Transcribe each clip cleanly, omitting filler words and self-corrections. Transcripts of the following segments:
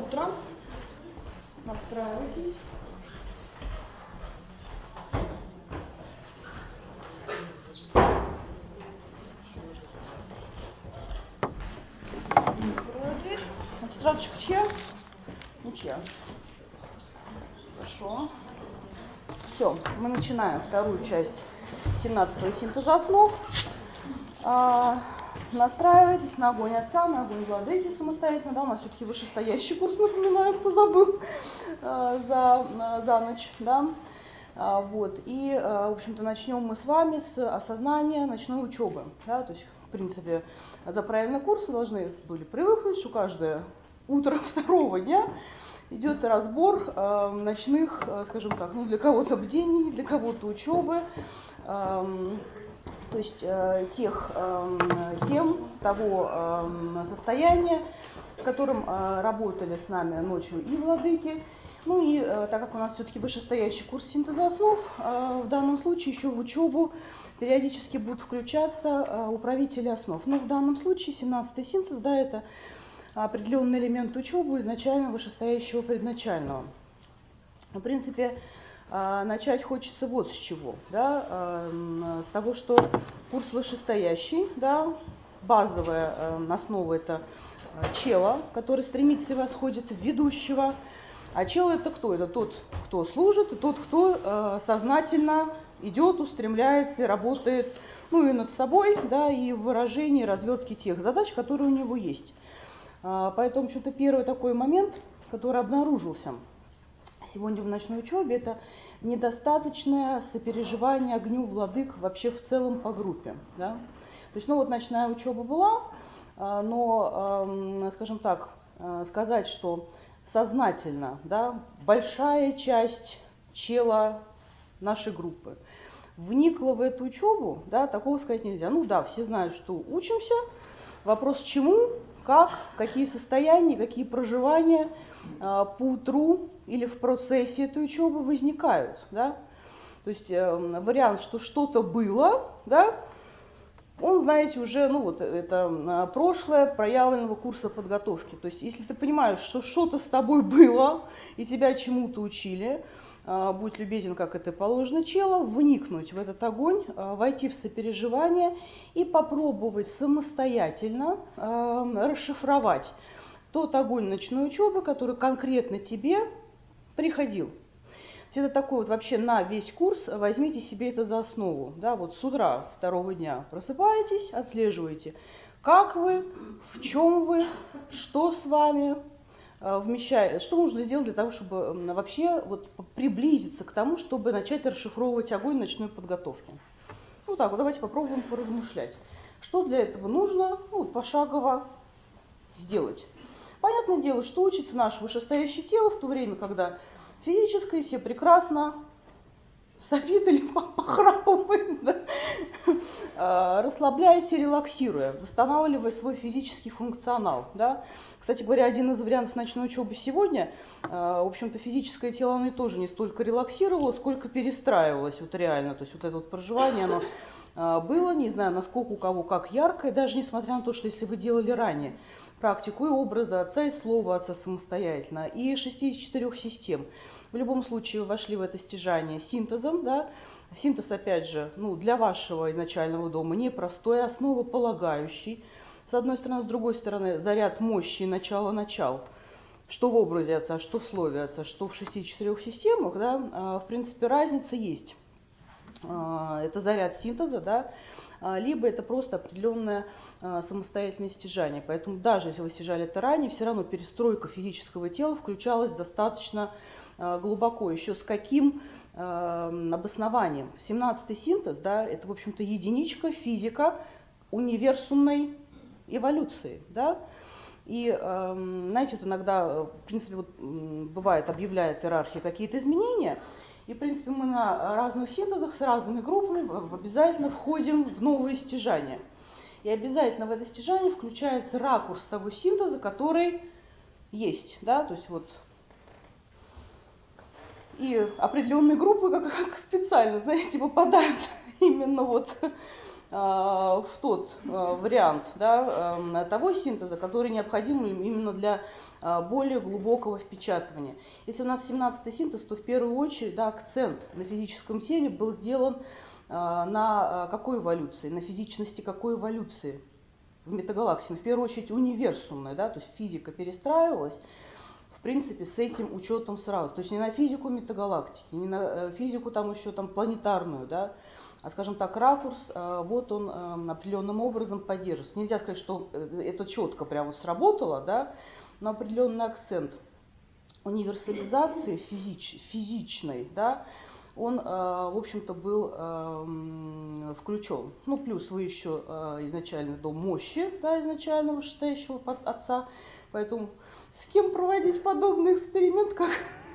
утро. Настраивайтесь. Тетрадочка чья? Ничья. Хорошо. Все, мы начинаем вторую часть 17-го синтеза основ. Настраивайтесь на огонь отца, на огонь владыки самостоятельно. Да, у нас все-таки вышестоящий курс, напоминаю, кто забыл за ночь. Да. Вот. И, в общем-то, начнем мы с вами с осознания ночной учебы. Да. То есть, в принципе, за правильный курс вы должны были привыкнуть, что каждое утро второго дня идет разбор ночных, скажем так, ну, для кого-то бдений, для кого-то учебы. То есть тем того состояния, в котором работали с нами ночью и владыки. Ну и так как у нас все-таки вышестоящий курс синтеза основ, в данном случае еще в учебу периодически будут включаться управители основ. Но в данном случае 17-й синтез, да, это определенный элемент учебы изначально вышестоящего предначального. В принципе, начать хочется вот с чего, да, с того, что курс вышестоящий, да, базовая основа это чела, который стремится и восходит в ведущего, а чела это кто? Это тот, кто служит, и тот, кто сознательно идет, устремляется и работает, ну и над собой, да, и в выражении, развертке тех задач, которые у него есть. Поэтому что-то первый такой момент, который обнаружился сегодня в ночной учебе, это недостаточное сопереживание огню владык вообще в целом по группе. Да? То есть, ну вот ночная учеба была, но, скажем так, сказать, что сознательно, да, большая часть чела нашей группы вникла в эту учебу, да, такого сказать нельзя. Ну да, все знают, что учимся, вопрос чему, как, какие состояния, какие проживания по утру или в процессе этой учебы возникают. Да? То есть вариант, что что-то было, да, он, знаете, уже, ну вот это прошлое проявленного курса подготовки. То есть если ты понимаешь, что что-то с тобой было и тебя чему-то учили, будь любезен, как это положено чело, вникнуть в этот огонь, войти в сопереживание и попробовать самостоятельно расшифровать тот огонь ночной учебы, который конкретно тебе приходил. Это такой вот вообще на весь курс, возьмите себе это за основу. Да, вот с утра второго дня просыпаетесь, отслеживаете, как вы, в чем вы, что с вами, что нужно сделать для того, чтобы вообще вот приблизиться к тому, чтобы начать расшифровывать огонь ночной подготовки. Ну так, вот давайте попробуем поразмышлять. Что для этого нужно, ну, пошагово сделать. Понятное дело, что учится наше вышестоящее тело в то время, когда физическое все прекрасно сопит или похрапывает, да? Расслабляясь и релаксируя, восстанавливая свой физический функционал. Да? Кстати говоря, один из вариантов ночной учебы сегодня, в общем-то, физическое тело оно тоже не столько релаксировало, сколько перестраивалось вот реально. То есть вот это вот проживание, оно было, не знаю, насколько у кого как яркое, даже несмотря на то, что если вы делали ранее практику и образа отца, и слова отца самостоятельно, и 64 систем. В любом случае вы вошли в это стяжание синтезом. Да? Синтез, опять же, ну, для вашего изначального дома непростой, основополагающий. С одной стороны, с другой стороны, заряд мощи и начало-начал. Что в образе отца, что в слове отца, что в 64 системах, да? В принципе, разница есть. Это заряд синтеза, да? Либо это просто определенное самостоятельное стяжание. Поэтому даже если вы стяжали это ранее, все равно перестройка физического тела включалась достаточно глубоко. Еще с каким обоснованием? 17-й синтез, да, это, в общем-то, единичка, физика универсумной эволюции. Да? И, знаете, вот иногда, в принципе, вот, бывает, объявляет иерархия какие-то изменения, и, в принципе, мы на разных синтезах с разными группами обязательно входим в новые стяжания. И обязательно в это стяжание включается ракурс того синтеза, который есть. Да? То есть вот и определенные группы как специально, знаете, попадают именно вот в тот вариант, да, того синтеза, который необходим именно для более глубокого впечатывания. Если у нас 17-й синтез, то в первую очередь, да, акцент на физическом теле был сделан на какой эволюции, на физичности какой эволюции в метагалактике. В первую очередь универсумная, да, то есть физика перестраивалась, в принципе, с этим учетом сразу. То есть не на физику метагалактики, не на физику там еще там планетарную, да, а, скажем так, ракурс, вот он определенным образом поддерживается. Нельзя сказать, что это четко прямо сработало, да, но определенный акцент универсализации физичной, да, он, в общем-то, был включен. Ну, плюс вы еще изначально до мощи, да, изначально вышестоящего отца, поэтому с кем проводить подобный эксперимент, как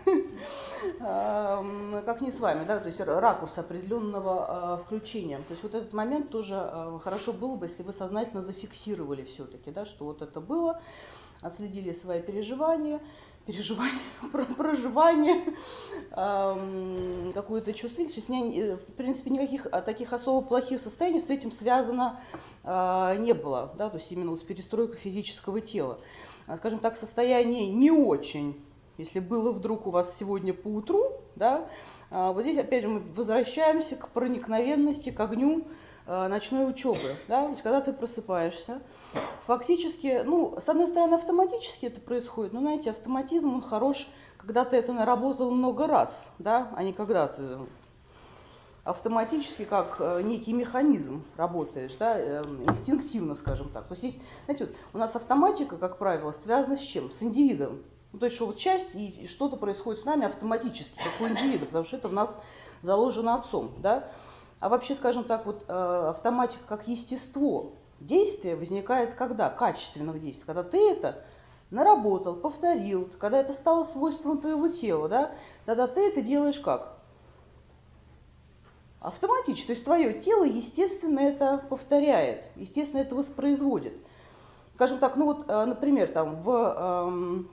не с вами, да, то есть ракурс определенного включения. То есть вот этот момент тоже хорошо было бы, если вы сознательно зафиксировали все-таки, да, что вот это было, отследили свои переживания, проживание, какую-то чувствительность. У меня, в принципе, никаких таких особо плохих состояний с этим связано не было, да, то есть именно вот с перестройкой физического тела. Скажем так, состояние не очень, если было вдруг у вас сегодня поутру, да, вот здесь опять же мы возвращаемся к проникновенности, к огню ночной учебы, да, то есть когда ты просыпаешься, фактически, ну, с одной стороны, автоматически это происходит, но, знаете, автоматизм, он хорош, когда ты это наработал много раз, да, а не когда ты автоматически, как некий механизм работаешь, да, инстинктивно, скажем так. То есть, есть, знаете, вот у нас автоматика, как правило, связана с чем? С индивидом. Ну, то есть, что вот часть и что-то происходит с нами автоматически, как у индивида, потому что это в нас заложено отцом, да. А вообще, скажем так, вот автоматика как естество действия возникает когда? Качественного действия. Когда ты это наработал, повторил, когда это стало свойством твоего тела, да, тогда ты это делаешь как? Автоматически. То есть твое тело, естественно, это повторяет, естественно, это воспроизводит. Скажем так, ну вот, например, там в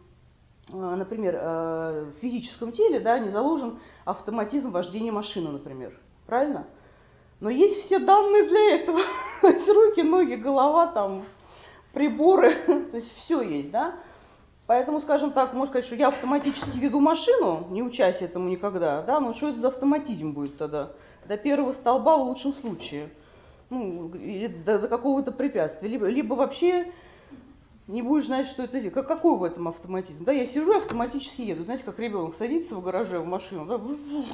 физическом теле, да, не заложен автоматизм вождения машины, например. Правильно? Но есть все данные для этого. То есть руки, ноги, голова, там, приборы, то есть все есть, да. Поэтому, скажем так, можно сказать, что я автоматически веду машину, не учась этому никогда, да, но что это за автоматизм будет тогда? До первого столба в лучшем случае, ну, или до какого-то препятствия, либо вообще не будешь знать, что это здесь. Какой в этом автоматизм? Да, я сижу и автоматически еду, знаете, как ребенок садится в гараже в машину, да,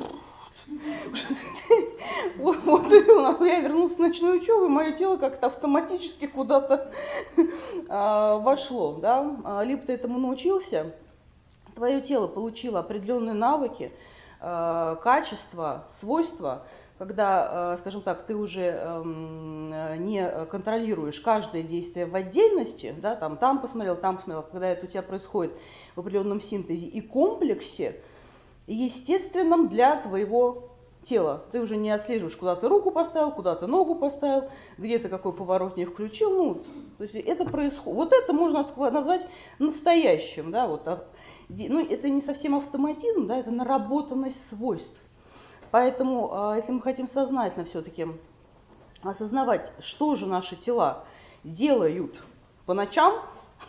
вот я вернулся с ночной учебы, и мое тело как-то автоматически куда-то вошло, да, либо ты этому научился, твое тело получило определенные навыки, качества, свойства, когда, скажем так, ты уже не контролируешь каждое действие в отдельности, да, там посмотрел, когда это у тебя происходит в определенном синтезе и комплексе, естественном для твоего тела. Ты уже не отслеживаешь, куда ты руку поставил, куда ты ногу поставил, где ты какой поворот не включил. Ну, то есть это происходит. Вот это можно назвать настоящим, да, вот. Ну, это не совсем автоматизм, да, это наработанность свойств. Поэтому, если мы хотим сознательно все-таки осознавать, что же наши тела делают по ночам,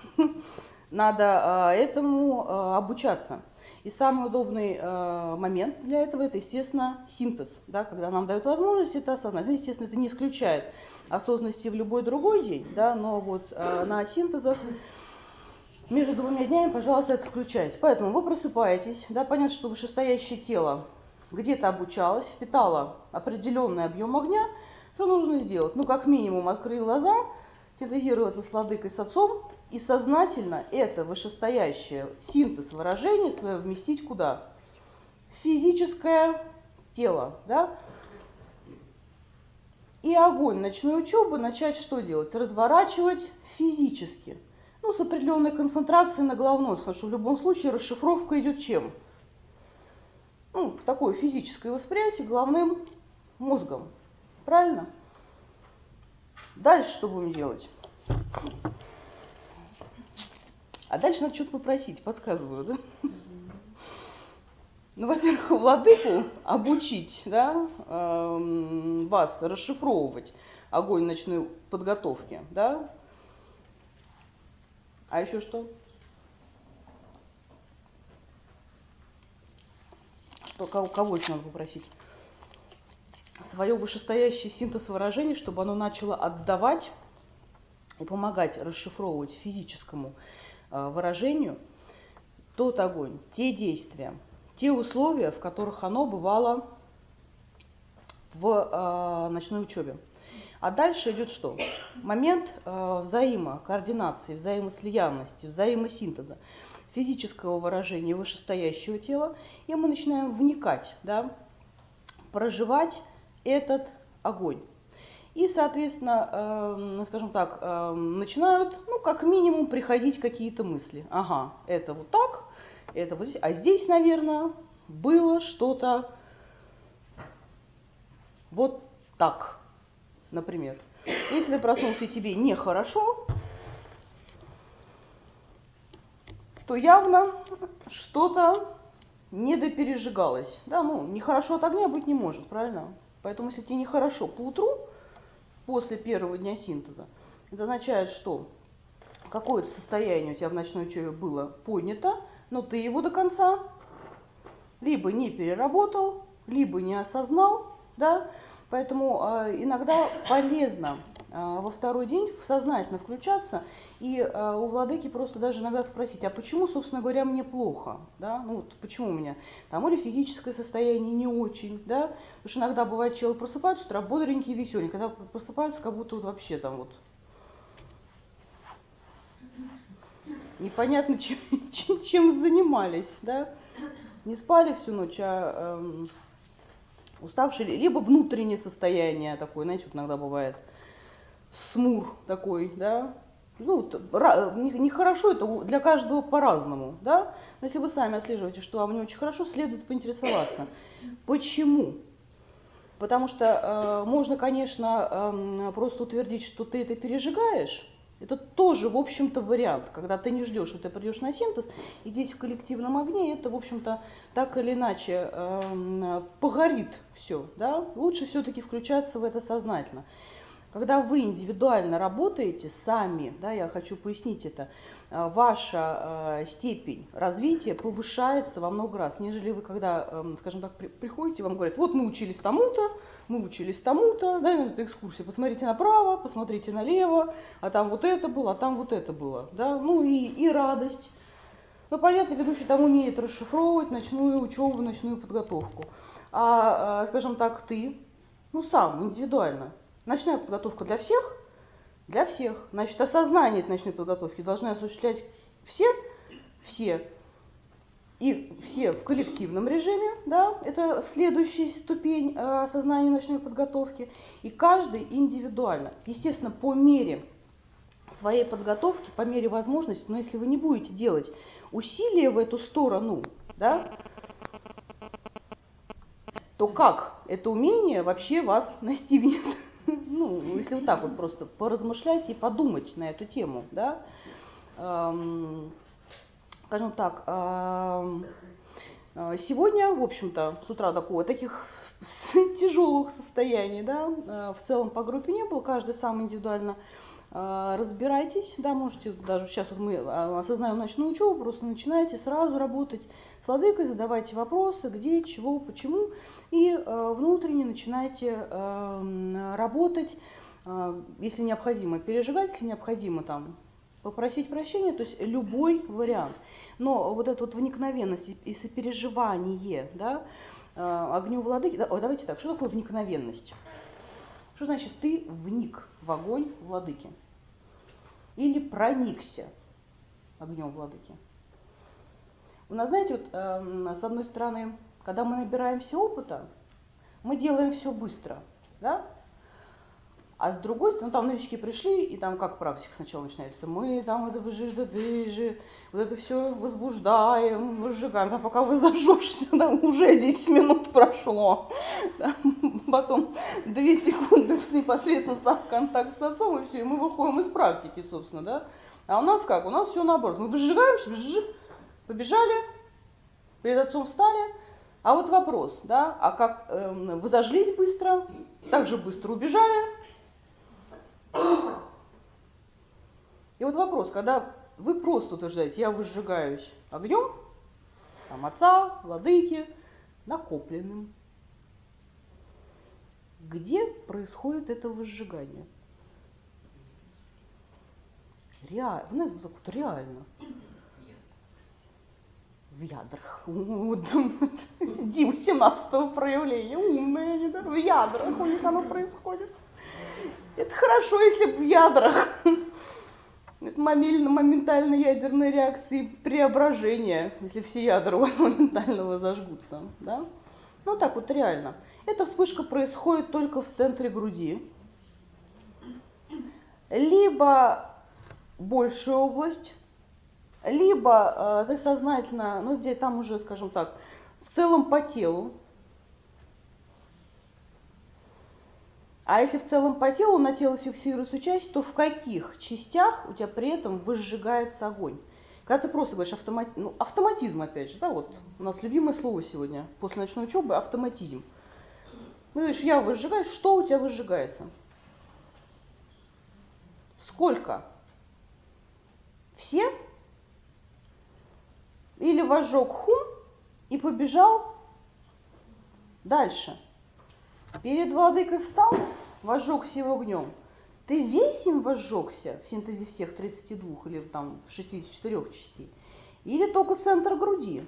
надо этому обучаться. И самый удобный момент для этого – это, естественно, синтез, да, когда нам дают возможность это осознать. Ну, естественно, это не исключает осознанности в любой другой день, да, но вот на синтезах между двумя днями, пожалуйста, это включайте. Поэтому вы просыпаетесь, да, понятно, что вышестоящее тело где-то обучалось, впитало определенный объем огня. Что нужно сделать? Ну, как минимум, открыть глаза, синтезироваться с владыкой, с отцом, и сознательно это вышестоящее синтез выражения свое вместить куда? В физическое тело, да? И огонь ночной учебы начать что делать? Разворачивать физически. Ну, с определенной концентрацией на головной, потому что в любом случае расшифровка идет чем? Ну, такое физическое восприятие головным мозгом. Правильно? Дальше что будем делать? А дальше надо что-то попросить, подсказываю, да? Ну, во-первых, владыку обучить, да, вас расшифровывать огонь ночной подготовки, да? А еще что? Кого еще надо попросить? Свое вышестоящий синтез выражений, чтобы оно начало отдавать и помогать расшифровывать физическому выражению тот огонь, те действия, те условия, в которых оно бывало в ночной учебе. А дальше идет что? Момент взаимокоординации, взаимослиянности, взаимосинтеза физического выражения вышестоящего тела, и мы начинаем вникать, да, проживать этот огонь. И, соответственно, скажем так, начинают, ну, как минимум, приходить какие-то мысли. Ага, это вот так, это вот здесь, а здесь, наверное, было что-то вот так, например. Если ты проснулся и тебе нехорошо, то явно что-то недопережигалось. Да, ну, нехорошо от огня быть не может, правильно? Поэтому, если тебе нехорошо поутру, после первого дня синтеза, это означает, что какое-то состояние у тебя в ночной учебе было поднято, но ты его до конца либо не переработал, либо не осознал, да? Поэтому иногда полезно во второй день сознательно включаться и у владыки просто даже иногда спросить, а почему, собственно говоря, мне плохо, да? Ну вот почему у меня там или физическое состояние не очень, да? Потому что иногда бывает, челы просыпаются с утра бодренькие, веселенькие, когда просыпаются, как будто вот вообще там вот непонятно чем занимались, да? Не спали всю ночь, а уставшие, либо внутреннее состояние такое, знаете, вот иногда бывает смур такой, да, ну, нехорошо, это для каждого по-разному, да, но если вы сами отслеживаете, что вам не очень хорошо, следует поинтересоваться, почему. Потому что можно, конечно, просто утвердить, что ты это пережигаешь. Это тоже, в общем-то, вариант, когда ты не ждешь, что ты придешь на синтез, и здесь в коллективном огне это, в общем-то, так или иначе погорит все. Да? Лучше все-таки включаться в это сознательно. Когда вы индивидуально работаете сами, да, я хочу пояснить это, ваша степень развития повышается во много раз, нежели вы, когда, скажем так, приходите, вам говорят, вот мы учились тому-то, да, на этой экскурсии, посмотрите направо, посмотрите налево, а там вот это было, а там вот это было, да, ну и радость. Ну, понятно, ведущий там умеет расшифровывать ночную учебу, ночную подготовку. А, скажем так, ты, ну, сам, индивидуально. Ночная подготовка для всех? Для всех. Значит, осознание этой ночной подготовки должны осуществлять все. И все в коллективном режиме, да, это следующая ступень осознания ночной подготовки. И каждый индивидуально. Естественно, по мере своей подготовки, по мере возможности, но если вы не будете делать усилия в эту сторону, да, то как это умение вообще вас настигнет? Ну, если вот так вот просто поразмышлять и подумать на эту тему, да, скажем так, сегодня, в общем-то, с утра таких тяжелых состояний, да, в целом по группе не было, каждый сам индивидуально разбирайтесь, да, можете, даже сейчас вот мы осознаем ночную учебу, просто начинаете сразу работать с владыкой, задавайте вопросы, где, чего, почему, и внутренне начинайте работать, если необходимо пережигать, если необходимо там попросить прощения, то есть любой вариант. Но вот эта вот вникновенность и сопереживание, да, огню владыки, давайте так, что такое вникновенность? Что значит ты вник в огонь владыки? Или проникся огнем владыки? У нас, знаете, вот с одной стороны, когда мы набираемся опыта, мы делаем все быстро, да? А с другой стороны, там новички пришли, и там как практика сначала начинается. Мы там это вот это все возбуждаем, выжигаем, а пока вы зажжешься, да, уже 10 минут прошло. Да, потом 2 секунды непосредственно сам контакт с отцом, и все, и мы выходим из практики, собственно, да. А у нас как? У нас все наоборот. Мы выжигаемся, побежали, перед отцом встали. А вот вопрос, да, а как вы зажглись быстро, так же быстро убежали, вот вопрос, когда вы просто утверждаете, я выжигаюсь огнем, там, отца, владыки, накопленным. Где происходит это выжигание? Реально. В ядрах. Дим 17-го проявления. Умные они, да? В ядрах у них оно происходит. Это хорошо, если в ядрах. Это моментальные ядерные реакции преображения, если все ядра у вас моментально зажгутся. Да? Ну так вот реально. Эта вспышка происходит только в центре груди. Либо большая область, либо ты сознательно, ну где там уже, скажем так, в целом по телу. А если в целом по телу, на тело фиксируется часть, то в каких частях у тебя при этом выжигается огонь? Когда ты просто говоришь автоматизм, опять же, да, вот у нас любимое слово сегодня после ночной учебы — автоматизм. Ты говоришь, я выжигаю, что у тебя выжигается? Сколько? Все? Или возжег хум и побежал дальше? Перед владыкой встал, возжегся его огнем. Ты весь им возжегся в синтезе всех 32 или там в 64 частей? Или только центр груди?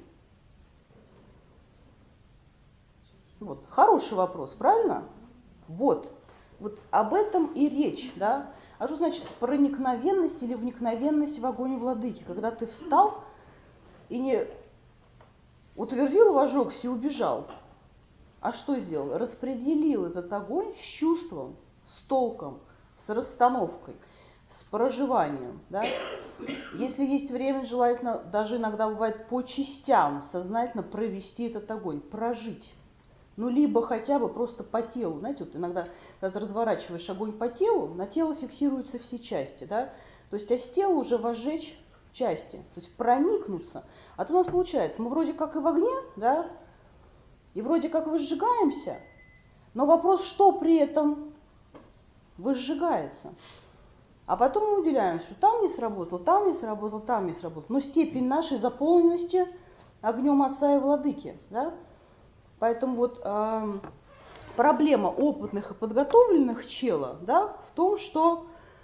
Вот, хороший вопрос, правильно? Вот об этом и речь, да? А что значит проникновенность или вникновенность в огонь владыки? Когда ты встал и не утвердил, возжегся и убежал, а что сделал? Распределил этот огонь с чувством, с толком, с расстановкой, с проживанием. Да? Если есть время, желательно, даже иногда бывает по частям, сознательно провести этот огонь, прожить. Ну, либо хотя бы просто по телу. Знаете, вот иногда, когда ты разворачиваешь огонь по телу, на тело фиксируются все части. Да? То есть, а с тела уже возжечь части, то есть проникнуться. А то у нас получается, мы вроде как и в огне, да, и вроде как выжигаемся, но вопрос, что при этом выжигается. А потом мы уделяемся, что там не сработало, там не сработало, там не сработало. Но степень нашей заполненности огнем Отца и Владыки. Да? Поэтому вот проблема опытных и подготовленных чела, да, в том, что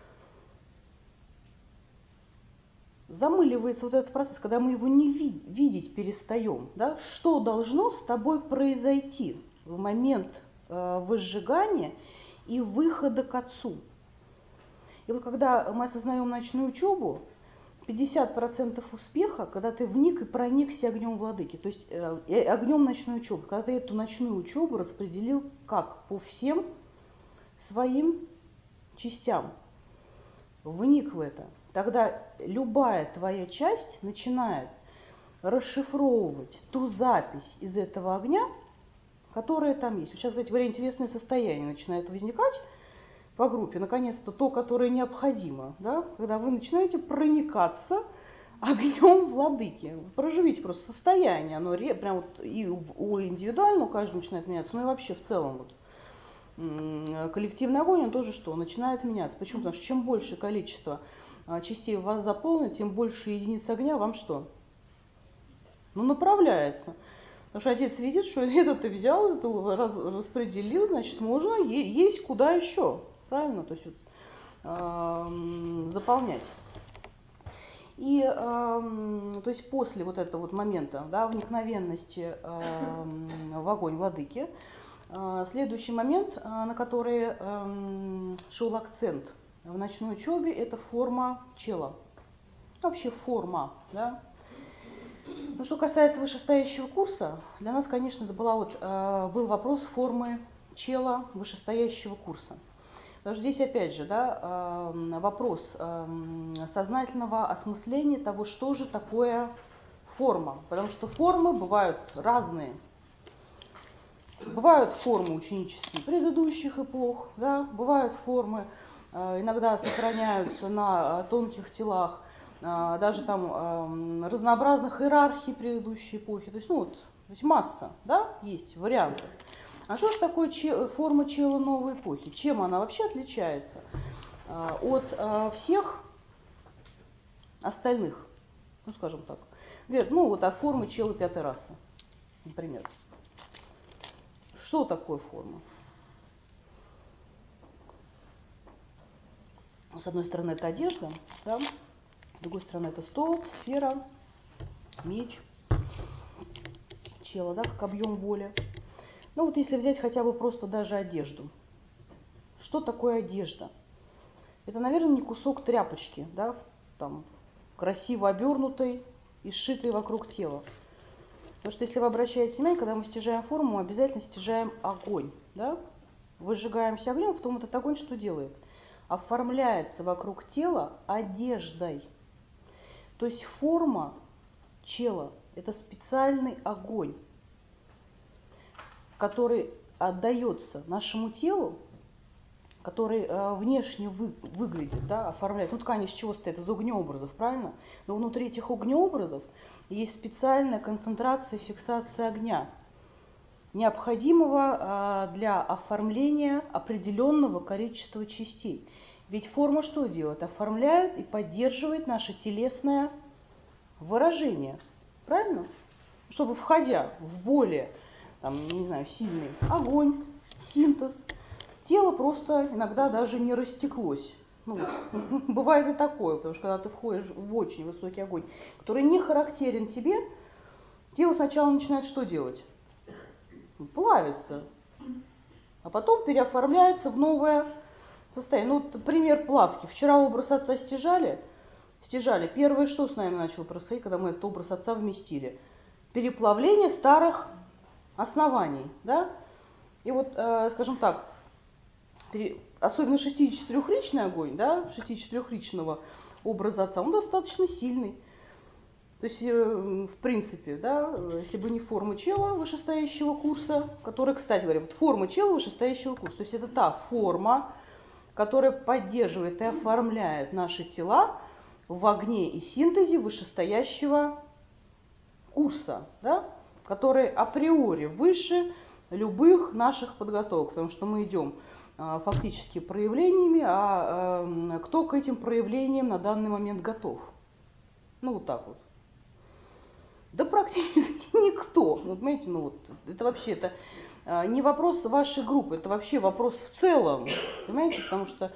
замыливается вот этот процесс, когда мы его не видеть перестаем. Да? Что должно с тобой произойти в момент выжигания и выхода к Отцу? И вот когда мы осознаем ночную учебу, 50% успеха, когда ты вник и проникся огнем владыки, то есть огнем ночной учебы, когда ты эту ночную учебу распределил как? По всем своим частям, вник в это. Тогда любая твоя часть начинает расшифровывать ту запись из этого огня, которая там есть. Сейчас, кстати говоря, интересное состояние начинает возникать по группе, наконец-то то, которое необходимо, да? Когда вы начинаете проникаться огнем владыки. Проживите просто состояние, оно прям вот и у индивидуально у каждого начинает меняться, но и вообще в целом вот. Коллективный огонь, он тоже что? Начинает меняться. Почему? Потому что чем больше количество частей у вас заполнено, тем больше единиц огня вам что? Ну, направляется. Потому что отец видит, что это ты взял, это распределил, значит, можно есть куда еще. Правильно? То есть вот, заполнять. И то есть после вот этого вот момента, да, вникновенности в огонь владыки, следующий момент, на который шел акцент в ночной учебе, это форма чела. Вообще форма. Да? Ну, что касается вышестоящего курса, для нас, конечно, это был вопрос формы чела вышестоящего курса. Потому что здесь, опять же, да, вопрос сознательного осмысления того, что же такое форма. Потому что формы бывают разные. Бывают формы ученические предыдущих эпох, да, бывают формы, иногда сохраняются на тонких телах, даже там разнообразных иерархий предыдущей эпохи. То есть, ну вот, то есть масса, да, есть варианты. А что же такое форма чела новой эпохи? Чем она вообще отличается от всех остальных, ну, скажем так. Говорят, ну, вот от формы чела 5 расы, например. Что такое форма? С одной стороны, это одежда, да? С другой стороны, это столб, сфера, меч, чела, да, как объем воли. Ну, вот если взять хотя бы просто даже одежду. Что такое одежда? Это, наверное, не кусок тряпочки, да, там, красиво обернутой и сшитой вокруг тела. Потому что, если вы обращаете внимание, когда мы стяжаем форму, мы обязательно стяжаем огонь, да? Выжигаемся огнем, потом этот огонь что делает? Оформляется вокруг тела одеждой. То есть форма чела – это специальный огонь, который отдается нашему телу, который внешне выглядит, да, оформляет. Ну, ткань из чего состоит? Из огнеобразов, правильно? Но внутри этих огнеобразов есть специальная концентрация, фиксация огня, необходимого для оформления определенного количества частей. Ведь форма что делает? Оформляет и поддерживает наше телесное выражение, правильно? Чтобы, входя в более, там, не знаю, сильный огонь, синтез, тело просто иногда даже не растеклось. Ну, бывает и такое, потому что когда ты входишь в очень высокий огонь, который не характерен тебе, тело сначала начинает что делать? Плавится, а потом переоформляется в новое состояние. Ну, вот пример плавки. Вчера образ отца стяжали. Первое, что с нами начало происходить, когда мы этот образ отца вместили? Переплавление старых оснований, да? И вот, скажем так, особенно 64-ричный огонь, да, 64-ричного образа отца, он достаточно сильный. То есть, в принципе, да, если бы не форма чела вышестоящего курса, которая, кстати говоря, вот форма чела вышестоящего курса, то есть это та форма, которая поддерживает и оформляет наши тела в огне и синтезе вышестоящего курса, да, который априори выше любых наших подготовок, потому что мы идем фактически проявлениями, а кто к этим проявлениям на данный момент готов? Ну, вот так вот. Да практически никто. Вот, понимаете, ну вот, это вообще это не вопрос вашей группы, это вообще вопрос в целом, понимаете, потому что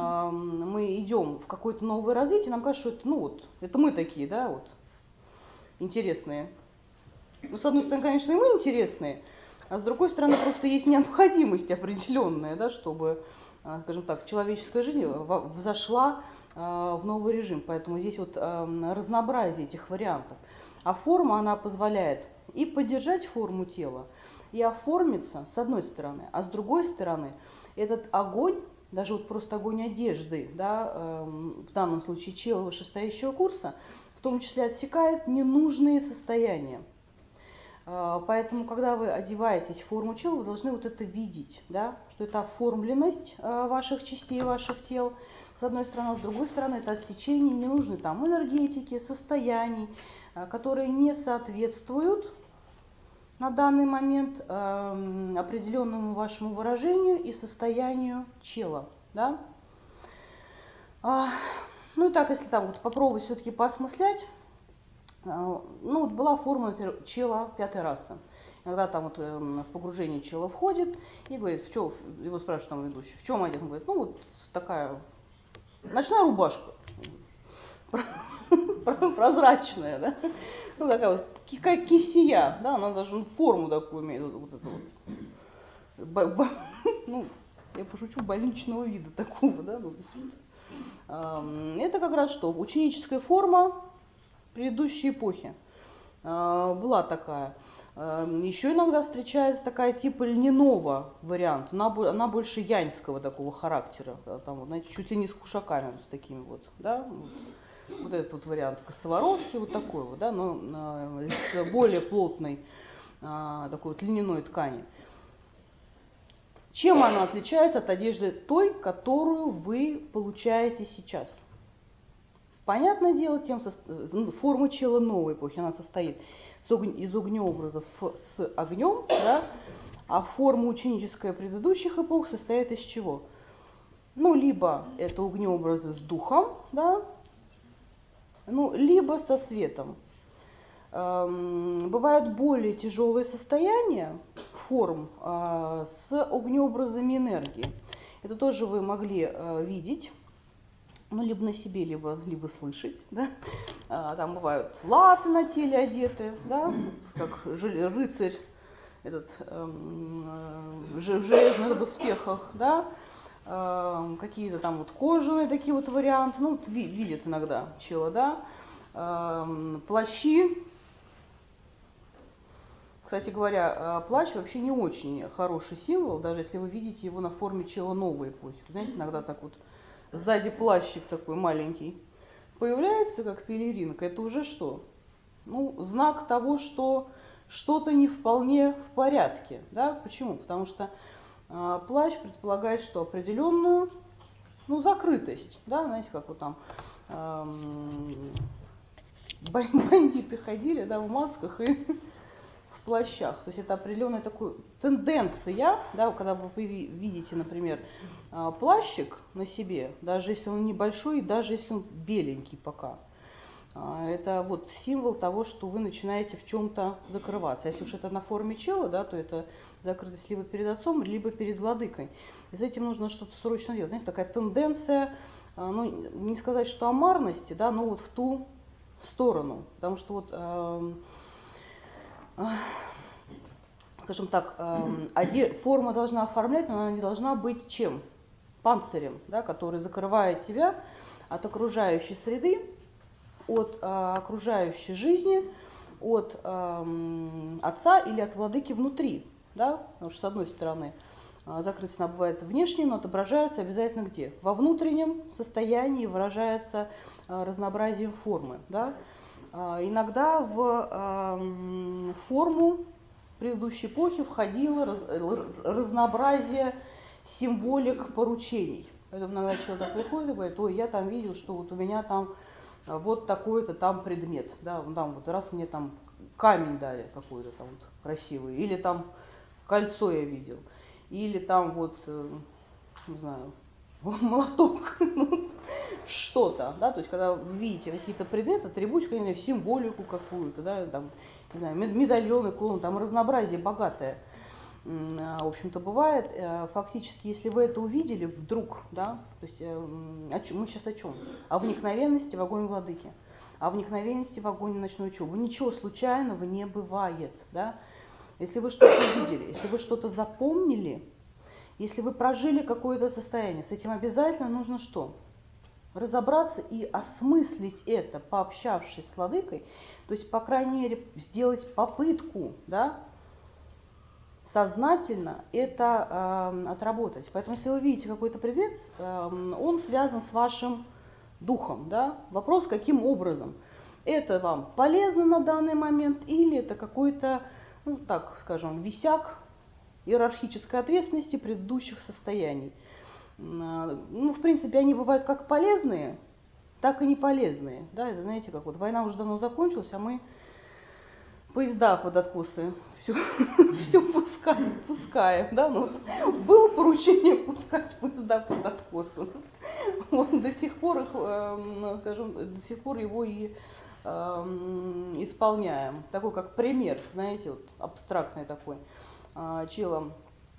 мы идем в какое-то новое развитие, нам кажется, что это, ну вот, это мы такие, да, вот, интересные. Ну, с одной стороны, конечно, и мы интересные, а с другой стороны, просто есть необходимость определенная, да, чтобы, скажем так, человеческая жизнь взошла в новый режим. Поэтому здесь вот разнообразие этих вариантов. А форма, она позволяет и поддержать форму тела, и оформиться, с одной стороны, а с другой стороны, этот огонь, даже вот просто огонь одежды, да, в данном случае чела вышестоящего курса, в том числе отсекает ненужные состояния. Поэтому, когда вы одеваетесь в форму чела, вы должны вот это видеть, да, что это оформленность ваших частей, ваших тел, с одной стороны, а с другой стороны, это отсечение ненужной там энергетики, состояний, которые не соответствуют на данный момент определенному вашему выражению и состоянию чела, да. Ну и так, если там вот попробовать все-таки поосмыслять, ну вот была форма, например, чела 5 расы. Иногда там вот в погружение чела входит и говорит, в чем, его спрашивают там ведущий, в чем одет? Он говорит, ну вот такая ночная рубашка, прозрачная, да, ну такая вот, как кисия, да, она даже форму такую имеет, вот это вот, ну, я пошучу, больничного вида такого, да, вот. Это как раз что, ученическая форма предыдущей эпохи была такая. Еще иногда встречается такая типа льняного варианта, она больше яньского такого характера, там, знаете, чуть ли не с кушаками, вот с такими вот, да, вот этот вот вариант косоворотки, вот такой вот, да, но с более плотной такой вот льняной ткани. Чем она отличается от одежды той, которую вы получаете сейчас? Понятное дело, форма чела новой эпохи, она состоит из огнеобразов с огнем, да, а форма ученическая предыдущих эпох состоит из чего? Ну, либо это огнеобразы с духом, да, ну, либо со светом. Бывают более тяжелые состояния форм с огнеобразами энергии. Это тоже вы могли видеть, ну, либо на себе, либо слышать. Да? Там бывают латы на теле одеты, да? Как рыцарь этот, в железных доспехах, да? Какие-то там вот кожаные такие вот варианты, ну, вот видят иногда чела, да? Плащи. Кстати говоря, плащ вообще не очень хороший символ, даже если вы видите его на форме чела новой эпохи. Знаете, иногда так вот сзади плащик такой маленький появляется, как пелеринка. Это уже что? Ну, знак того, что что-то не вполне в порядке. Да? Почему? Потому что плащ предполагает, что определенную, ну, закрытость. Да? Знаете, как вот там бандиты ходили, да, в масках и в плащах. То есть это определенная такая тенденция, да, когда вы видите, например, плащик на себе, даже если он небольшой, даже если он беленький пока, это вот символ того, что вы начинаете в чем-то закрываться. Если уж это на форме чела, да, то это закрытость либо перед отцом, либо перед владыкой. И с этим нужно что-то срочно делать. Знаете, такая тенденция, ну, не сказать, что амарности, да, но вот в ту сторону. Потому что вот, скажем так, форма должна оформлять, но она не должна быть чем? Панцирем, да, который закрывает тебя от окружающей среды, от окружающей жизни, от отца или от владыки внутри. Да? Потому что, с одной стороны, закрытость она бывает внешней, но отображается обязательно где? Во внутреннем состоянии выражается разнообразием формы. Да? Иногда в форму предыдущей эпохи входило разнообразие символик поручений. Поэтому иногда человек приходит и говорит: ой, я там видел, что вот у меня там вот такой-то там предмет, да, там вот раз мне там камень дали какой-то там вот красивый, или там кольцо я видел, или там вот, не знаю, молоток, что-то, да, то есть когда вы видите какие-то предметы, атрибутику, не знаю, символику какую-то, да, там, не знаю, медальоны, клоун, там разнообразие богатое, в общем-то, бывает. Фактически, если вы это увидели вдруг, да, то есть мы сейчас о чем? О вникновенности в огонь владыки, о вникновенности в огонь ночной учебы. Ничего случайного не бывает, да. Если вы что-то увидели, если вы что-то запомнили, если вы прожили какое-то состояние, с этим обязательно нужно что? Разобраться и осмыслить это, пообщавшись с владыкой, то есть, по крайней мере, сделать попытку, да, сознательно это отработать. Поэтому, если вы видите какой-то предмет, он связан с вашим духом. Да? Вопрос, каким образом. Это вам полезно на данный момент или это какой-то, ну так скажем, висяк иерархической ответственности предыдущих состояний. Ну, в принципе, они бывают как полезные, так и не полезные. Да? Это, знаете, как вот война уже давно закончилась, а мы поезда под откосы все пускаем, да, ну, вот, было поручение пускать поезда под откосы, вот, до сих пор их, скажем, до сих пор его и исполняем. Такой как пример, знаете, вот абстрактный такой, челом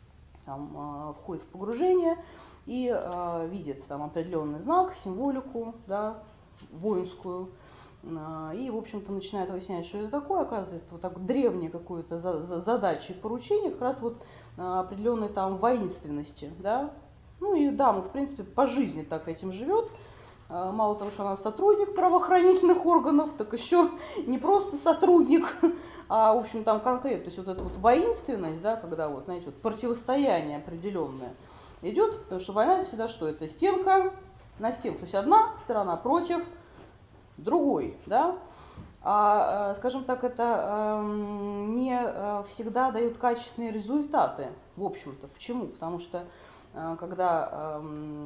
там входит в погружение и видит там определенный знак, символику, да, воинскую. И, в общем-то, начинает выяснять, что это такое, оказывается, вот так древнее какое-то задача и поручение, как раз вот определенной там воинственности, да. Ну и дама, в принципе, по жизни так этим живет. Мало того, что она сотрудник правоохранительных органов, так еще не просто сотрудник, а, в общем, там конкретно, то есть вот эта вот воинственность, да, когда вот, знаете, вот противостояние определенное идет, потому что война это всегда что? Это стенка на стенку, то есть одна сторона против другой, да, скажем так, это не всегда дает качественные результаты, в общем-то. Почему? Потому что когда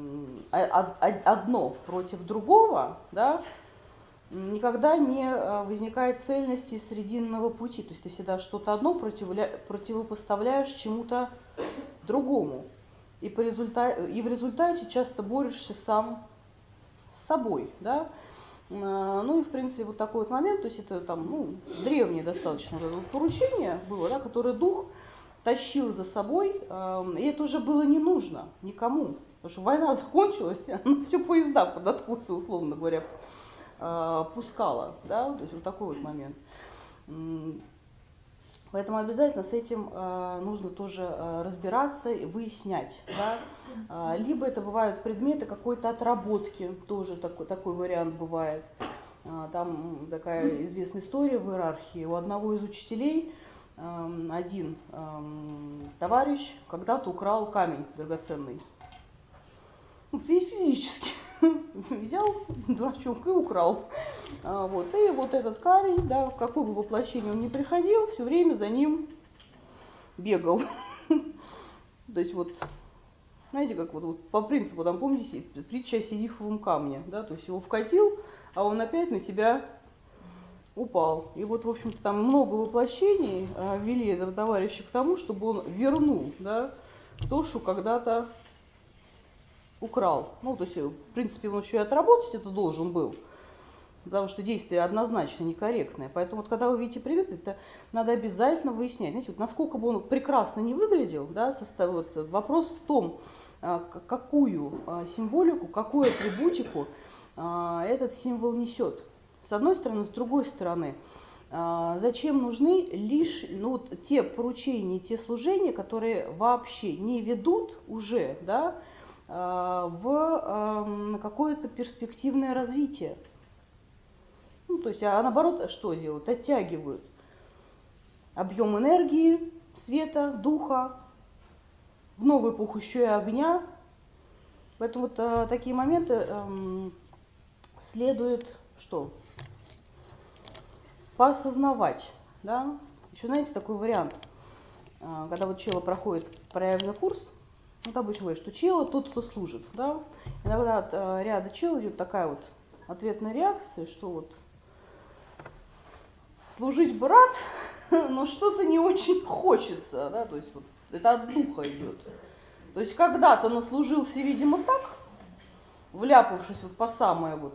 одно против другого, да, никогда не возникает цельности срединного пути. То есть ты всегда что-то одно противопоставляешь чему-то другому. И в результате часто борешься сам с собой, да. Ну и, в принципе, вот такой вот момент, то есть это там, ну, древнее достаточно поручение было, да, которое дух тащил за собой, и это уже было не нужно никому, потому что война закончилась, она все поезда под откосы, условно говоря, пускала, да, то есть вот такой вот момент. Поэтому обязательно с этим нужно тоже разбираться и выяснять. Да? Либо это бывают предметы какой-то отработки, тоже такой вариант бывает. Там такая известная история в иерархии. У одного из учителей один товарищ когда-то украл камень драгоценный. Физически. Взял дурачок и украл. Вот. И вот этот камень, да, в какое бы воплощение он ни приходил, все время за ним бегал. То есть вот, знаете, как вот по принципу, там помните, притча о Сизифовом камне, да, то есть его вкатил, а он опять на тебя упал. И вот, в общем-то, там много воплощений вели этого товарища к тому, чтобы он вернул, да, то, что когда-то украл. Ну, то есть, в принципе, он еще и отработать это должен был, потому что действие однозначно некорректное. Поэтому вот когда вы видите привет, это надо обязательно выяснять. Знаете, вот насколько бы он прекрасно не выглядел, да, вот, вопрос в том, какую символику, какую атрибутику этот символ несет. С одной стороны, с другой стороны, зачем нужны лишь вот те поручения, те служения, которые вообще не ведут уже, да, в какое-то перспективное развитие. Ну, то есть, а наоборот, что делают? Оттягивают объем энергии, света, духа, в новую эпоху еще и огня. Поэтому вот такие моменты следует что? Поосознавать. Да? Еще, знаете, такой вариант, когда вот чело проходит проявленный курс, вот обычно говорят, что чело тот, кто служит. Да? Иногда от ряда чел идет такая вот ответная реакция, что вот служить бы рад, но что-то не очень хочется, да, то есть вот это от духа идет. То есть когда-то наслужился, видимо, так, вляпавшись вот по самое вот,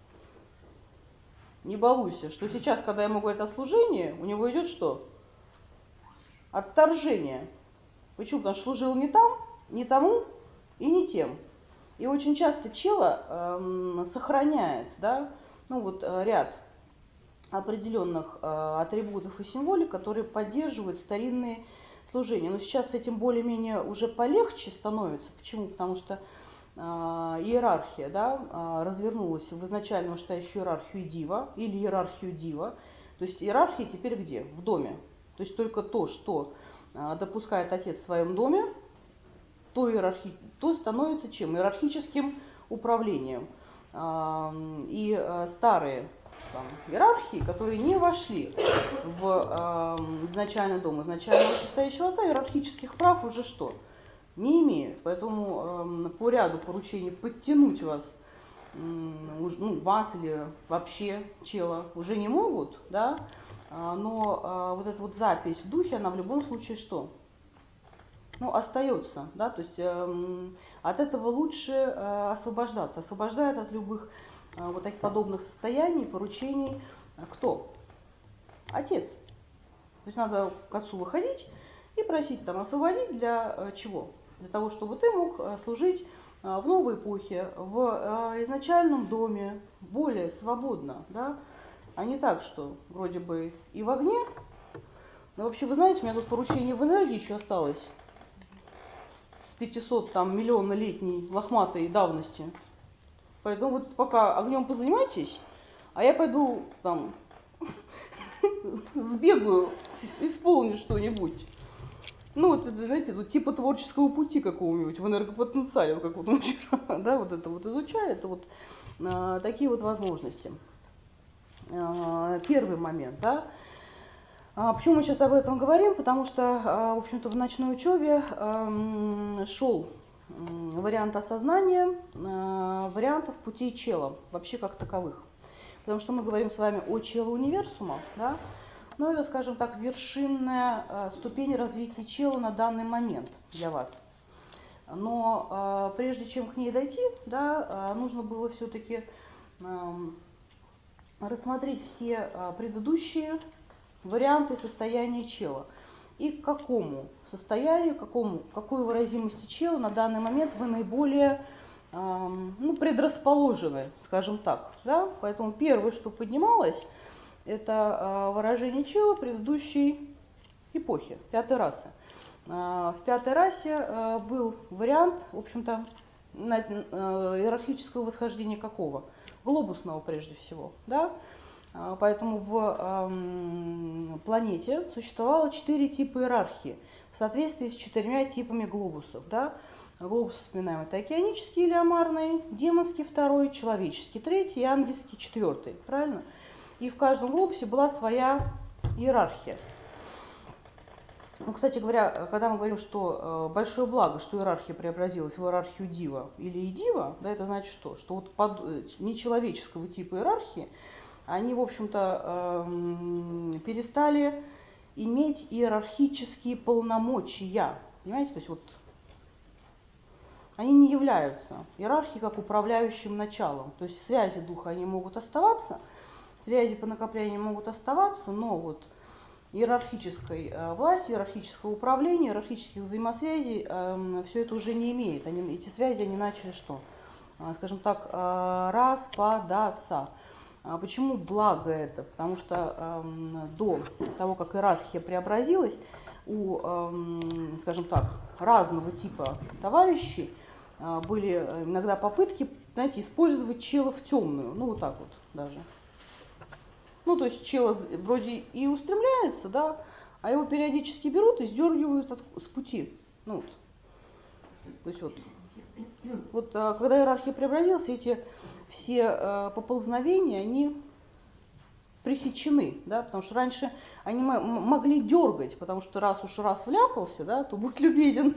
не балуйся, что сейчас, когда ему говорят о служении, у него идет что? Отторжение. Почему? Потому что служил не там, не тому и не тем. И очень часто чело сохраняет, да, ну вот ряд определенных атрибутов и символик, которые поддерживают старинные служения. Но сейчас с этим более-менее уже полегче становится. Почему? Потому что иерархия, да, развернулась в изначально считающую иерархию дива или иерархию дива. То есть иерархия теперь где? В доме. То есть только то, что допускает отец в своем доме, то становится чем? Иерархическим управлением. И старые там, иерархии, которые не вошли в изначальный дом, изначально вышестоящего отца, иерархических прав уже что? Не имеют. Поэтому по ряду поручений подтянуть вас, вас или вообще чела уже не могут, да? Но вот эта вот запись в духе, она в любом случае что? Ну, остается, да, то есть от этого лучше освобождаться. Освобождает от любых вот таких подобных состояний, поручений кто? Отец. То есть надо к отцу выходить и просить там освободить для чего? Для того, чтобы ты мог служить в новой эпохе, в изначальном доме, более свободно, да, а не так, что вроде бы и в огне. Но вообще, вы знаете, у меня тут поручение в энергии еще осталось. 500 там миллионнолетней лохматой давности. Поэтому вот пока огнем позанимайтесь, а я пойду там сбегаю, исполню что-нибудь. Ну вот это, знаете, вот типа творческого пути какого-нибудь в энергопотенциале, как вот он вчера, да, вот это вот изучает, это вот такие вот возможности. Первый момент, да. Почему мы сейчас об этом говорим? Потому что, в общем-то, в ночной учебе шел вариант осознания, вариантов путей чела, вообще как таковых. Потому что мы говорим с вами о чело универсума, да? Но это, скажем так, вершинная ступень развития чела на данный момент для вас. Но прежде чем к ней дойти, да, нужно было все-таки рассмотреть все предыдущие варианты состояния чела и к какому состоянию, какой выразимости чела на данный момент вы наиболее предрасположены, скажем так. Да? Поэтому первое, что поднималось, это выражение чела предыдущей эпохи, пятой расы. В пятой расе был вариант, в общем-то, иерархического восхождения какого? Глобусного прежде всего. Да? Поэтому в планете существовало 4 типа иерархии в соответствии с 4 типами глобусов. Да? Глобус, вспоминаем, это океанический или омарный, демонский второй, человеческий третий и ангельский четвертый. Правильно? И в каждом глобусе была своя иерархия. Ну, кстати говоря, когда мы говорим, что большое благо, что иерархия преобразилась в иерархию дива или идива, да, это значит что? Что вот под нечеловеческого типа иерархии они, в общем-то, перестали иметь иерархические полномочия. Понимаете? То есть вот они не являются иерархией как управляющим началом. То есть связи духа они могут оставаться, связи по накоплению могут оставаться, но вот иерархической власти, иерархического управления, иерархических взаимосвязей все это уже не имеет. Эти связи они начали что? Скажем так, распадаться. Почему благо это? Потому что до того, как иерархия преобразилась, у, скажем так, разного типа товарищей были иногда попытки, знаете, использовать чела в темную, ну вот так вот даже. Ну, то есть чел вроде и устремляется, да, а его периодически берут и сдергивают с пути. Ну, вот. То есть вот когда иерархия преобразилась, эти все поползновения, они пресечены, да, потому что раньше они могли дергать, потому что раз вляпался, да, то будь любезен,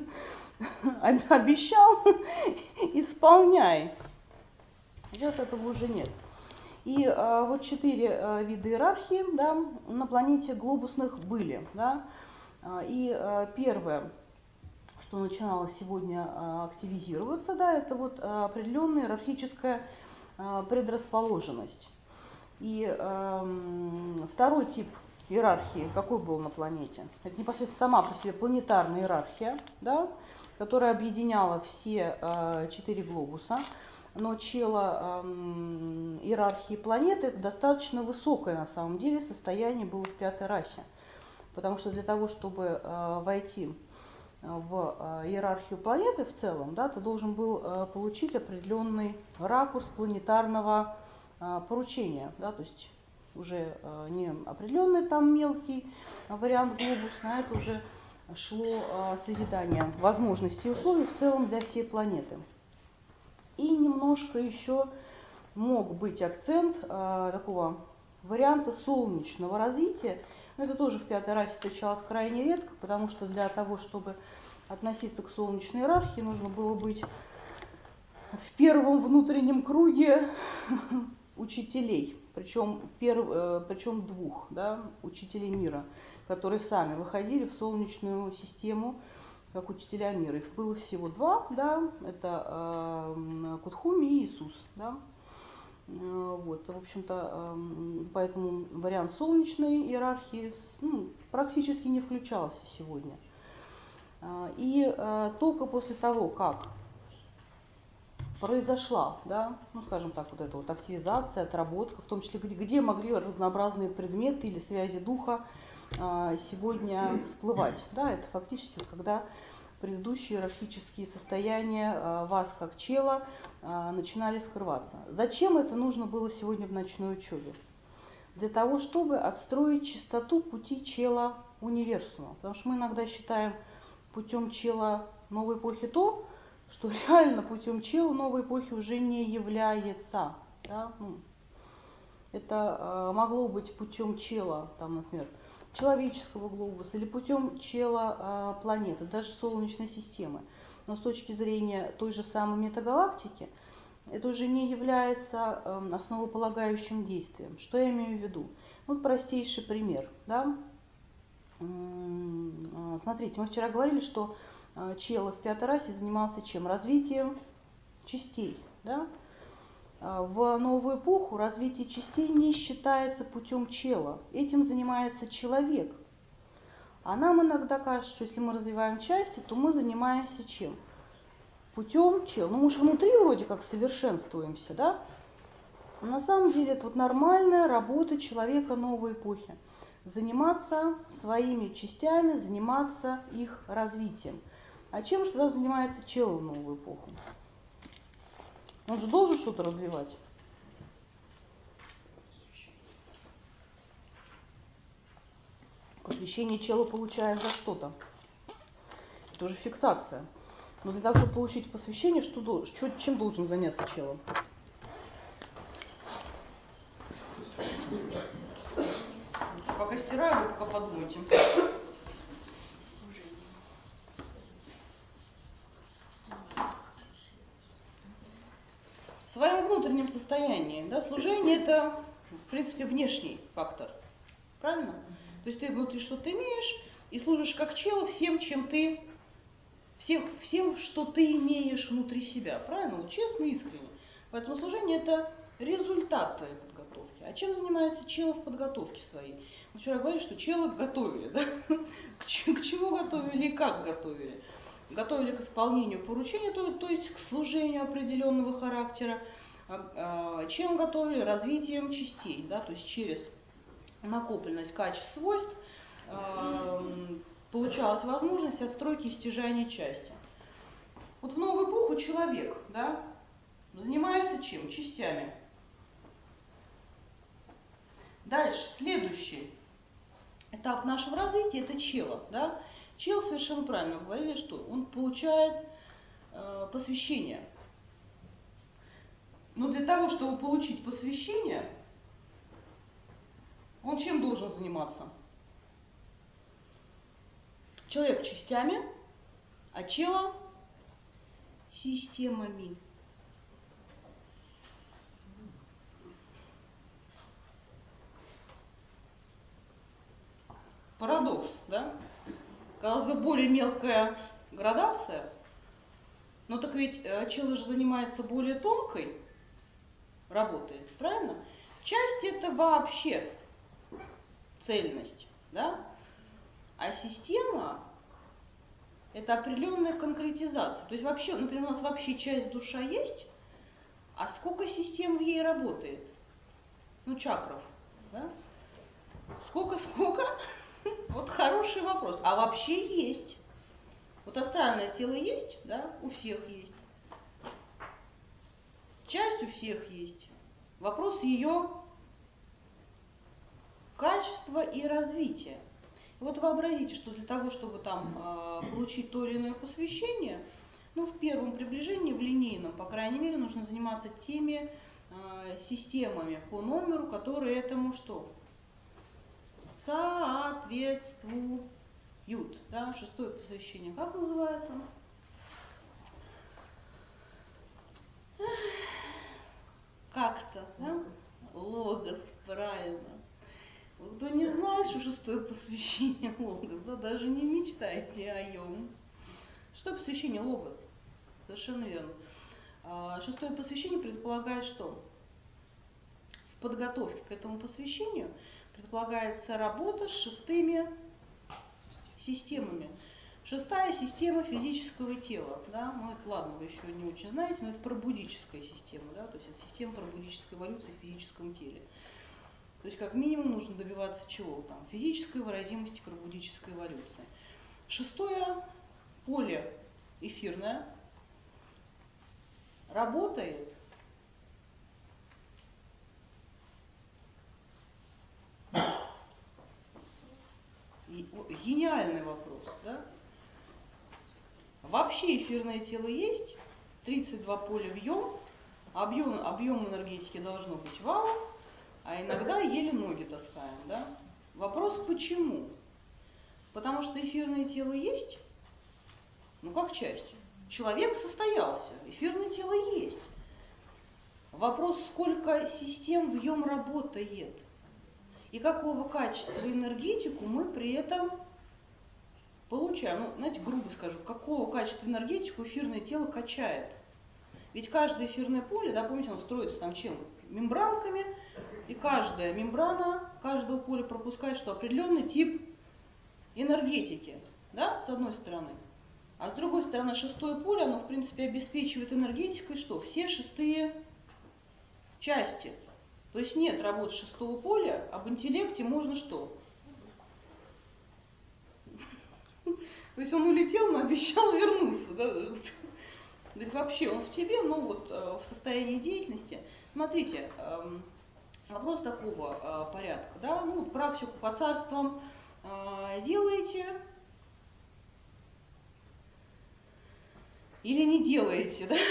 обещал, исполняй. Сейчас этого уже нет. И вот 4 вида иерархии, да, на планете глобусных были. Да. И первое, что начинало сегодня активизироваться, да, это вот определенная иерархическая предрасположенность. И второй тип иерархии, какой был на планете? Это непосредственно сама по себе планетарная иерархия, да, которая объединяла все 4 глобуса. Но чело иерархии планеты это достаточно высокое на самом деле состояние было в пятой расе. Потому что для того, чтобы войти в иерархию планеты в целом, да, ты должен был получить определенный ракурс планетарного поручения. Да, то есть уже не определенный там мелкий вариант глобуса, а это уже шло созидание возможностей и условий в целом для всей планеты. И немножко еще мог быть акцент такого варианта солнечного развития. Но это тоже в пятой расе встречалось крайне редко, потому что для того, чтобы относиться к солнечной иерархии, нужно было быть в первом внутреннем круге учителей, причем 2 да, учителей мира, которые сами выходили в солнечную систему как учителя мира. Их было всего 2, да, это Кутхуми и Иисус, да. Вот, в общем-то, поэтому вариант солнечной иерархии практически не включался сегодня. И только после того, как произошла, да, ну, скажем так, вот эта вот активизация, отработка, в том числе, где могли разнообразные предметы или связи духа сегодня всплывать. Да, это фактически, когда предыдущие иерархические состояния вас как чела начинали скрываться. Зачем это нужно было сегодня в ночной учебе? Для того, чтобы отстроить чистоту пути чела универсума. Потому что мы иногда считаем путем чела новой эпохи то, что реально путем чела новой эпохи уже не является. Да? Это могло быть путем чела, там, например, человеческого глобуса или путем чела планеты, даже Солнечной системы. Но с точки зрения той же самой метагалактики, это уже не является основополагающим действием. Что я имею в виду? Вот простейший пример. Да? Смотрите, мы вчера говорили, что чело в пятой расе занимался чем? Развитием частей. Да? в новую эпоху развитие частей не считается путем чела. Этим занимается человек. А нам иногда кажется, что если мы развиваем части, то мы занимаемся чем? Путем чела. Ну мы же внутри вроде как совершенствуемся, да? Но на самом деле это вот нормальная работа человека новой эпохи. Заниматься своими частями, заниматься их развитием. А чем же тогда занимается чел в новую эпоху? Он же должен что-то развивать. Посвящение чела получает за что-то. Это уже фиксация. Но для того, чтобы получить посвящение, чем должен заняться челом? Пока стираю, вы пока подумайте. В своем внутреннем состоянии, да, служение это, в принципе, внешний фактор. Правильно? То есть ты внутри что-то имеешь и служишь как чел всем, что ты имеешь внутри себя. Правильно? Вот честно и искренне. Поэтому служение это результат твоей подготовки. А чем занимается чел в подготовке своей? Мы вчера говорили, что челы готовили, да? К чему готовили и как готовили? Готовили к исполнению поручения, то есть к служению определенного характера. Чем готовили? Развитием частей, да? То есть через накопленность качеств, свойств получалась возможность отстройки и стяжания части. Вот в новую эпоху человек, да, занимается чем? Частями. Дальше, следующий этап нашего развития – это чело. Да? Чел, совершенно правильно говорили, что он получает посвящение. Но для того, чтобы получить посвящение, он чем должен заниматься? Человек частями, а чело системами. Парадокс, да? Казалось бы, более мелкая градация, но так ведь чело же занимается более тонкой работой, правильно? Часть это вообще цельность, да? А система это определенная конкретизация. То есть вообще, например, у нас вообще часть душа есть, а сколько систем в ней работает? Ну, чакров, да? Сколько? Вот хороший вопрос. А вообще есть. Вот астральное тело есть, да? У всех есть. Часть у всех есть. Вопрос ее качества и развития. И вот вообразите, что для того, чтобы там получить то или иное посвящение, ну, в первом приближении, в линейном, по крайней мере, нужно заниматься теми системами по номеру, которые этому что? Соответствуют. Да? Шестое посвящение как называется? Как-то, да? Логос, правильно. Вот кто не знает, что шестое посвящение логос, да, даже не мечтайте о нем. Шестое посвящение логос. Совершенно верно. Шестое посвящение предполагает что? В подготовке к этому посвящению предполагается работа с шестыми системами. Шестая система физического тела, да, ну это ладно, вы еще не очень знаете, но это пробудическая система, да, то есть это система пробудической эволюции в физическом теле. То есть как минимум нужно добиваться чего? Там, физической выразимости пробудической эволюции. Шестое поле эфирное работает гениальный вопрос, да? Вообще эфирное тело есть, 32 поля объем энергетики должно быть вау, а иногда еле ноги таскаем, да? Вопрос почему? Потому что эфирное тело есть, ну как часть. Человек состоялся, эфирное тело есть. Вопрос, сколько систем в нем работает и какого качества энергетику мы при этом получаем. Ну, знаете, грубо скажу, какого качества энергетику эфирное тело качает. Ведь каждое эфирное поле, да, помните, оно строится там чем? Мембранками, и каждая мембрана каждого поля пропускает что? Определенный тип энергетики, да, с одной стороны. А с другой стороны, шестое поле, оно, в принципе, обеспечивает энергетикой что? Все шестые части. То есть нет работы шестого поля, об интеллекте можно что? То есть он улетел, но обещал вернуться. Да? То есть вообще он в тебе, но вот в состоянии деятельности. Смотрите, вопрос такого порядка. Да? Ну, практику по царствам делаете или не делаете, да?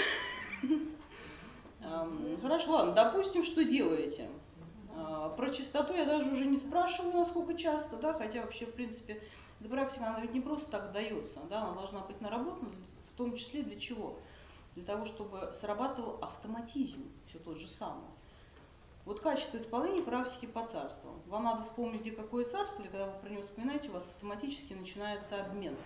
Хорошо, ладно, допустим, что делаете. Про чистоту я даже уже не спрашиваю, насколько часто, да, хотя вообще, в принципе, эта практика, она ведь не просто так дается, да, она должна быть наработана, в том числе для чего? Для того, чтобы срабатывал автоматизм, все тот же самый. Вот качество исполнения практики по царствам. Вам надо вспомнить, где какое царство, или когда вы про него вспоминаете, у вас автоматически начинается обмен.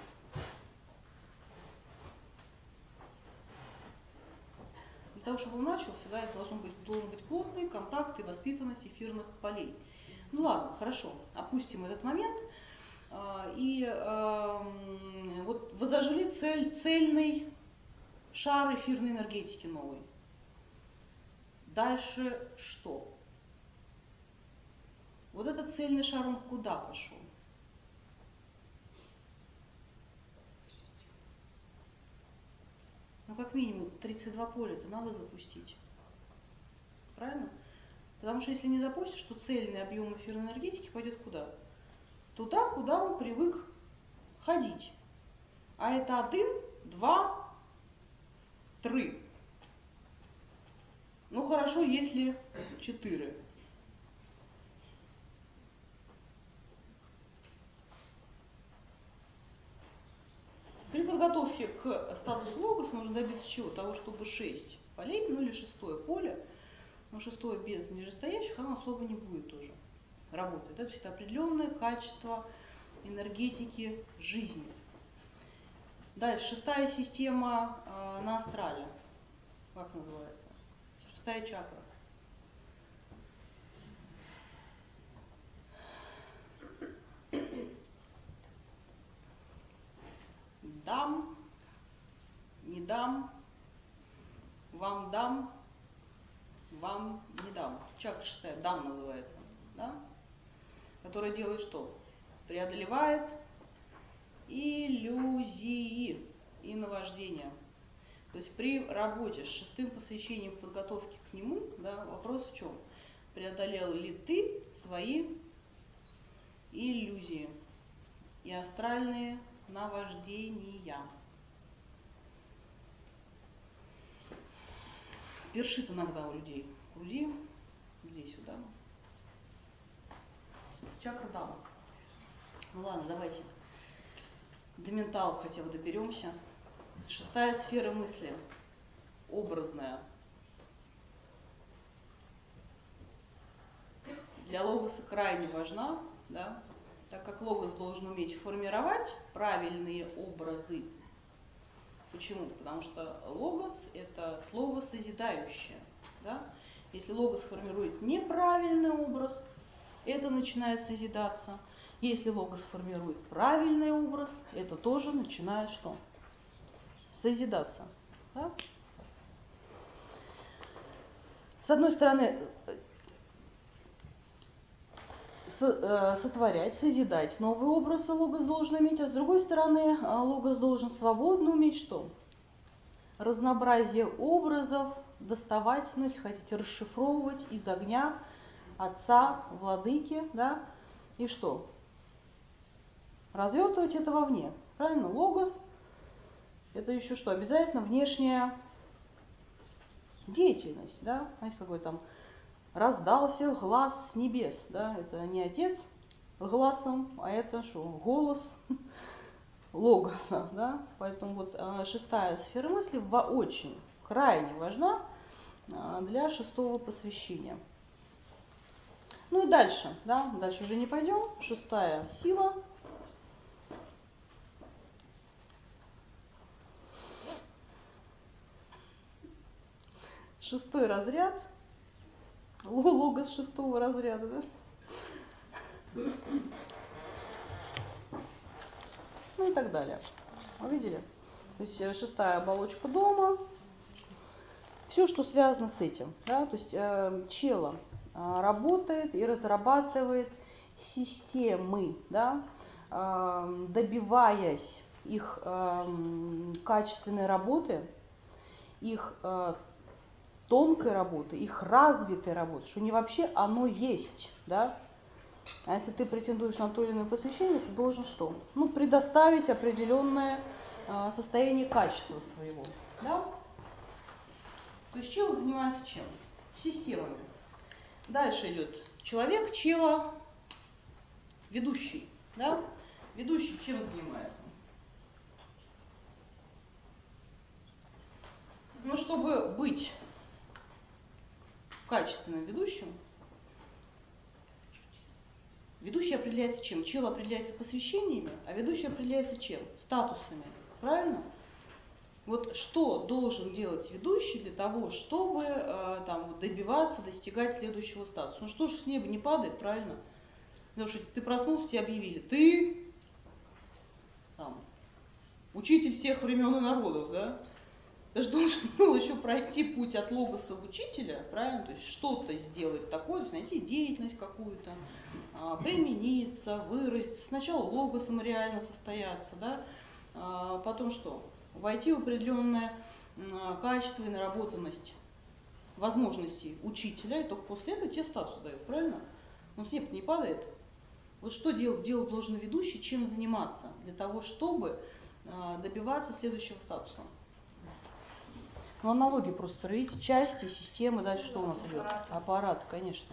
Для того, чтобы он начался, да, это должен быть плотный контакт и воспитанность эфирных полей. Ну ладно, хорошо, опустим этот момент. И вот вы зажили цельный шар эфирной энергетики новый. Дальше что? Вот этот цельный шар, он куда пошел? Ну, как минимум, 32 поля-то надо запустить. Правильно? Потому что если не запустишь, то цельный объем эфирной энергетики пойдет куда? Туда, куда он привык ходить. А это 1, 2, 3. Ну, хорошо, если 4. При подготовке к статусу логоса нужно добиться чего? Того, чтобы 6 полей, ну или шестое поле, но шестое без нижестоящих, оно особо не будет тоже работать. Да? То есть это определенное качество энергетики жизни. Дальше, шестая система на астрале. Как называется? Шестая чакра. Дам, не дам, вам дам, вам не дам. Чакра шестая, дам называется, да? Которая делает что? Преодолевает иллюзии и наваждения. То есть при работе с шестым посвящением подготовки к нему, да, вопрос в чем? Преодолел ли ты свои иллюзии и астральные наваждения? Першит иногда у людей. Груди, здесь сюда. Чакра дама. Ну ладно, давайте до ментала хотя бы доберемся. Шестая сфера мысли. Образная. Для логоса крайне важна, да, так как логос должен уметь формировать правильные образы. Почему? Потому что логос – это слово созидающее. Да? Если логос формирует неправильный образ, это начинает созидаться. Если логос формирует правильный образ, это тоже начинает что? Созидаться. Да? С одной стороны, сотворять, созидать новый образ логос должен иметь, а с другой стороны, логос должен свободно уметь что? Разнообразие образов доставать, ну, если хотите, расшифровывать из огня Отца, Владыки, да, и что? Развертывать это вовне. Правильно? Логос – это еще что? Обязательно внешняя деятельность, да? Знаете, какой там раздался глас с небес, да? Это не Отец глазом, а это что? Голос логоса, да? Поэтому вот шестая сфера мысли очень крайне важна для шестого посвящения. Ну и дальше, да, дальше уже не пойдем. Шестая сила. 6 разряд, логос 6 разряда, да? Ну и так далее. Вы видели? То есть 6-я оболочка дома, все, что связано с этим. Да? То есть чело работает и разрабатывает системы, да? Добиваясь их качественной работы, их тонкой работы, их развитой работы, что не вообще оно есть, да? А если ты претендуешь на то или иное посвящение, ты должен что? Ну, предоставить определенное состояние качества своего, да? То есть чело занимается чем? Системами. Дальше идет человек, чело, ведущий, да? Ведущий чем занимается? Ну, чтобы быть качественным ведущим, ведущий определяется чем? Чело определяется посвящениями, а ведущий определяется чем? Статусами. Правильно? Вот что должен делать ведущий для того, чтобы там, добиваться, достигать следующего статуса? Ну что ж с неба не падает, правильно? Потому что ты проснулся, тебе объявили, ты там, учитель всех времен и народов, да? Ты же должен был еще пройти путь от логоса в учителя, правильно? То есть что-то сделать такое, то есть найти деятельность какую-то, примениться, выразиться. Сначала логосом реально состояться, да? Потом что? Войти в определенное качество и наработанность возможностей учителя, и только после этого тебе статус дают, правильно? Он с неба не падает. Вот что делать должен ведущий, чем заниматься для того, чтобы добиваться следующего статуса? Ну, аналогии просто проведите, части, системы, дальше что у нас идет? Аппарат, конечно.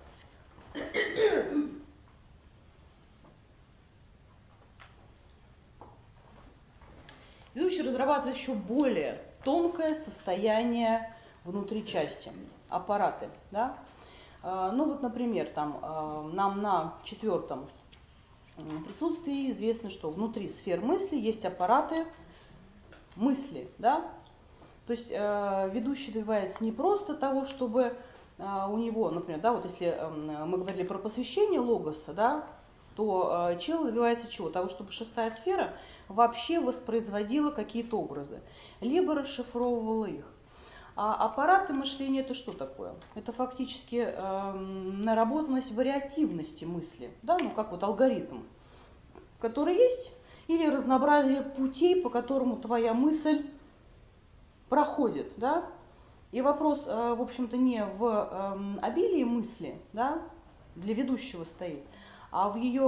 Ведущий разрабатывает еще более тонкое состояние внутри части, аппараты, да? Ну вот, например, там нам на 4-м присутствии известно, что внутри сфер мысли есть аппараты мысли, да? То есть ведущий добивается не просто того, чтобы у него, например, да, вот если мы говорили про посвящение логоса, да, то чело добивается чего? Того, чтобы 6-я сфера вообще воспроизводила какие-то образы, либо расшифровывала их. А аппараты мышления это что такое? Это фактически наработанность вариативности мысли, да, ну как вот алгоритм, который есть, или разнообразие путей, по которому твоя мысль проходит, да? И вопрос, в общем-то, не в обилии мысли, да, для ведущего стоит, а в ее,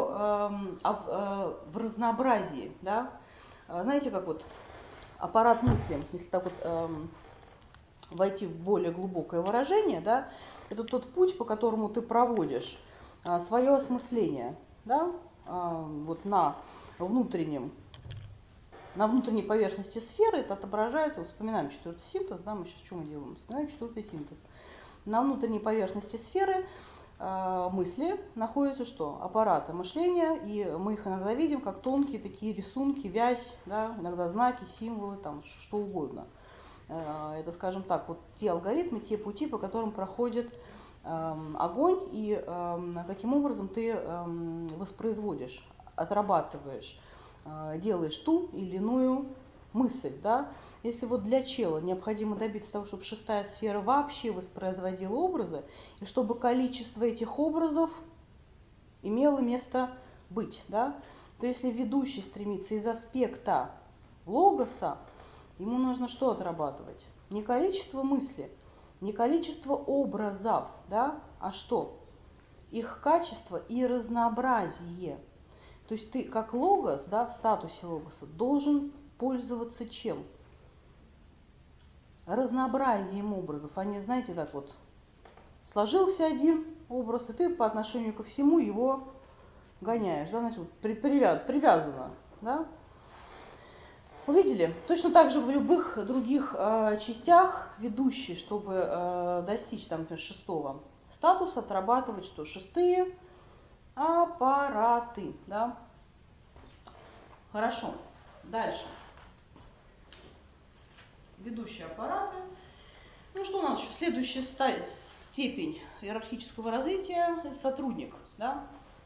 в разнообразии, да. Знаете, как вот аппарат мысли, если так вот войти в более глубокое выражение, да, это тот путь, по которому ты проводишь свое осмысление, да, вот на внутренней поверхности сферы, это отображается, вспоминаем 4-й синтез, да, мы сейчас что мы делаем? Вспоминаем 4-й синтез. На внутренней поверхности сферы мысли находятся что? Аппараты мышления, и мы их иногда видим как тонкие такие рисунки, вязь, да, иногда знаки, символы, там, что угодно. Это, скажем так, вот те алгоритмы, те пути, по которым проходит огонь, и каким образом ты воспроизводишь, отрабатываешь, делаешь ту или иную мысль, да? Если вот для чела необходимо добиться того, чтобы 6-я сфера вообще воспроизводила образы, и чтобы количество этих образов имело место быть, да? То если ведущий стремится из аспекта логоса, ему нужно что отрабатывать? Не количество мысли, не количество образов, да? А что? Их качество и разнообразие. То есть ты как логос, да, в статусе логоса должен пользоваться чем? Разнообразием образов. А не, знаете, так вот, сложился один образ, и ты по отношению ко всему его гоняешь, да, значит, привязано, да. Увидели? Точно так же в любых других частях ведущий, чтобы достичь, там, например, 6-го статуса, отрабатывать что? 6-е аппараты, да. Хорошо. Дальше. Ведущие аппараты. Ну что у нас еще? Следующая степень иерархического развития – это сотрудник. Да?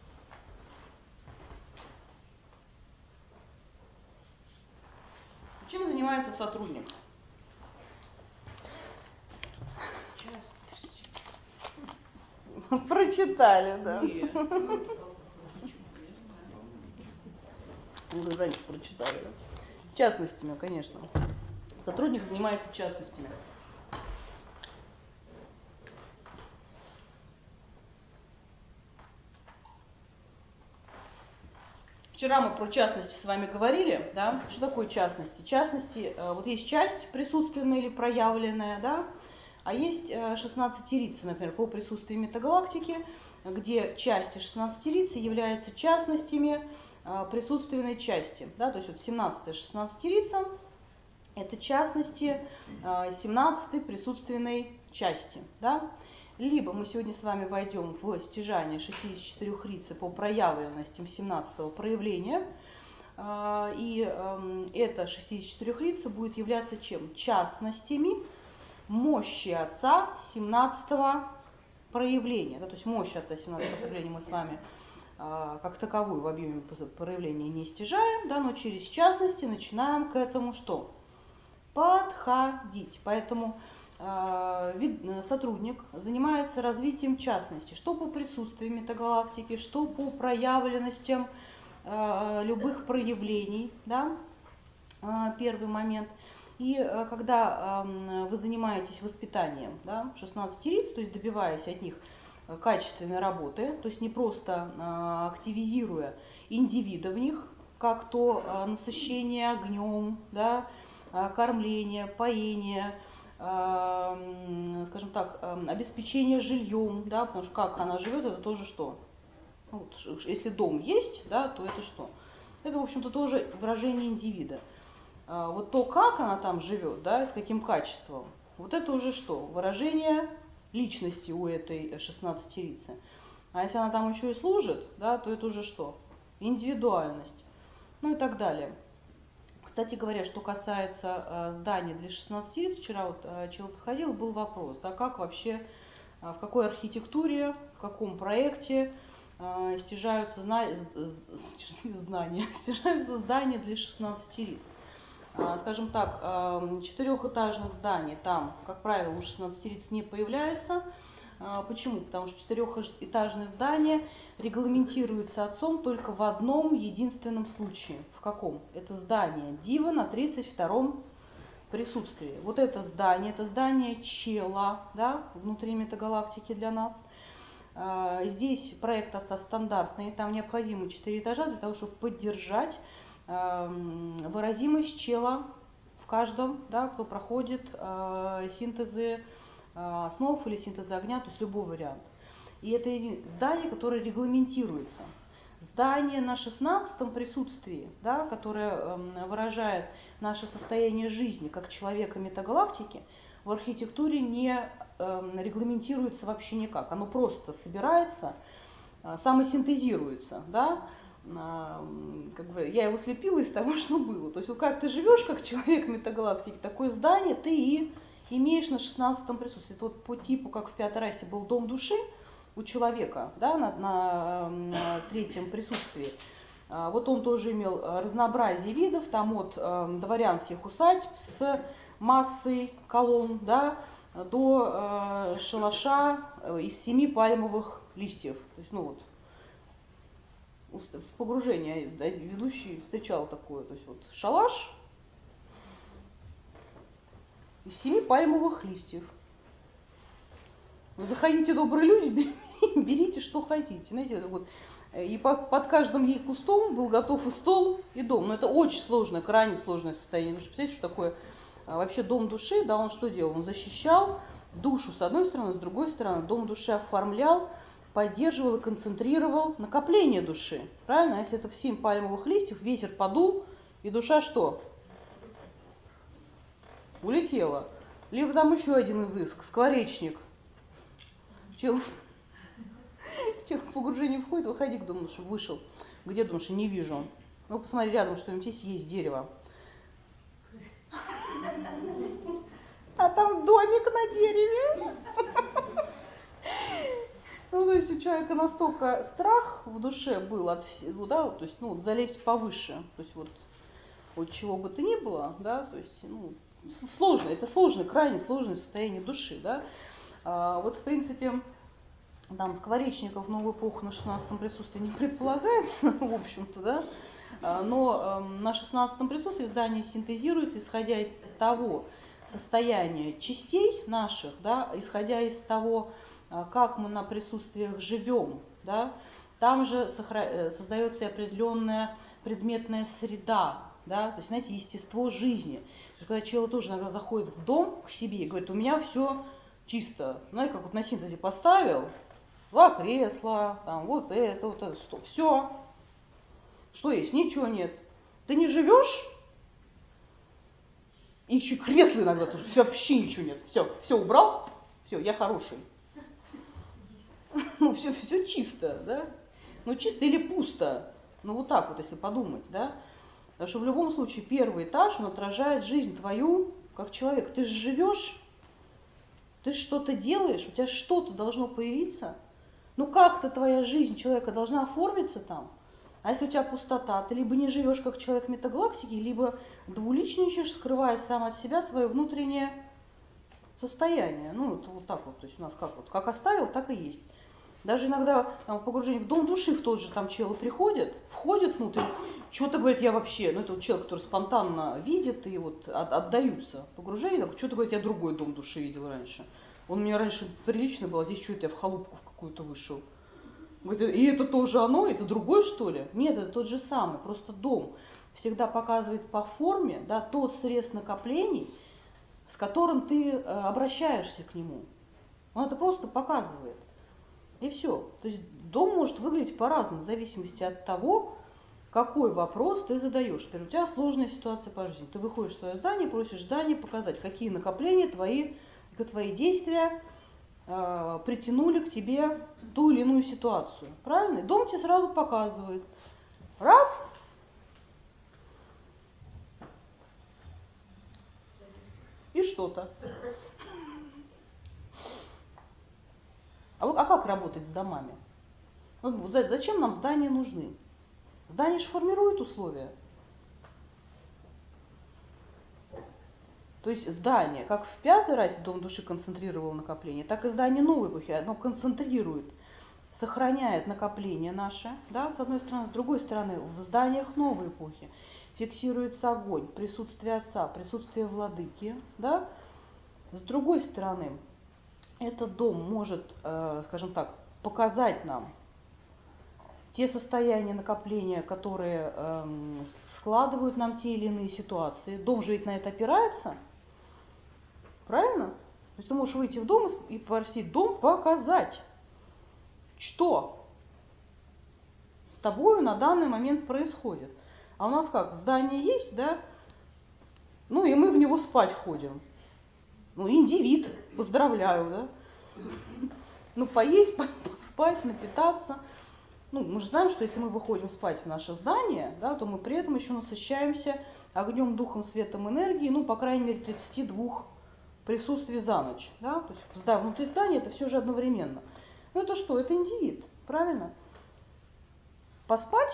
Чем занимается сотрудник? Прочитали, да. Вы раньше прочитали, да? Частностями, конечно. Сотрудник занимается частностями. Вчера мы про частности с вами говорили, да? Что такое частности? Частности, вот есть часть присутственная или проявленная, да? А есть 16-рицы, например, по присутствии метагалактики, где части 16-рицы являются частностями присутственной части. Да? То есть вот 17-я 16-рица – это частности 17-й присутственной части. Да? Либо мы сегодня с вами войдем в стяжание 64-рицы по проявленностям 17-го проявления, и эта 64-рица будет являться чем? Частностями мощи Отца 17-го проявления. Да, то есть мощь Отца 17-го проявления мы с вами как таковую в объеме проявления не стяжаем, да, но через частности начинаем к этому что? Подходить. Поэтому сотрудник занимается развитием частности, что по присутствию метагалактики, что по проявленностям любых проявлений, да, первый момент. И когда вы занимаетесь воспитанием, да, 16-риц, то есть добиваясь от них качественной работы, то есть не просто активизируя индивида в них, как то насыщение огнем, да, кормление, поение, скажем так, обеспечение жильем, да, потому что как она живет, это тоже что? Ну, вот, если дом есть, да, то это что? Это, в общем-то, тоже выражение индивида. Вот то, как она там живет, да, с каким качеством, вот это уже что? Выражение личности у этой 16-рицы. А если она там еще и служит, да, то это уже что? Индивидуальность. Ну и так далее. Кстати говоря, что касается зданий для 16-риц, вчера вот человек подходил, был вопрос, да, как вообще, в какой архитектуре, в каком проекте стяжаются стяжаются здания для 16-риц. Скажем так, четырехэтажных зданий там, как правило, у 16-риц не появляется. Почему? Потому что четырехэтажные здания регламентируются Отцом только в одном единственном случае. В каком? Это здание Дива на 32-м присутствии. Вот это здание чела, да, внутри метагалактики для нас. Здесь проект Отца стандартный, там необходимо 4 этажа для того, чтобы поддержать выразимость чела в каждом, да, кто проходит синтезы основ или синтезы огня, то есть любой вариант. И это здание, которое регламентируется. Здание на 16-м присутствии, да, которое выражает наше состояние жизни как человека метагалактики, в архитектуре не регламентируется вообще никак. Оно просто собирается, самосинтезируется, да. Как бы я его слепила из того, что было. То есть вот как ты живешь как человек метагалактики, такое здание ты и имеешь на 16-м присутствии. Это вот по типу, как в пятой расе был дом души у человека, да, на третьем присутствии. Вот он тоже имел разнообразие видов, там от дворянских усадьб с массой колонн, да, до шалаша из 7 пальмовых листьев. То есть, ну вот, в погружение ведущий встречал такое, то есть вот шалаш из 7 пальмовых листьев. Вы заходите, добрые люди, берите, что хотите. Знаете, вот, и под каждым ей кустом был готов и стол, и дом. Но это очень сложное, крайне сложное состояние. Потому что, представляете, что такое вообще дом души, да, он что делал? Он защищал душу с одной стороны, с другой стороны дом души оформлял, поддерживал и концентрировал накопление души. Правильно? А если это в 7 пальмовых листьев, ветер подул, и душа что? Улетела. Либо там еще один изыск, скворечник. Человек в погружение входит, выходи к дому, чтобы вышел. Где думаешь, не вижу. Ну, посмотри, рядом что-нибудь есть дерево. А там домик на дереве. Ну, то есть у человека настолько страх в душе был от всего, да, то есть, ну, залезть повыше, то есть вот чего бы то ни было, да, то есть, ну, сложно, это сложное, крайне сложное состояние души, да. Вот, в принципе, там скворечников в новую эпоху на 16-м присутствии не предполагается, в общем-то, да, но на 16-м присутствии здание синтезируется, исходя из того состояния частей наших, да, исходя из того, как мы на присутствиях живем, да, там же создается определенная предметная среда, да, то есть, знаете, естество жизни. То есть, когда человек тоже иногда заходит в дом к себе и говорит, у меня все чисто, знаете, как вот на синтезе поставил, два кресла, там вот это, все. Что есть? Ничего нет. Ты не живешь? И еще кресла иногда тоже, вообще ничего нет. Все убрал, все, я хороший. Ну, все чисто, да? Ну, чисто или пусто. Ну, вот так вот, если подумать, да? Потому что в любом случае первый этаж, он отражает жизнь твою как человек. Ты же живешь, ты что-то делаешь, у тебя что-то должно появиться. Ну, как-то твоя жизнь человека должна оформиться там. А если у тебя пустота, ты либо не живешь как человек метагалактики, либо двуличничаешь, скрывая сам от себя свое внутреннее состояние. Ну, это вот так вот, то есть у нас как оставил, так и есть. Даже иногда там, погружение в дом души в тот же там чело приходит, входит внутрь, что-то говорит, я вообще, ну это вот человек, который спонтанно видит и вот отдаются погружению, так, что-то говорит, я другой дом души видел раньше. Он у меня раньше прилично был, а здесь что-то я в халупку в какую-то вышел. Говорит, и это тоже оно, это другой что ли? Нет, это тот же самый, просто дом всегда показывает по форме, да, тот срез накоплений, с которым ты обращаешься к нему. Он это просто показывает. И все. То есть дом может выглядеть по-разному, в зависимости от того, какой вопрос ты задаешь. Теперь у тебя сложная ситуация по жизни. Ты выходишь в свое здание, просишь здание показать, какие накопления твои действия притянули к тебе ту или иную ситуацию. Правильно? И дом тебе сразу показывает. Раз. И что-то. А как работать с домами? Вот зачем нам здания нужны? Здание же формирует условия. То есть здание, как в пятой расе Дом души концентрировал накопление, так и здание новой эпохи, оно концентрирует, сохраняет накопление наше, да, с одной стороны, с другой стороны, в зданиях новой эпохи фиксируется огонь, присутствие Отца, присутствие Владыки, да. С другой стороны, этот дом может, скажем так, показать нам те состояния накопления, которые складывают нам те или иные ситуации. Дом же ведь на это опирается, правильно? То есть ты можешь выйти в дом и попросить дом показать, что с тобой на данный момент происходит. А у нас как, здание есть, да? Ну и мы в него спать ходим. Ну, индивид, поздравляю, да? Ну, поесть, поспать, напитаться. Ну, мы же знаем, что если мы выходим спать в наше здание, да, то мы при этом еще насыщаемся огнем, духом, светом, энергией, ну, по крайней мере, 32 присутствий за ночь. Да? То есть внутри здания это все же одновременно. Ну, это что? Это индивид, правильно? Поспать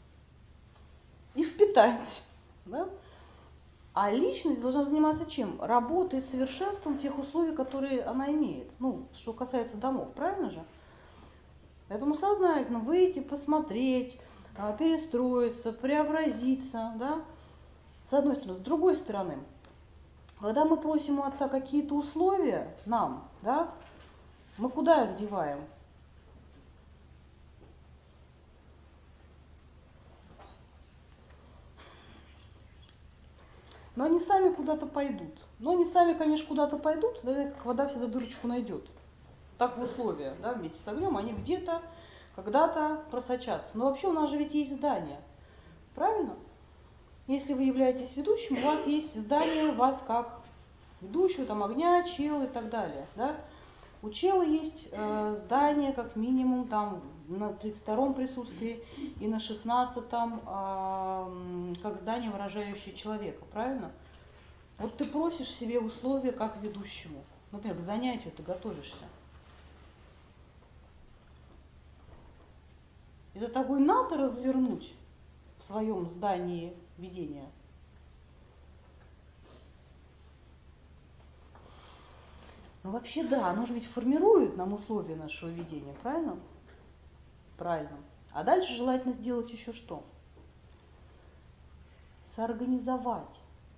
и впитать. Да? А личность должна заниматься чем? Работой, совершенством тех условий, которые она имеет. Ну, что касается домов, правильно же? Поэтому сознательно выйти, посмотреть, перестроиться, преобразиться, да, с одной стороны. С другой стороны, когда мы просим у Отца какие-то условия нам, да, мы куда их деваем? Но они сами куда-то пойдут. Но они сами, конечно, куда-то пойдут, да, как вода всегда дырочку найдет. Так в условиях, да, вместе с огнем, они где-то, когда-то просочатся. Но вообще у нас же ведь есть здание. Правильно? Если вы являетесь ведущим, у вас есть здание, вас как ведущего, там огня, чела и так далее. Да? У чела есть здание как минимум там на 32-м присутствии и на 16-м как здание, выражающее человека. Правильно? Вот ты просишь себе условия как ведущему. Например, к занятию ты готовишься. Этот огонь надо развернуть в своем здании ведения. Ну вообще да, оно же ведь формирует нам условия нашего ведения, правильно? Правильно. А дальше желательно сделать еще что? Соорганизовать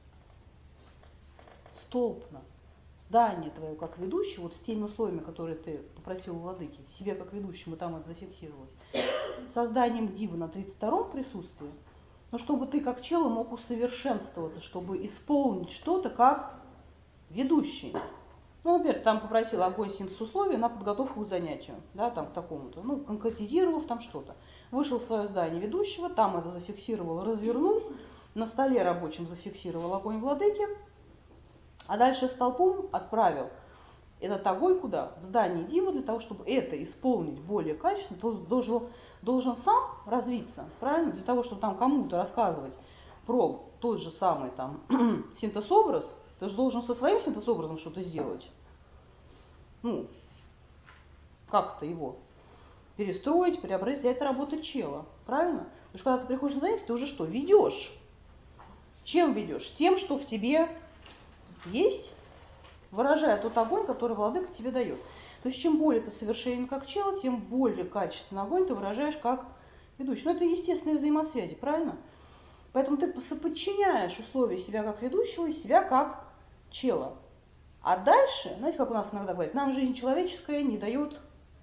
столпно здание твое как ведущего, вот с теми условиями, которые ты попросил у владыки, себе как ведущему, там это зафиксировалось, созданием дива на 32-м присутствии, но чтобы ты как чело мог усовершенствоваться, чтобы исполнить что-то как ведущий. Ну, например, там попросил огонь синтез условий на подготовку к занятию, да, там к такому-то, ну, конкретизировав там что-то. Вышел в свое здание ведущего, там это зафиксировал, развернул, на столе рабочем зафиксировал огонь владыки, а дальше столпом отправил этот огонь куда? В здание дива, для того, чтобы это исполнить более качественно, должен сам развиться, правильно? Для того, чтобы там кому-то рассказывать про тот же самый там синтез-образ, ты же должен со своим синтез-образом что-то сделать. Ну, как-то его перестроить, преобразить. Это работа чела, правильно? Потому что когда ты приходишь на занятие, ты уже что? Ведешь. Чем ведешь? Тем, что в тебе есть, выражая тот огонь, который владыка тебе дает. То есть чем более ты совершенен как чел, тем более качественный огонь ты выражаешь как ведущий. Но это естественные взаимосвязи, правильно? Поэтому ты соподчиняешь условия себя как ведущего и себя как чела. А дальше, знаете, как у нас иногда говорят, нам жизнь человеческая не дает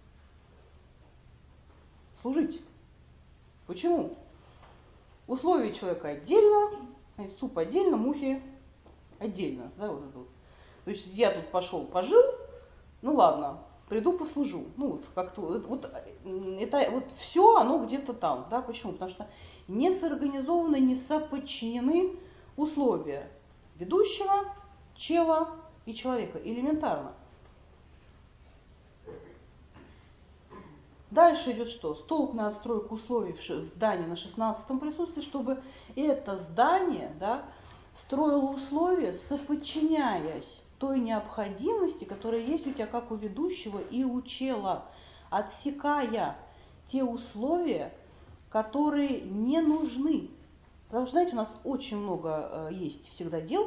служить. Почему? Условия человека отдельно, суп отдельно, мухи отдельно. Да, вот это вот. То есть я тут пошел, пожил, ну ладно, приду послужу. Ну вот как-то вот все оно где-то там. Да? Почему? Потому что не сорганизованы, не соподчинены условия ведущего, чела и человека. Элементарно. Дальше идет что? Столбная отстройка условий в здании на 16-м присутствии, чтобы это здание, да, строило условия, соподчиняясь той необходимости, которая есть у тебя как у ведущего и у чела, отсекая те условия, которые не нужны. Потому что, знаете, у нас очень много есть всегда дел,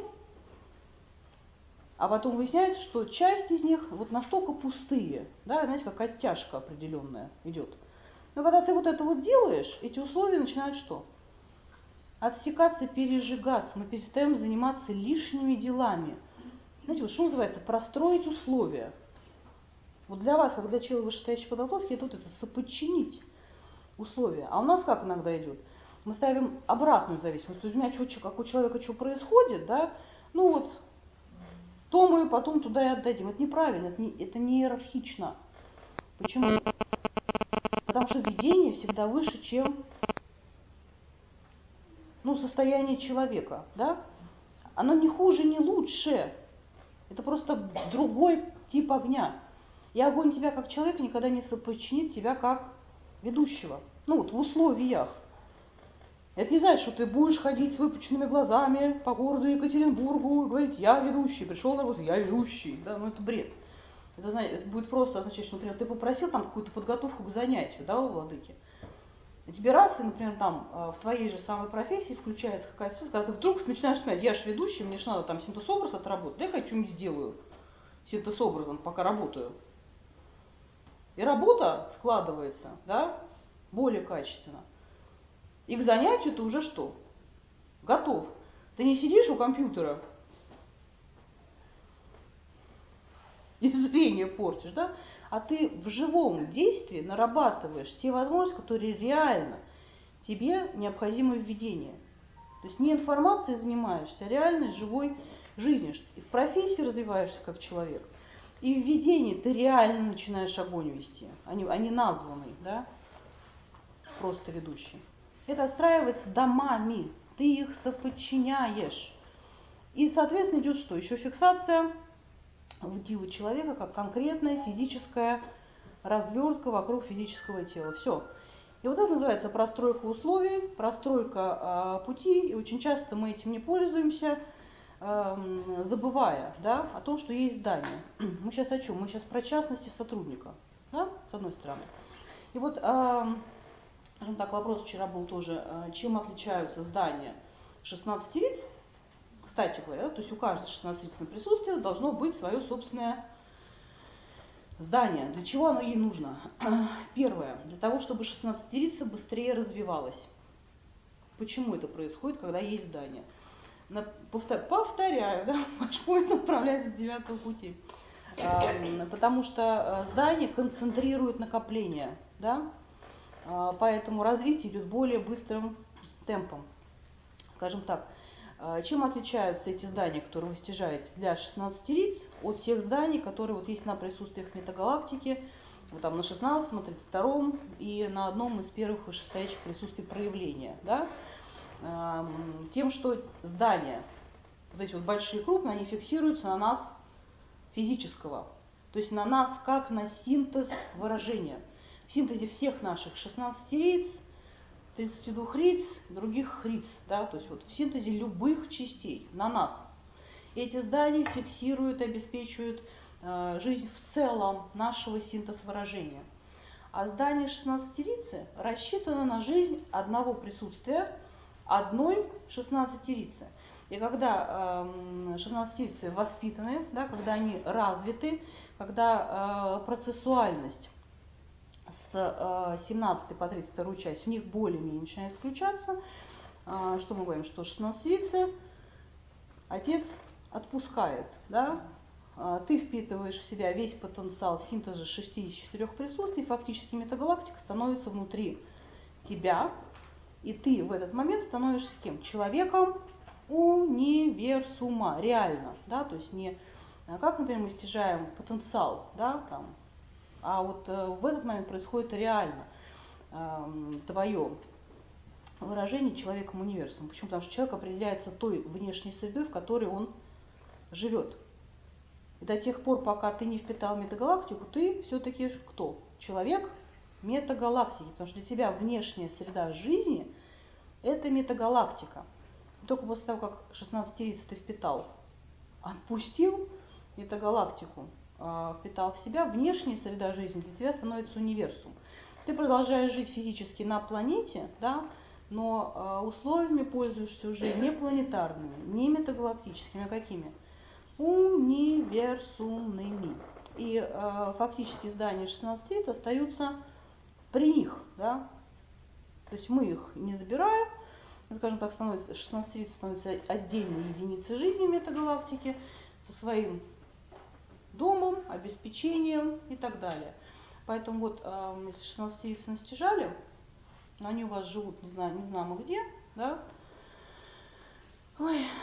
а потом выясняется, что часть из них вот настолько пустые, да, знаете, как оттяжка определенная идет. Но когда ты вот это вот делаешь, эти условия начинают что? Отсекаться, пережигаться. Мы перестаем заниматься лишними делами. Знаете, вот что называется простроить условия. Вот для вас, как для человека вышестоящей подготовки, это вот это соподчинить условия. А у нас как иногда идет? Мы ставим обратную зависимость. То есть у меня как у человека что происходит, да, ну вот, то мы потом туда и отдадим. Это неправильно, это не иерархично. Почему? Потому что видение всегда выше, чем состояние человека. Да? Оно не хуже, не лучше. Это просто другой тип огня. И огонь тебя как человека никогда не соподчинит тебя как ведущего. Ну вот в условиях. Это не значит, что ты будешь ходить с выпученными глазами по городу Екатеринбургу и говорить, я ведущий, пришел на работу, я ведущий. Да, ну это бред. Это будет просто означать, что, например, ты попросил там какую-то подготовку к занятию, да, у владыки. И тебе раз, и, например, там в твоей же самой профессии включается какая-то ситуация, когда ты вдруг начинаешь смеяться, я же ведущий, мне же надо там синтез-образ отработать, дай-ка я что-нибудь сделаю синтез-образом, пока работаю. И работа складывается, да, более качественно. И к занятию ты уже что? Готов. Ты не сидишь у компьютера и зрение портишь, да? А ты в живом действии нарабатываешь те возможности, которые реально тебе необходимы в ведении. То есть не информацией занимаешься, а реальной живой жизнью. И в профессии развиваешься как человек. И в ведении ты реально начинаешь огонь вести, а не названный, да? Просто ведущий. Это отстраивается домами, ты их соподчиняешь. И, соответственно, идет что? Еще фиксация в диву человека как конкретная физическая развертка вокруг физического тела. Все. И вот это называется простройка условий, простройка пути. И очень часто мы этим не пользуемся. забывая, да, о том, что есть здание. Мы сейчас о чем? Мы сейчас про частности сотрудника, да, с одной стороны. И вот, скажем так, вопрос вчера был тоже, чем отличаются здания 16 лиц. Кстати говоря, да, то есть у каждого 16-личного присутствия должно быть свое собственное здание. Для чего оно ей нужно? Первое, для того, чтобы 16-лица быстрее развивалась. Почему это происходит, когда есть здание? Повторяю, да, ваш поезд отправляется с 9-го пути. Потому что здание концентрирует накопление, да, поэтому развитие идет более быстрым темпом. Скажем так, чем отличаются эти здания, которые вы стяжаете для 16 лиц, от тех зданий, которые вот есть на присутствиях метагалактики, вот там на 16-м, на 32-м и на одном из первых вышестоящих присутствий проявления, да? Тем, что здания, вот эти вот большие крупные, они фиксируются на нас физического, то есть на нас как на синтез выражения. В синтезе всех наших 16 лиц, 32 лиц, других лиц, да, то есть вот в синтезе любых частей на нас. Эти здания фиксируют, обеспечивают жизнь в целом нашего синтез выражения. А здание 16-лицы рассчитано на жизнь одного присутствия, одной 16-лицы. И когда 16-лицы воспитаны, да, когда они развиты, когда процессуальность с 17 по 32 часть в них более-менее начинает включаться, что мы говорим, что 16-лицы отец отпускает, да? Ты впитываешь в себя весь потенциал синтеза 64 присутствий, фактически метагалактика становится внутри тебя, и ты в этот момент становишься кем? Человеком универсума, реально, да, то есть не как, например, мы стяжаем потенциал, да, там, а вот в этот момент происходит реально твое выражение человеком универсумом. Почему? Потому что человек определяется той внешней средой, в которой он живет. И до тех пор, пока ты не впитал метагалактику, ты все-таки кто? Человек метагалактики. Потому что для тебя внешняя среда жизни – это метагалактика. И только после того, как 16-лиц ты впитал, отпустил метагалактику, впитал в себя, внешняя среда жизни для тебя становится универсум. Ты продолжаешь жить физически на планете, да, но условиями пользуешься уже не планетарными, не метагалактическими, а какими? Универсумными. И фактически здания 16 лиц остаются при них, да? То есть мы их не забираем, скажем так, 16 лиц становится отдельной единицей жизни в метагалактике со своим домом, обеспечением и так далее. Поэтому вот если 16 лиц настижали, они у вас живут не знамо где, да? Ой.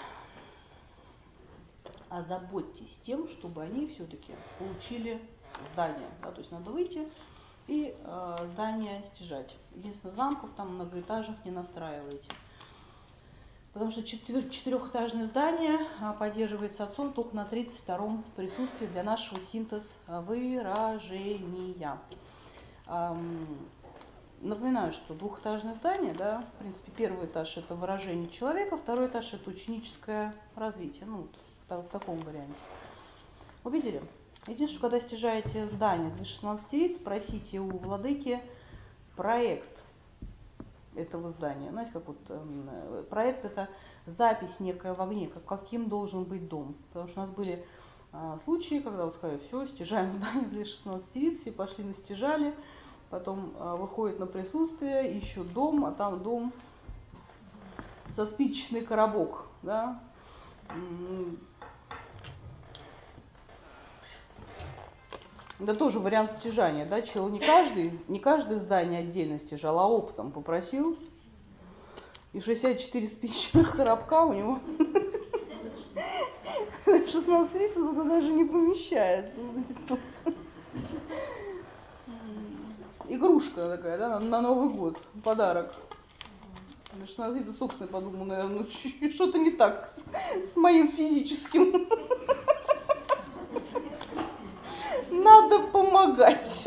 Озаботьтесь тем, чтобы они все-таки получили здание. Да, то есть надо выйти и здание стяжать. Единственное, замков там многоэтажных не настраивайте. Потому что четырехэтажное здание поддерживается отцом только на 32-м присутствии для нашего синтез выражения. Напоминаю, что двухэтажное здание, да, в принципе, первый этаж это выражение человека, второй этаж это ученическое развитие. Ну, в таком варианте. Увидели? Единственное, что когда стяжаете здание для 16 лиц, спросите у владыки проект этого здания. Знаете, как вот проект это запись некая в огне, каким должен быть дом. Потому что у нас были случаи, когда вот сказали, все, стяжаем здание для 16 лиц, все пошли настяжали, потом выходит на присутствие, ищут дом, а там дом со спичечный коробок, да. Это тоже вариант стяжания, да, чего не каждое здание отдельно стяжал, а оптом попросил. И 64 спичечных коробка у него 16 лиц туда даже не помещается. Игрушка такая, да, на Новый год, подарок. 16 лиц, собственно, подумал, наверное, ну что-то не так с моим физическим. Надо помогать.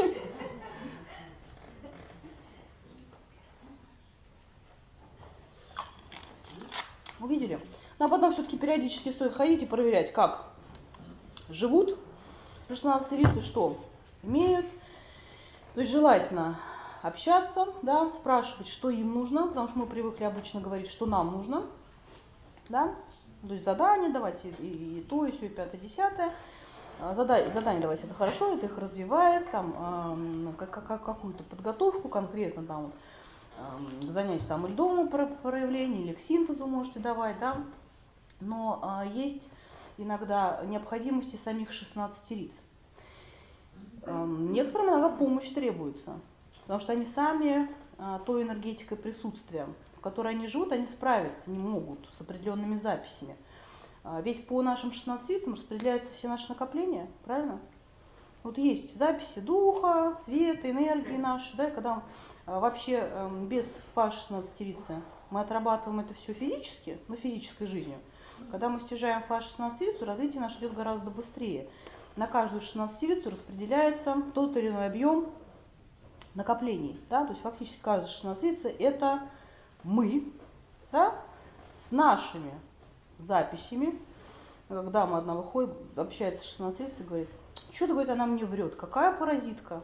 Увидели? Но потом все-таки периодически стоит ходить и проверять, как живут 16-рицы, что имеют. То есть желательно общаться, да, спрашивать, что им нужно, потому что мы привыкли обычно говорить, что нам нужно, да, то есть задания давать и то, и все, и пятое, десятое. Задания давать это хорошо, это их развивает, там, какую-то подготовку конкретно там, к занятию там, или дома проявления, или к синтезу можете давать, да. Но есть иногда необходимости самих 16-риц. Некоторым иногда помощь требуется, потому что они сами той энергетикой присутствия, в которой они живут, они справиться не могут с определенными записями. Ведь по нашим 16-рицам распределяются все наши накопления, правильно? Вот есть записи духа, света, энергии нашей, да, когда вообще без фаз 16-рицы мы отрабатываем это все физически, физической жизнью. Когда мы стяжаем фаз 16-рицу, развитие наше идет гораздо быстрее. На каждую 16-рицу распределяется тот или иной объем накоплений. Да? То есть фактически каждая 16-рица это мы, да, с нашими записями. Когда одна выходит, общается с 16-рицей и говорит, что-то, говорит, она мне врет, какая паразитка.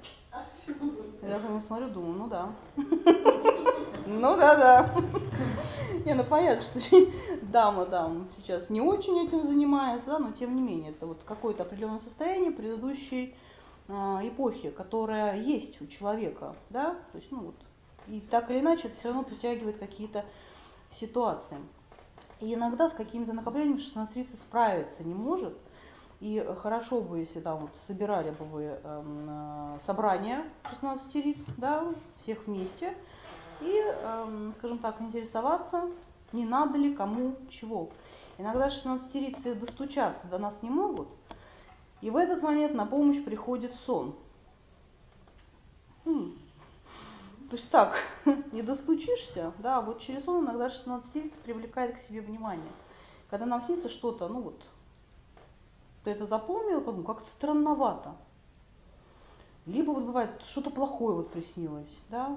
Я смотрю, думаю, ну да. Ну да. Не, понятно, что дама там сейчас не очень этим занимается, да, но тем не менее, это вот какое-то определенное состояние предыдущей эпохи, которая есть у человека, да, то есть, и так или иначе это все равно притягивает какие-то ситуации. И иногда с какими-то накоплениями 16-рица справиться не может. И хорошо бы, если там вот собирали бы вы собрание 16-риц, да, всех вместе, и, скажем так, интересоваться, не надо ли кому чего. Иногда 16-рицы достучаться до нас не могут, и в этот момент на помощь приходит сон. То есть так, не достучишься, да, вот через сон иногда 16-рица привлекает к себе внимание. Когда нам снится что-то, ты это запомнил, подумал, как-то странновато. Либо вот бывает, что-то плохое вот приснилось, да,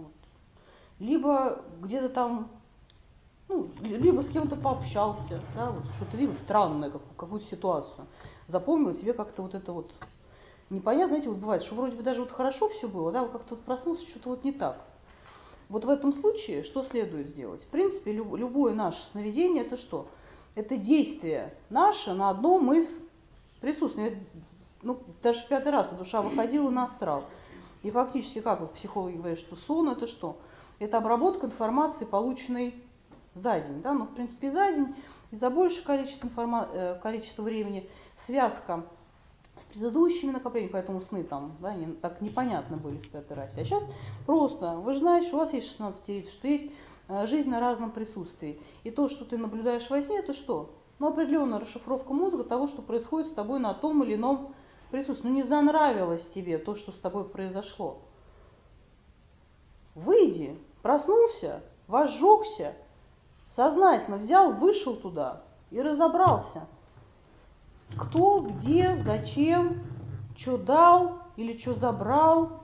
либо где-то там, либо с кем-то пообщался, да, вот что-то видел странное, какую-то ситуацию. Запомнил, тебе как-то вот это вот непонятно, знаете, вот бывает, что вроде бы даже вот хорошо все было, да, вот как-то вот проснулся, что-то вот не так. Вот в этом случае что следует сделать? В принципе, любое наше сновидение это что? Это действие наше на одном из присутствий. Даже в 5-й раз душа выходила на астрал. И фактически, как вот психологи говорят, что сон это что? Это обработка информации, полученной за день. Да? Но в принципе за день и за большее количество времени связка с предыдущими накоплениями, поэтому сны там, да, так непонятно были в 5-й расе. А сейчас просто, вы же знаете, что у вас есть 16-риц, что есть жизнь на разном присутствии. И то, что ты наблюдаешь во сне, это что? Определенная расшифровка мозга того, что происходит с тобой на том или ином присутствии. Не занравилось тебе то, что с тобой произошло. Выйди, проснулся, возжегся, сознательно взял, вышел туда и разобрался. Кто, где, зачем, что дал или что забрал.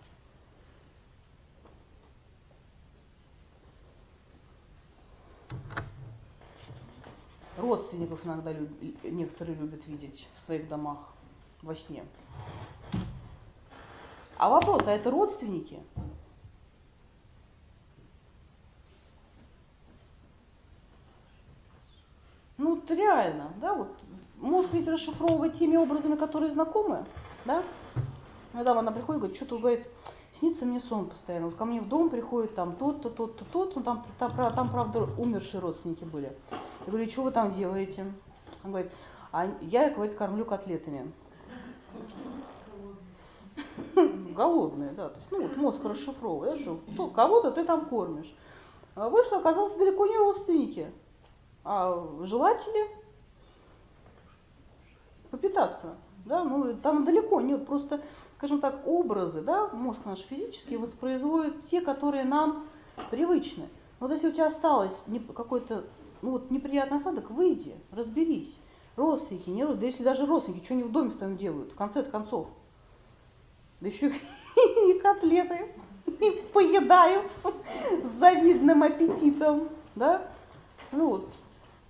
Родственников иногда некоторые любят видеть в своих домах во сне. А вопрос, а это родственники? Реально, да, вот мозг ведь расшифровывать теми образами, которые знакомы, да. Когда она приходит, говорит, что-то, говорит, снится мне сон постоянно. Вот ко мне в дом приходит там тот-то, тот-то, тот, там, правда, умершие родственники были. Я говорю, что вы там делаете? Он говорит, а я, говорит, кормлю котлетами. Голодные, да. То есть, мозг расшифровывает. Кого-то ты там кормишь. А вышло, оказалось, далеко не родственники, а желатели попитаться. Да? Там далеко не просто, скажем так, образы, да, мозг наш физически воспроизводит те, которые нам привычны. Вот если у тебя осталось какой-то неприятный осадок, выйди, разберись. Родственники, не родственники, да если даже родственники, что они в доме в твоем делают, в конце концов. Да еще и котлеты поедают с завидным аппетитом, да?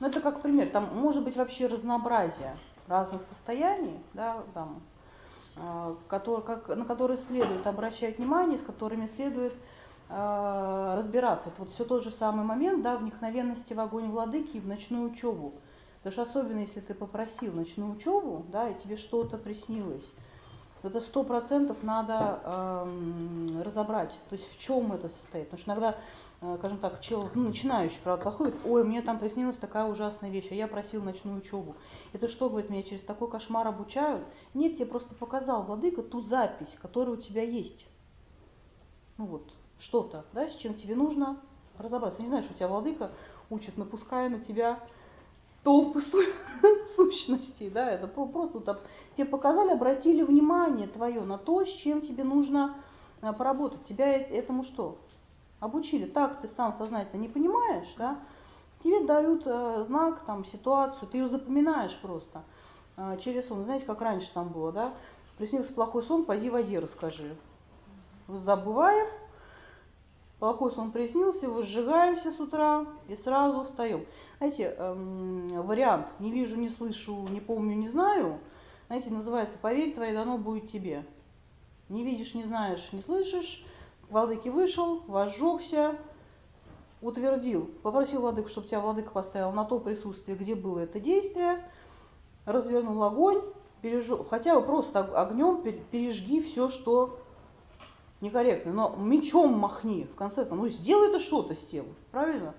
Ну, это как пример. Там может быть вообще разнообразие разных состояний, да, там, на которые следует обращать внимание, с которыми следует разбираться. Это вот все тот же самый момент, да, вникновенности в огонь владыки и в ночную учебу. Потому что особенно если ты попросил ночную учебу, да, и тебе что-то приснилось, это 100% надо разобрать, то есть в чем это состоит. Потому что иногда, скажем так, человек, начинающий, правда, подходит: ой, мне там приснилась такая ужасная вещь, а я просил ночную учебу. Это что, говорит, меня через такой кошмар обучают? Нет, тебе просто показал владыка ту запись, которая у тебя есть. Ну вот, что-то, да, с чем тебе нужно разобраться. Не знаю, что тебя владыка учит, напуская на тебя толпы сущностей, да, это просто вот, тебе показали, обратили внимание твое на то, с чем тебе нужно поработать. Тебя этому что? Обучили. Так ты сам сознательно не понимаешь, да, тебе дают знак, там, ситуацию, ты ее запоминаешь просто через сон. Знаете, как раньше там было, да, приснился плохой сон, пойди в воде расскажи. Забываем, плохой сон приснился, его сжигаемся с утра и сразу встаем. Знаете, вариант «не вижу, не слышу, не помню, не знаю», знаете, называется «поверь, твое дано будет тебе». Не видишь, не знаешь, не слышишь, к владыке вышел, возжегся, утвердил, попросил владыку, чтобы тебя владыка поставил на то присутствие, где было это действие, развернул огонь, хотя бы просто огнем пережги все, что некорректно, но мечом махни в конце, ну сделай это что-то с тем, правильно?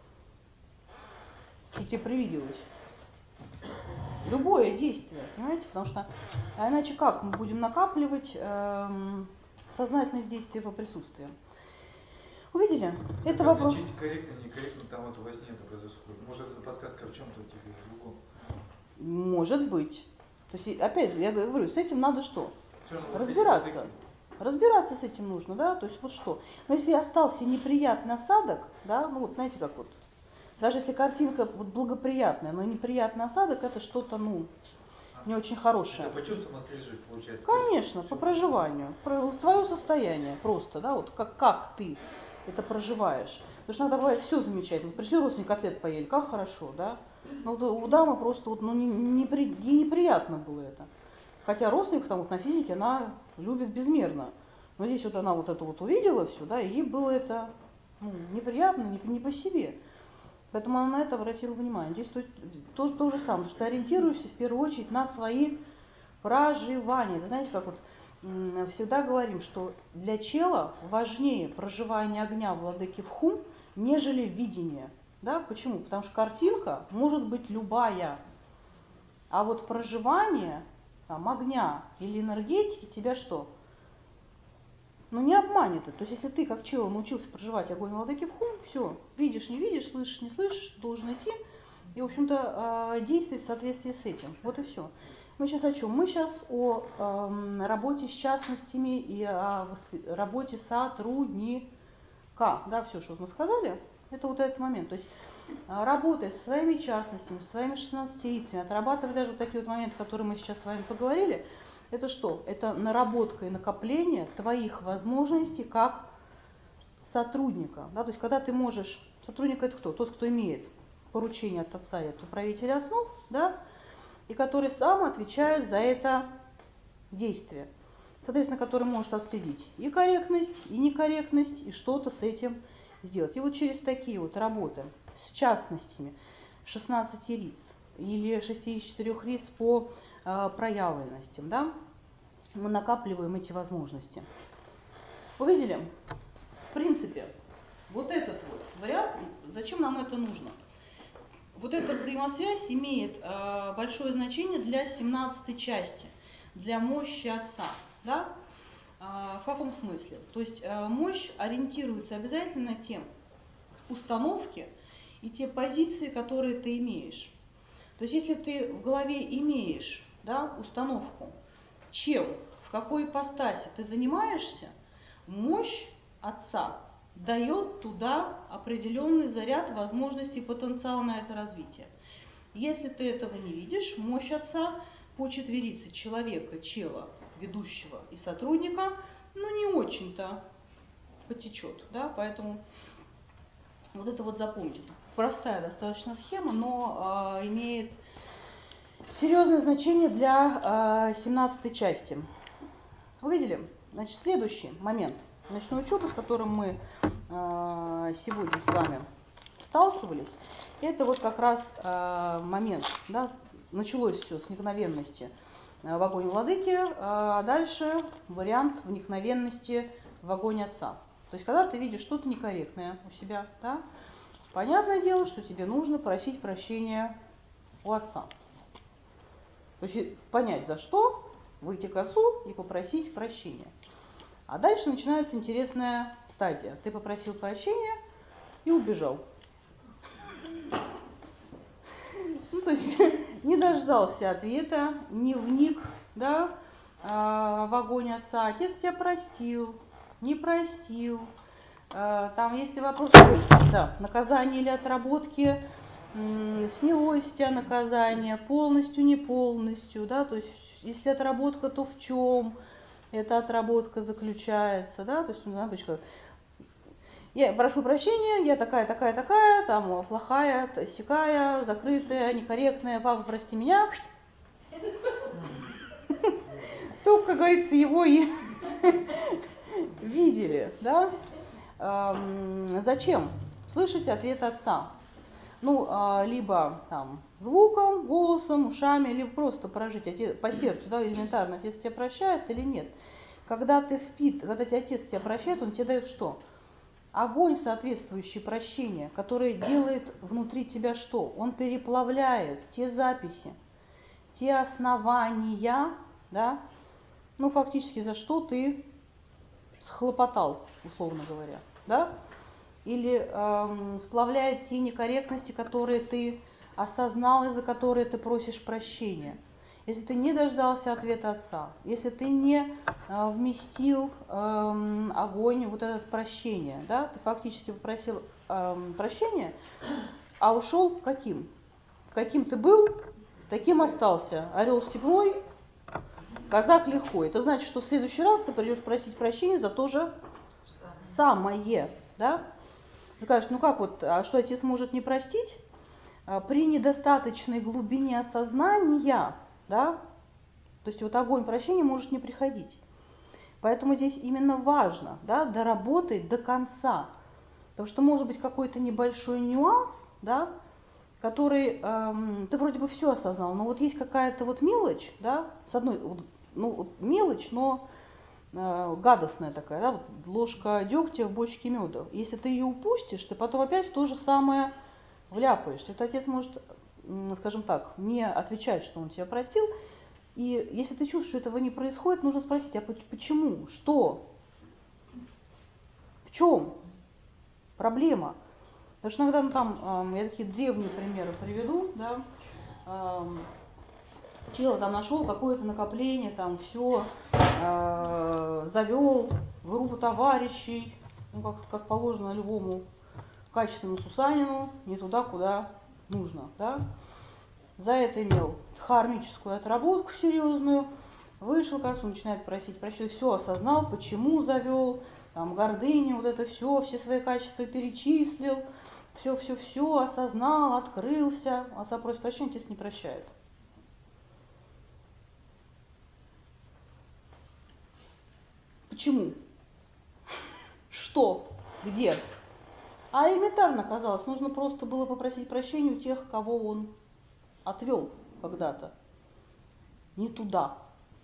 Что тебе привиделось. Любое действие, понимаете, потому что иначе как мы будем накапливать сознательность действия по присутствию. Увидели? Это вопрос. Корректно, некорректно там это во сне это происходит. Может, это подсказка в чем-то тебе другом? Может быть. То есть, опять же, я говорю, с этим надо что? Разбираться. Разбираться с этим нужно, да, то есть вот что. Но если остался неприятный осадок, да, ну вот знаете, как вот, даже если картинка вот благоприятная, но неприятный осадок, это что-то, не очень хорошее. Это по чувствам отслеживать, получается? Конечно, по проживанию. Твое состояние просто, да, вот как ты это проживаешь. Потому что иногда бывает все замечательно. Пришли родственники, котлет поели, как хорошо, да. Но вот у дамы просто вот, ей неприятно было это. Хотя родственников там вот на физике она любит безмерно. Но здесь вот она вот это вот увидела все, да, и ей было это неприятно, не по себе. Поэтому она на это обратила внимание. Здесь то же самое, что ты ориентируешься в первую очередь на свои проживания. Это знаете, как вот всегда говорим, что для чела важнее проживание огня владыки в хум, нежели видение. Да? Почему? Потому что картинка может быть любая, а вот проживание там, огня или энергетики тебя что? Не обманет это. То есть, если ты, как чел, научился проживать огонь владыки в хум, все, видишь, не видишь, слышишь, не слышишь, должен идти и, в общем-то, действовать в соответствии с этим. Вот и все. Мы сейчас о чем? Мы сейчас о работе с частностями и о работе сотрудника. Да, все, что мы сказали, это вот этот момент. То есть, работая со своими частностями, со своими 16-рицами, отрабатывая даже вот такие вот моменты, которые мы сейчас с вами поговорили, это что? Это наработка и накопление твоих возможностей как сотрудника. Да? То есть, когда ты можешь... Сотрудник – это кто? Тот, кто имеет поручение от отца и от управителя основ, да? И который сам отвечает за это действие. Соответственно, который может отследить и корректность, и некорректность, и что-то с этим сделать. И вот через такие вот работы с частностями 16 риц или 64 риц по проявленностям, да, мы накапливаем эти возможности. Увидели? В принципе, вот этот вот вариант, зачем нам это нужно? Вот эта взаимосвязь имеет большое значение для 17-й части, для мощи Отца. Да? В каком смысле? То есть мощь ориентируется обязательно на те установки и те позиции, которые ты имеешь. То есть если ты в голове имеешь, да, установку, чем, в какой ипостаси ты занимаешься, мощь Отца дает туда определенный заряд возможностей и потенциал на это развитие. Если ты этого не видишь, мощь Отца по четверице человека, чела, ведущего и сотрудника, не очень-то потечет. Да? Поэтому вот это вот запомните. простая достаточно схема, но имеет серьезное значение для 17 части. Увидели? Значит, следующий момент ночной учебы, с которым мы сегодня с вами сталкивались, это вот как раз момент, да, началось все с вникновенности в огонь владыки, а дальше вариант вникновенности в огонь отца. То есть, когда ты видишь что-то некорректное у себя, да, понятное дело, что тебе нужно просить прощения у отца. То есть, понять за что, выйти к отцу и попросить прощения. А дальше начинается интересная стадия. Ты попросил прощения и убежал. Ну, то есть не дождался ответа, не вник, да, в огонь отца. Отец тебя простил, не простил. Там, если вопрос наказания или отработки, снялось с тебя наказание, полностью, не полностью, да, то есть если отработка, то в чем эта отработка заключается, да, то есть, я прошу прощения, я такая, там, плохая, сякая, закрытая, некорректная, папа, прости меня. Только, как говорится, его и видели, да. Зачем? Слышать ответ отца. Ну, либо там звуком, голосом, ушами, либо просто прожить по сердцу, да, элементарно, отец тебя прощает или нет. Когда когда отец тебя прощает, он тебе дает что? Огонь, соответствующий прощению, который делает внутри тебя что? Он переплавляет те записи, те основания, да, ну, фактически за что ты схлопотал, условно говоря, да, или сплавляет те некорректности, которые ты осознал и за которые ты просишь прощения. Если ты не дождался ответа отца, если ты не вместил огонь вот этот прощения, да, ты фактически попросил прощения, а ушел каким? Каким ты был, таким остался. Орел степной, казак лихой. Это значит, что в следующий раз ты придешь просить прощения за то же самое, да? Ты скажешь, ну как вот, а что отец может не простить? При недостаточной глубине осознания, да, то есть вот огонь прощения может не приходить. Поэтому здесь именно важно, да, доработать до конца. Потому что может быть какой-то небольшой нюанс, да, который ты вроде бы все осознал, но вот есть какая-то вот мелочь, да, с одной, ну вот мелочь, но гадостная такая, да, вот ложка дегтя в бочке меда. Если ты ее упустишь, ты потом опять в то же самое вляпаешься. Этот отец может, скажем так, не отвечать, что он тебя простил. И если ты чувствуешь, что этого не происходит, нужно спросить, а почему? Что? В чем проблема? Потому что иногда, ну, там, я такие древние примеры приведу, да, чел там нашел какое-то накопление, там все, завел группу товарищей, ну, как положено любому качественному сусанину, не туда, куда нужно, да. За это имел дхармическую отработку серьезную, вышел, как он начинает просить прощения, все осознал, почему завел, там гордыня, вот это все свои качества перечислил, все осознал, открылся, а за просит прощения, отец не прощает. Почему? Что? Где? А элементарно казалось, нужно просто было попросить прощения у тех, кого он отвел когда-то. Не туда.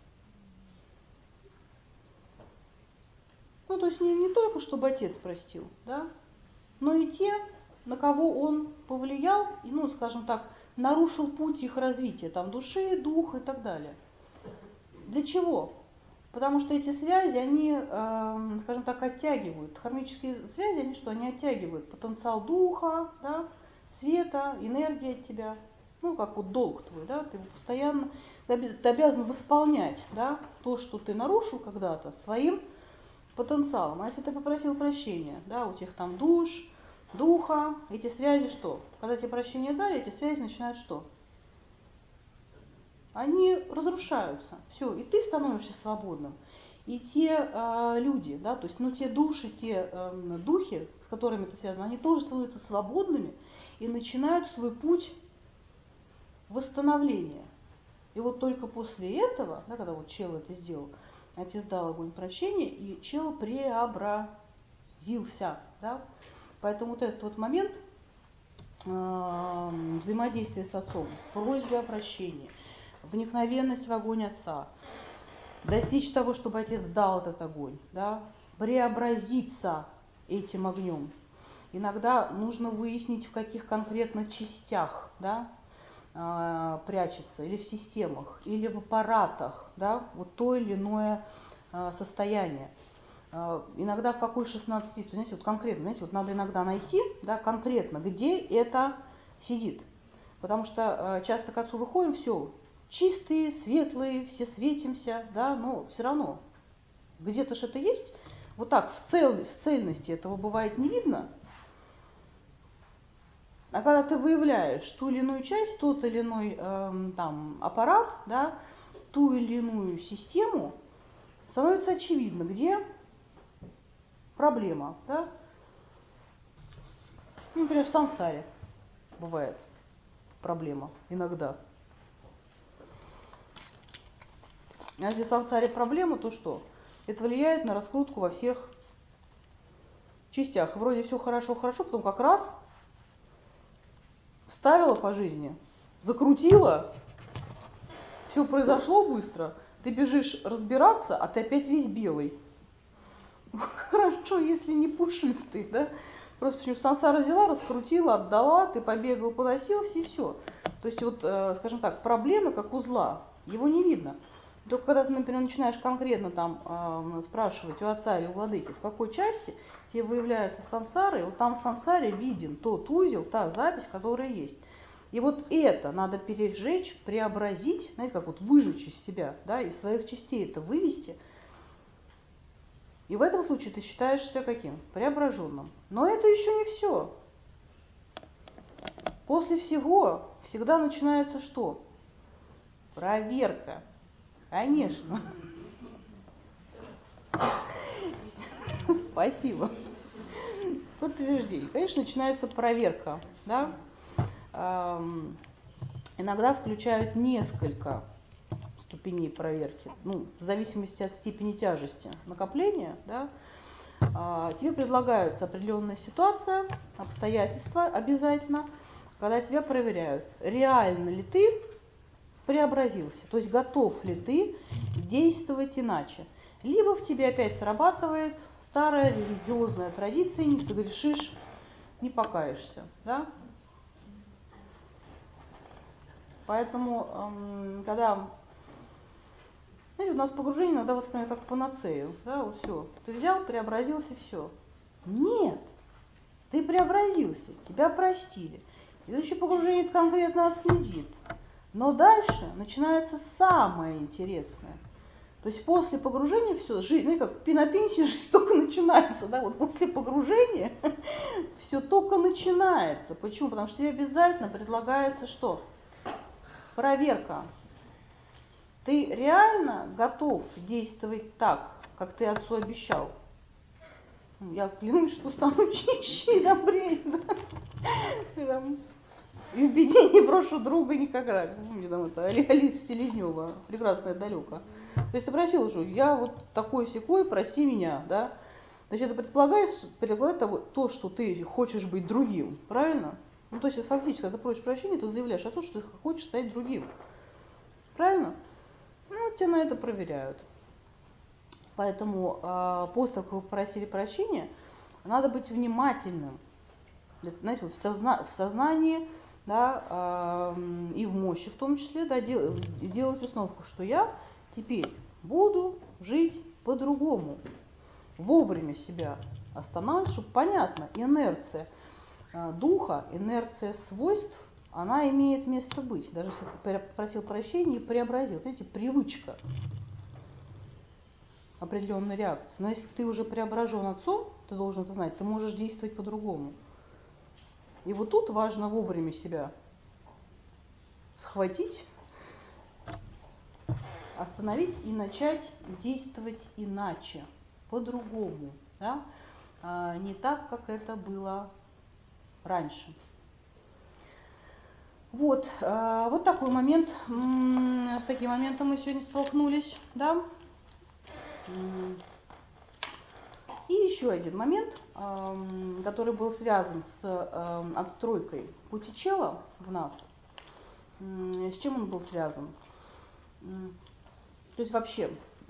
Ну, то есть не только, чтобы отец простил, да, но и те, на кого он повлиял, и, ну, скажем так, нарушил путь их развития, там, души, дух и так далее. Для чего? Потому что эти связи, они, скажем так, оттягивают. Дхармические связи, они что? Они оттягивают потенциал духа, да, света, энергии от тебя. Ну, как вот долг твой, да, ты его постоянно, ты обязан восполнять, да, то, что ты нарушил когда-то, своим потенциалом. А если ты попросил прощения, да, у тех там душ, духа, эти связи что? Когда тебе прощение дали, эти связи начинают что? Они разрушаются. Все, и ты становишься свободным. И те люди, да, то есть, ну, те души, те духи, с которыми ты связан, они тоже становятся свободными. и начинают свой путь восстановления. И вот только после этого, да, когда вот чел это сделал, отец дал огонь прощения, и чел преобразился. Да? Поэтому вот этот вот момент взаимодействия с отцом, просьбы о прощении, вникновенность в огонь отца, достичь того, чтобы отец дал этот огонь, да, преобразиться этим огнем. Иногда нужно выяснить, в каких конкретно частях, да, прячется, или в системах, или в аппаратах, да, вот то или иное состояние. Иногда в какой 16, знаете, вот конкретно, знаете, вот надо иногда найти, да, конкретно, где это сидит. Потому что часто к отцу выходим, все, чистые, светлые, все светимся, да, но все равно где-то же это есть. Вот так в цельности этого бывает не видно. А когда ты выявляешь ту или иную часть, тот или иной там, аппарат, да, ту или иную систему, становится очевидно, где проблема. Да? Ну, например, в сансаре бывает проблема иногда. А если в сансаре проблема, то что? Это влияет на раскрутку во всех частях. Вроде все хорошо, потом как раз вставила по жизни, закрутила, все произошло быстро, ты бежишь разбираться, а ты опять весь белый. Хорошо, если не пушистый, да? Просто почему сансара взяла, раскрутила, отдала, ты побегал, поносился и все. То есть вот, скажем так, проблемы как узла, его не видно. Только когда ты, например, начинаешь конкретно там спрашивать у отца или у владыки, в какой части тебе выявляются сансары, и вот там в сансаре виден тот узел, та запись, которая есть. И вот это надо пережечь, преобразить, знаете, как вот выжечь из себя, да, из своих частей это вывести. И в этом случае ты считаешь себя каким? Преображенным. Но это еще не все. После всего всегда начинается что? Проверка. Конечно. Спасибо. Подтверждение. Конечно, начинается проверка. Да? Иногда включают несколько ступеней проверки. Ну, в зависимости от степени тяжести накопления, да, тебе предлагаются определенная ситуация, обстоятельства обязательно, когда тебя проверяют, реально ли ты преобразился, то есть готов ли ты действовать иначе. Либо в тебе опять срабатывает старая религиозная традиция, не согрешишь, не покаешься. Да? Поэтому, когда, знаете, у нас погружение иногда воспринимают как панацею, да, вот все, ты взял, преобразился, все. Нет, ты преобразился, тебя простили. Следующее погружение это конкретно отследит. Но дальше начинается самое интересное. То есть после погружения все, жизнь, ну, как на пенсии жизнь только начинается, да, вот после погружения все только начинается. Почему? Потому что тебе обязательно предлагается что? Проверка. Ты реально готов действовать так, как ты отцу обещал? Я клянусь, что стану чище и добрее. Да? И в беде не брошу друга никогда. Помните, там это Алиса Селезнева, прекрасная далека. То есть ты просил уже, я вот такой-сякой, прости меня, да? Значит, это предполагает то, что ты хочешь быть другим, правильно? Ну, то есть фактически, когда ты просишь прощения, ты заявляешь о том, что ты хочешь стать другим. Правильно? Ну, вот тебя на это проверяют. Поэтому после того, как вы попросили прощения, надо быть внимательным. Знаете, вот в сознании, да, и в мощи в том числе, да, сделать установку, что я теперь буду жить по-другому. Вовремя себя останавливать, чтобы понятно, инерция духа, инерция свойств, она имеет место быть. Даже если ты попросил прощения и преобразил. Знаете, привычка, определенная реакция. Но если ты уже преображен отцом, ты должен это знать, ты можешь действовать по-другому. И вот тут важно вовремя себя схватить, остановить и начать действовать иначе, по-другому, да? Не так, как это было раньше. Вот, вот такой момент, с таким моментом мы сегодня столкнулись, да. И еще один момент, который был связан с отстройкой пути чела в нас. С чем он был связан? То есть вообще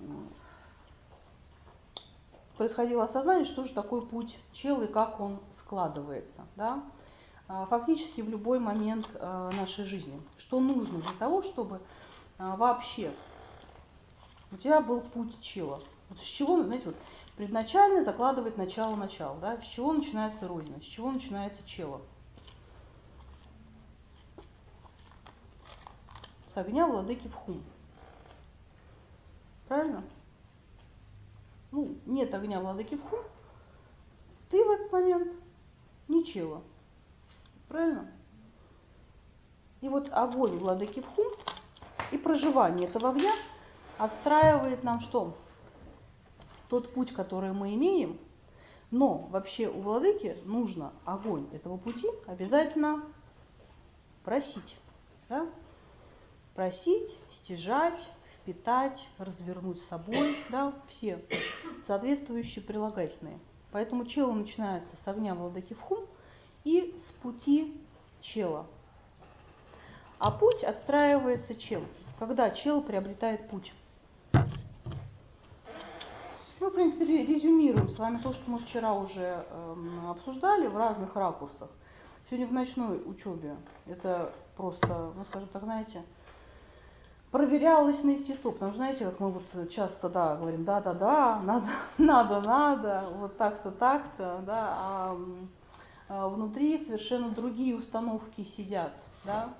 происходило осознание, что же такое путь чела и как он складывается, да? Фактически в любой момент нашей жизни. Что нужно для того, чтобы вообще у тебя был путь чела. Вот с чего, знаете, вот предначально закладывает начало-начало, да? С чего начинается родина, с чего начинается чело? С огня владыки Вхум. Правильно? Ну, нет огня владыки Вхум, ты в этот момент не чела. Правильно? И вот огонь владыки Вхум и проживание этого огня отстраивает нам что? Тот путь, который мы имеем, но вообще у владыки нужно огонь этого пути обязательно просить. Да? Просить, стяжать, впитать, развернуть с собой, да, все соответствующие прилагательные. Поэтому чело начинается с огня владыки Вхум и с пути чела. А путь отстраивается чем? Когда чел приобретает путь. Мы, в принципе, резюмируем с вами то, что мы вчера уже обсуждали в разных ракурсах. Сегодня в ночной учебе это просто, ну, скажем так, знаете, проверялось на естество. Потому что, знаете, как мы вот часто, да, говорим, да-да-да, надо, вот так-то, так-то, да, а внутри совершенно другие установки сидят, да.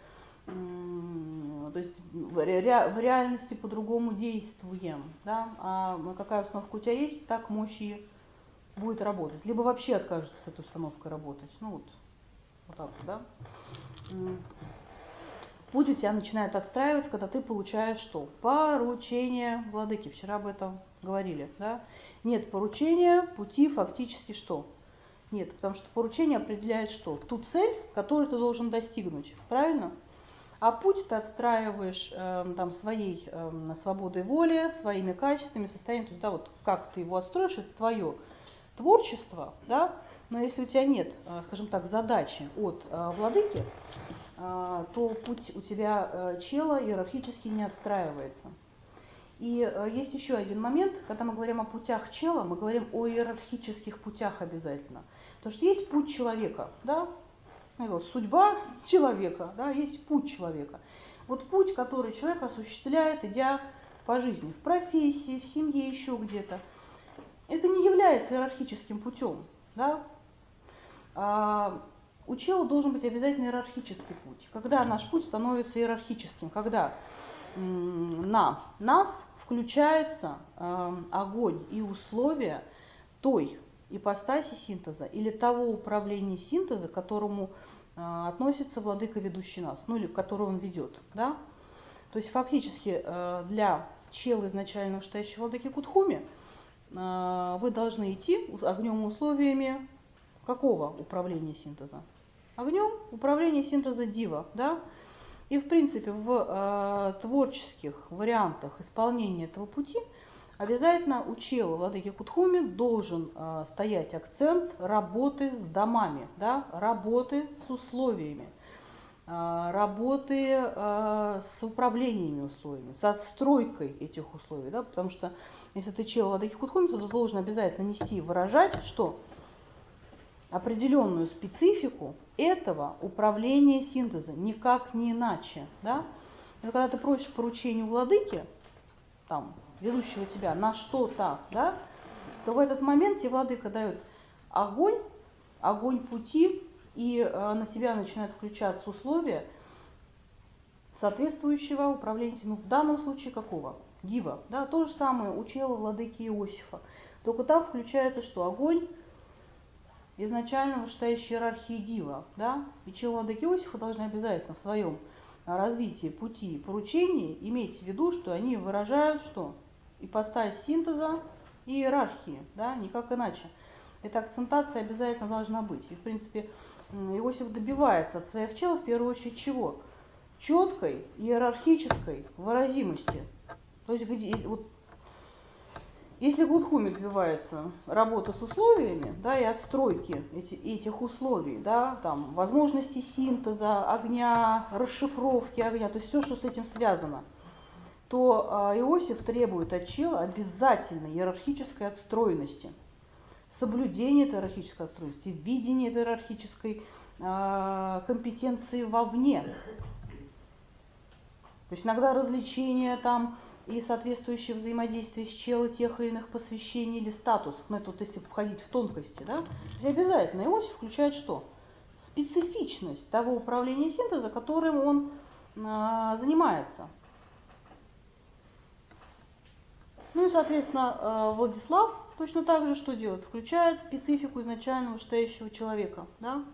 То есть в реальности по-другому действуем, да, а какая установка у тебя есть, так мощь и будет работать. Либо вообще откажется с этой установкой работать. Ну вот так вот, да. Путь у тебя начинает отстраиваться, когда ты получаешь что? Поручение владыки. Вчера об этом говорили, да. Нет поручения, пути фактически что? Нет, потому что поручение определяет что? Ту цель, которую ты должен достигнуть, правильно? А путь ты отстраиваешь там, своей свободой воли, своими качествами, состоянием. То есть, да, вот как ты его отстроишь, это твое творчество, да? Но если у тебя нет, скажем так, задачи от владыки, то путь у тебя чела иерархически не отстраивается. И есть еще один момент, когда мы говорим о путях чела, мы говорим о иерархических путях обязательно. Потому что есть путь человека, да? Судьба человека, да, есть путь человека. Вот путь, который человек осуществляет, идя по жизни, в профессии, в семье, еще где-то, это не является иерархическим путем. Да? У чела должен быть обязательно иерархический путь. Когда наш путь становится иерархическим, когда на нас включается огонь и условия той ипостаси синтеза или того управления синтеза, к которому относится владыка, ведущий нас, ну или которого он ведет. Да? То есть фактически для чела изначально вышестоящего владыки Кутхуми вы должны идти огнем и условиями какого управления синтеза? Огнем управления синтеза дива. Да? И в принципе в творческих вариантах исполнения этого пути обязательно у чела владыки Кутхуми должен стоять акцент работы с домами, да, работы с условиями, работы с управлениями условиями, с отстройкой этих условий. Да, потому что если ты чел владыки Кутхуми, то ты должен обязательно нести и выражать, что определенную специфику этого управления синтеза, никак не иначе. Да? И когда ты просишь поручение у владыки, там, ведущего тебя на что-то, да, то в этот момент тебе владыка дает огонь пути, и на тебя начинают включаться условия соответствующего управления. Ну, в данном случае какого? Дива. Да, то же самое у чела владыки Иосифа. Только там включается что? Огонь изначально вышестоящей иерархии дива. Да? И чел владыки Иосифа должны обязательно в своем развитии пути и поручений иметь в виду, что они выражают что? Ипостась синтеза и иерархии, да, никак иначе. Эта акцентация обязательно должна быть. И, в принципе, Иосиф добивается от своих чел в первую очередь чего? Четкой иерархической выразимости. То есть вот, если Гудхуми добивается работы с условиями, да, и отстройки этих условий, да, там, возможности синтеза огня, расшифровки огня, то есть все, что с этим связано, то Иосиф требует от чела обязательно иерархической отстроенности, соблюдения этой иерархической отстроенности, видения этой иерархической компетенции вовне. То есть иногда развлечения там и соответствующее взаимодействие с челом тех или иных посвящений или статусов, ну это вот если входить в тонкости, да, то обязательно Иосиф включает что? Специфичность того управления синтеза, которым он занимается. Ну и, соответственно, Владислав точно так же что делает? Включает специфику изначально вышестоящего человека, да?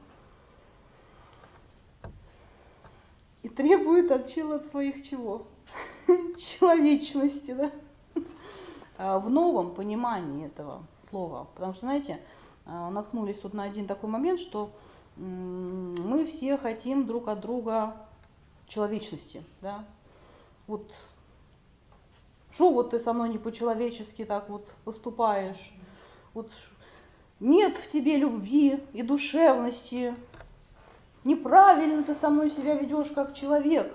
И требует от чела от своих чего? Человечности, да? В новом понимании этого слова. Потому что, знаете, наткнулись тут на один такой момент, что мы все хотим друг от друга человечности, да? Вот что вот ты со мной не по-человечески так вот поступаешь? Вот нет в тебе любви и душевности. Неправильно ты со мной себя ведешь как человек.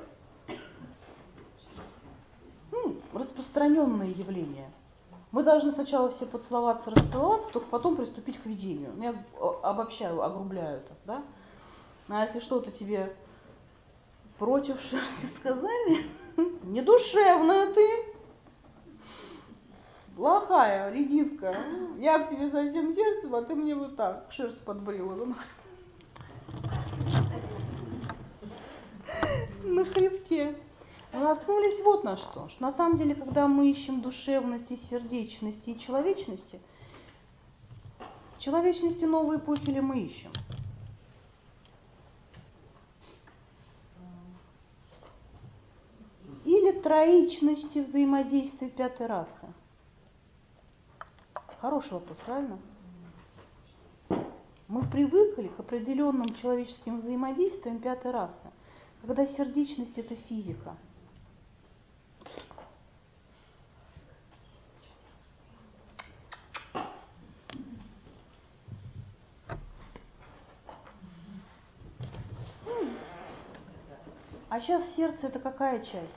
Распространенное явление. Мы должны сначала все поцеловаться, расцеловаться, только потом приступить к ведению. Я обобщаю, огрубляю это, да? А если что-то тебе против шерсти сказали, недушевная ты, плохая редиска, я к тебе со всем сердцем, а ты мне вот так шерсть подбрила. На хребте. Мы наткнулись вот на что на самом деле, когда мы ищем душевности, сердечности и человечности новой эпохи ли мы ищем? Или троичности взаимодействия пятой расы? Хороший вопрос, правильно? Мы привыкли к определенным человеческим взаимодействиям пятой расы, когда сердечность – это физика. А сейчас сердце – это какая часть?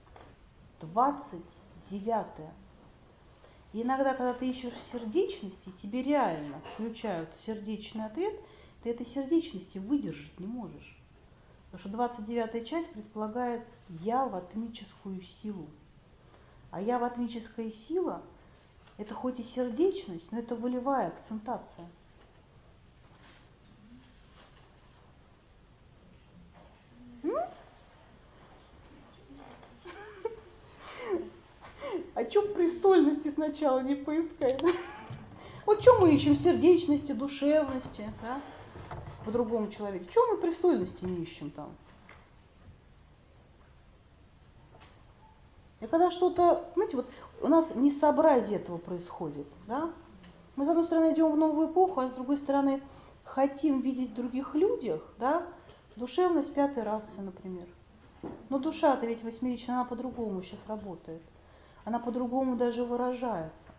29-я. И иногда, когда ты ищешь сердечности, тебе реально включают сердечный ответ, ты этой сердечности выдержать не можешь. Потому что 29-я часть предполагает яватмическую силу. А яватмическая сила – это хоть и сердечность, но это волевая акцентация. А чё престольности сначала не поискать? Вот что мы ищем сердечности, душевности, да, в другом человеке? Чего мы престольности не ищем там? И когда что-то, знаете, вот у нас несообразие этого происходит, да? Мы, с одной стороны, идем в новую эпоху, а с другой стороны, хотим видеть в других людях, да, душевность пятой расы, например. Но душа-то ведь восьмеричная, она по-другому сейчас работает. Она по-другому даже выражается.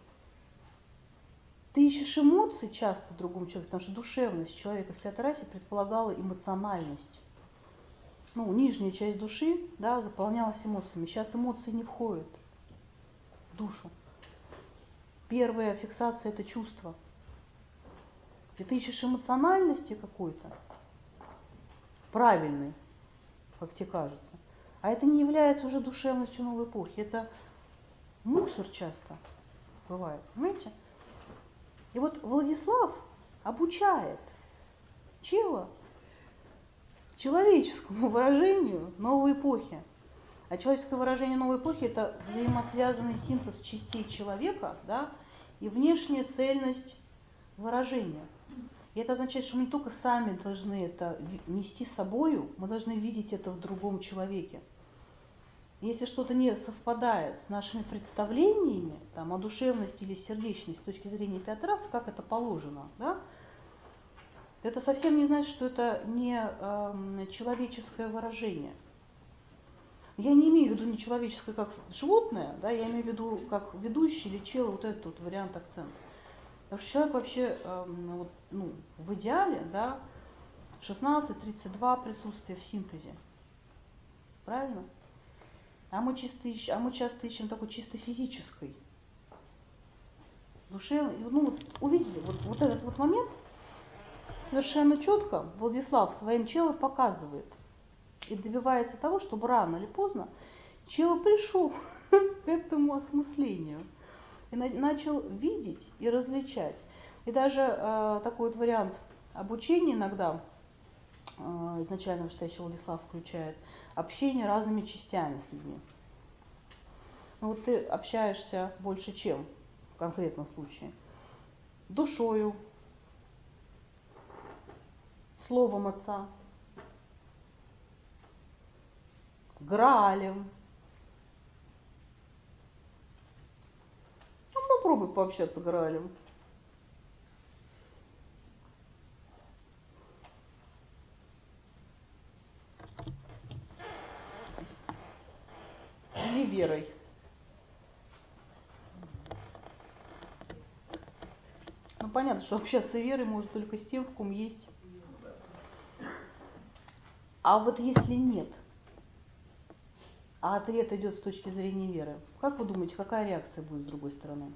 Ты ищешь эмоции часто в другом человеке, потому что душевность человека в пятой расе предполагала эмоциональность. Ну, нижняя часть души, да, заполнялась эмоциями. Сейчас эмоции не входят в душу. Первая фиксация – это чувство. И ты ищешь эмоциональности какой-то, правильной, как тебе кажется. А это не является уже душевностью новой эпохи. Это мусор часто бывает, понимаете? И вот Владислав обучает чела человеческому выражению новой эпохи. А человеческое выражение новой эпохи – это взаимосвязанный синтез частей человека, да, и внешняя цельность выражения. И это означает, что мы не только сами должны это нести с собою, мы должны видеть это в другом человеке. Если что-то не совпадает с нашими представлениями там, о душевности или сердечности с точки зрения пятой расы, как это положено, да, Это совсем не значит, что это не человеческое выражение. Я не имею в виду не человеческое как животное, да, я имею в виду как ведущий или чел, вот этот вот вариант акцента. Потому что человек вообще вот, ну, в идеале, да, 16-32 присутствия в синтезе. Правильно? А мы часто ищем такой чисто физической. Душевной. Ну, вот увидели, вот этот вот момент совершенно четко Владислав своим челом показывает. И добивается того, чтобы рано или поздно чело пришел к этому осмыслению. И начал видеть и различать. И даже такой вот вариант обучения иногда, изначально вышестоящий Владислав включает, общение разными частями с людьми. Ну вот ты общаешься больше чем в конкретном случае? Душою, словом отца, Граалем. Ну, попробуй пообщаться с Граалем. Или верой. Ну, понятно, что общаться верой может только с тем, в ком есть. А вот если нет, а ответ идет с точки зрения веры, как вы думаете, какая реакция будет с другой стороны?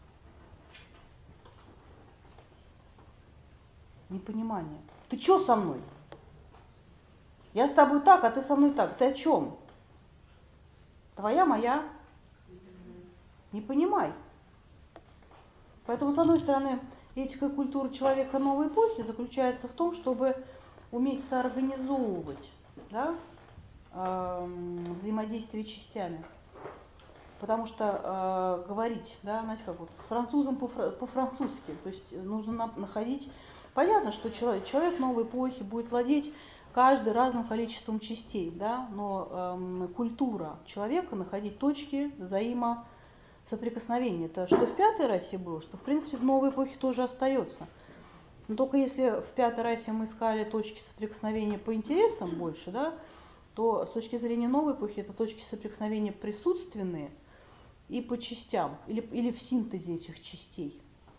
Непонимание. Ты что со мной? Я с тобой так, а ты со мной так. Ты о чем? Твоя, моя? Не понимай. Поэтому, с одной стороны, этика и культура человека новой эпохи заключается в том, чтобы уметь соорганизовывать, да, взаимодействие частями. Потому что говорить, да, знаете, как вот с французом по-французски, то есть нужно находить. Понятно, что человек новой эпохи будет владеть каждый разным количеством частей, да, но культура человека находить точки взаимосоприкосновения. Это что в пятой расе было, что в принципе в новой эпохе тоже остается. Но только если в пятой расе мы искали точки соприкосновения по интересам больше, да, то с точки зрения новой эпохи это точки соприкосновения присутственные и по частям, или в синтезе этих частей.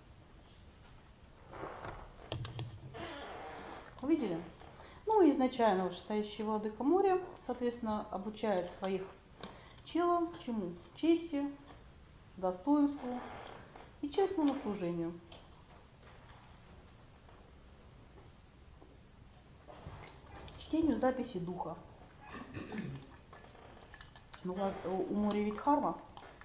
Увидели? Ну и изначально вышестоящий владыка моря, соответственно, обучает своих челов чему? Чести, достоинству и честному служению. Чтению записи духа. Ну, у моря ведь харма.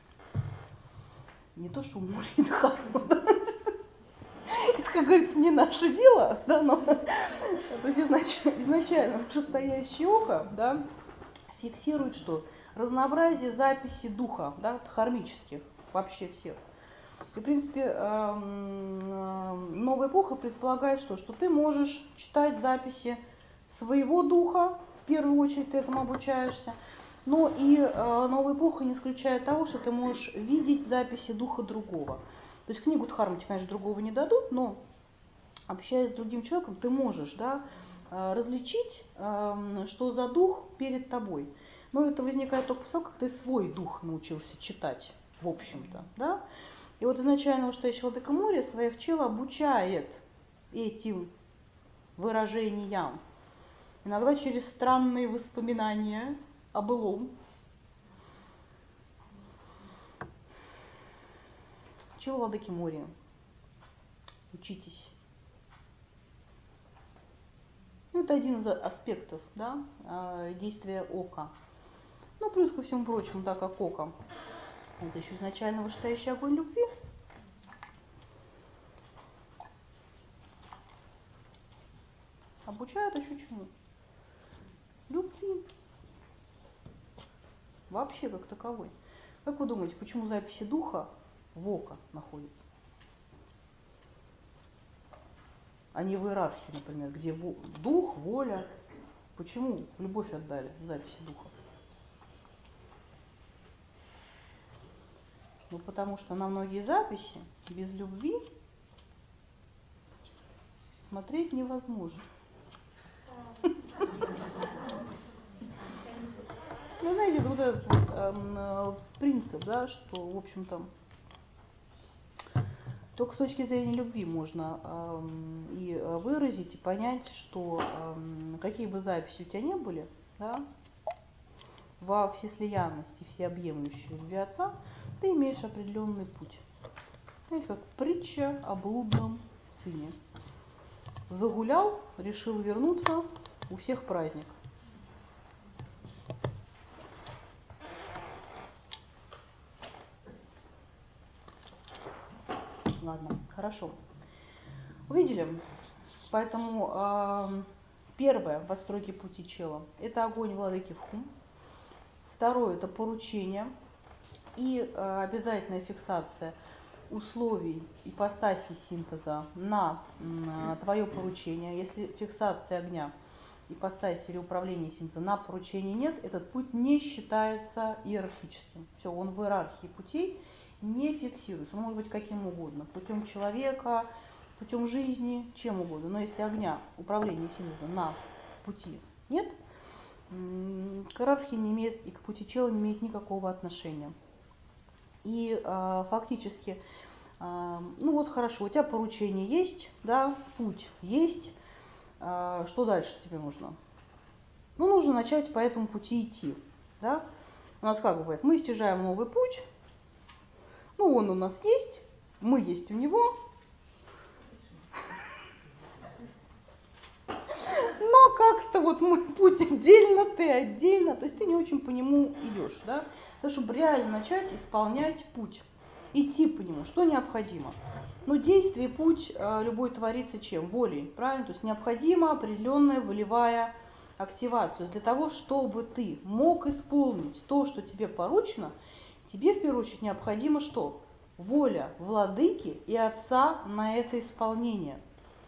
Не то, что у моря ведь харма. Это, как говорится, не наше дело, да, но то есть изначально вышестоящее око, да, фиксирует что? Разнообразие записей духа, да, дхармических, вообще всех. И, в принципе, новая эпоха предполагает что? Что ты можешь читать записи своего духа, в первую очередь ты этому обучаешься, но и новая эпоха не исключает того, что ты можешь видеть записи духа другого. То есть книгу Дхармы тебе, конечно, другого не дадут, но общаясь с другим человеком, ты можешь, да, различить, что за дух перед тобой. Но это возникает только после того, как ты свой дух научился читать, в общем-то, да. И вот изначально вышестоящий владыка моря своих чел обучает этим выражениям. Иногда через странные воспоминания о былом. Чел владыки моря. Учитесь. Ну, это один из аспектов, да, действия ока. Ну, плюс ко всему прочему, так как око. Это еще изначально вышестоящий огонь любви. Обучают еще чему? Любви. Вообще как таковой. Как вы думаете, почему записи духа в око находятся? А не в иерархии, например, где дух, воля. Почему любовь отдали в записи духа? Ну, потому что на многие записи без любви Смотреть невозможно. Ну, знаете, вот этот вот, принцип, да, что, в общем-то, только с точки зрения любви можно и выразить, и понять, что какие бы записи у тебя ни были, да, во всеслиянности, всеобъемлющей любви Отца, ты имеешь определенный путь. Знаете, как притча о блудном сыне. Загулял, решил вернуться, у всех праздник. Ладно, хорошо. Увидели? Поэтому первое в постройке пути чела – это огонь владыки Вху. Второе – это поручение и обязательная фиксация условий ипостаси синтеза на твое поручение. Если фиксация огня, ипостаси или управления синтеза на поручение нет, этот путь не считается иерархическим. Все, он в иерархии путей не фиксируется. Он может быть каким угодно. Путем человека, путем жизни, чем угодно. Но если огня, управления синтеза на пути нет, к иерархии не имеет и к пути чела не имеет никакого отношения. И фактически, ну вот хорошо, у тебя поручение есть, да, путь есть, что дальше тебе нужно? Ну, нужно начать по этому пути идти, да. У нас как бывает, мы стяжаем новый путь, ну, он у нас есть, мы есть у него, но как-то вот мы путь отдельно, ты отдельно, то есть ты не очень по нему идешь, да, для того, чтобы реально начать исполнять путь, идти по нему, что необходимо. Но действие, путь любой творится чем? Волей, правильно? То есть необходима определенная волевая активация. То есть для того, чтобы ты мог исполнить то, что тебе поручено, тебе в первую очередь необходимо что? Воля владыки и отца на это исполнение.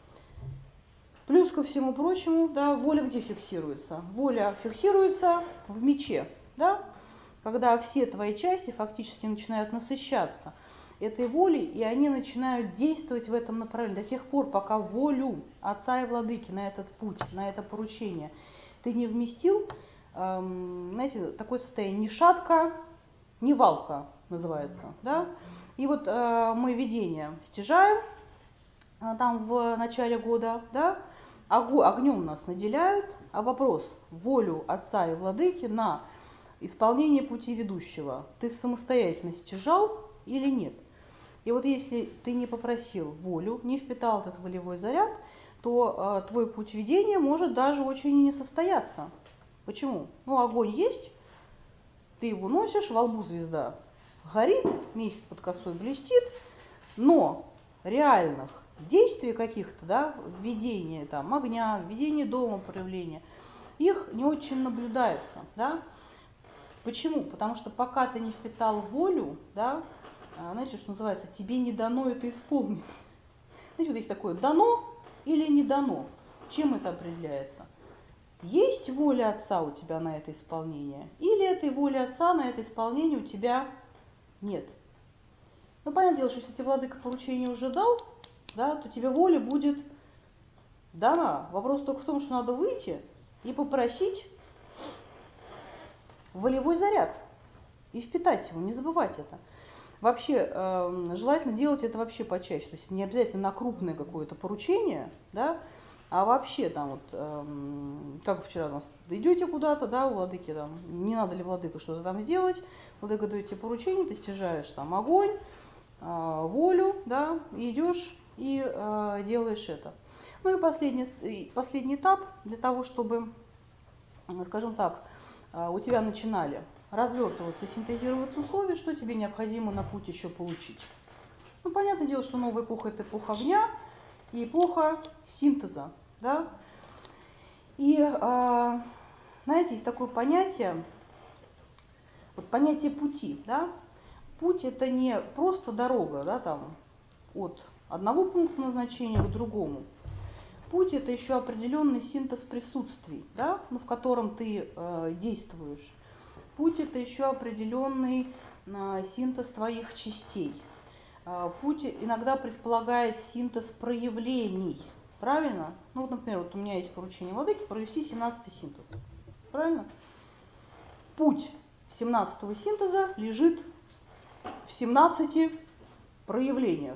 Плюс ко всему прочему, да, воля где фиксируется? Воля фиксируется в мече, да, когда все твои части фактически начинают насыщаться этой волей, и они начинают действовать в этом направлении до тех пор, пока волю отца и владыки на этот путь, на это поручение ты не вместил, знаете, такое состояние ни шатка, ни валка называется, да. И вот мы видение стяжаем там в начале года, да, огнем нас наделяют, а вопрос, волю отца и владыки на исполнение пути ведущего ты самостоятельно стяжал или нет? И вот если ты не попросил волю, не впитал этот волевой заряд, то твой путь ведения может даже очень и не состояться. Почему? Ну, огонь есть, ты его носишь, во лбу звезда горит, месяц под косой блестит, но реальных действий каких-то, да, введения там огня, введения дома, проявления, их не очень наблюдается, да. Почему? Потому что пока ты не впитал волю, да, знаете, что называется, тебе не дано это исполнить. Знаете, вот есть такое дано или не дано. Чем это определяется? Есть воля отца у тебя на это исполнение, или этой воли отца на это исполнение у тебя нет. Ну, понятное дело, что если тебе владыка поручение уже дал, да, то тебе воля будет дана. Вопрос только в том, что надо выйти и попросить волевой заряд и впитать его, не забывать это. Вообще, желательно делать это вообще почаще, то есть не обязательно на крупное какое-то поручение, да, а вообще там вот, как вчера у нас, идете куда-то, да, у владыки там, не надо ли владыка что-то там сделать, владыка дает тебе поручение, ты стяжаешь там огонь, волю, да, и идешь и делаешь это. Ну и последний этап для того, чтобы, скажем так, у тебя начинали развертываться, синтезироваться условия, что тебе необходимо на путь еще получить. Ну, понятное дело, что новая эпоха – это эпоха огня и эпоха синтеза, да. И, знаете, есть такое понятие, вот понятие пути, да. Путь – это не просто дорога, да, там, от одного пункта назначения к другому. Путь – это еще определенный синтез присутствий, да, ну, в котором ты действуешь. Путь – это еще определенный синтез твоих частей. Путь иногда предполагает синтез проявлений, Правильно? Ну вот, например, вот у меня есть поручение владыки провести 17-й синтез. Правильно? Путь 17-го синтеза лежит в 17 проявлениях.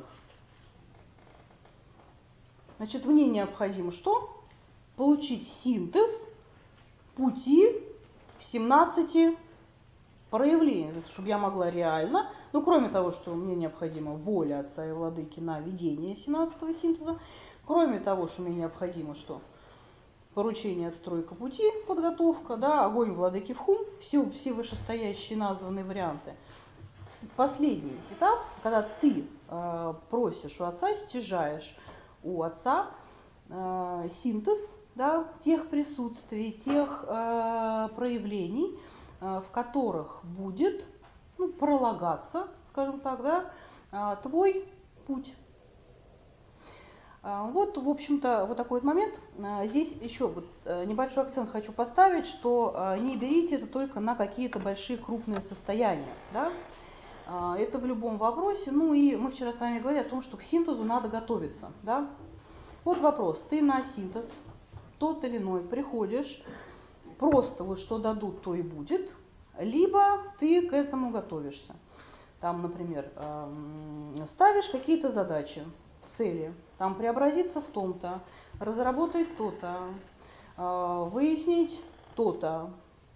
Значит, мне необходимо что? Получить синтез пути в 17 проявлениях, чтобы я могла реально, ну, кроме того, что мне необходима воля отца и владыки на ведение 17-го синтеза, кроме того, что мне необходимо что? Поручение, отстройка пути, подготовка, да, огонь владыки в хум, все вышестоящие названные варианты. Последний этап, когда ты просишь у отца, стяжаешь у отца синтез, да, тех присутствий, тех проявлений, в которых будет пролагаться, скажем так, да, твой путь. Вот, в общем-то, вот такой вот момент. Здесь еще вот небольшой акцент хочу поставить, что не берите это только на какие-то большие крупные состояния. Да? Это в любом вопросе. Ну и мы вчера с вами говорили о том, что к синтезу надо готовиться. Да? Вот вопрос. Ты на синтез тот или иной приходишь, просто вот что дадут, то и будет, либо ты к этому готовишься. Там, например, ставишь какие-то задачи, цели, там преобразиться в том-то, разработать то-то, выяснить то-то.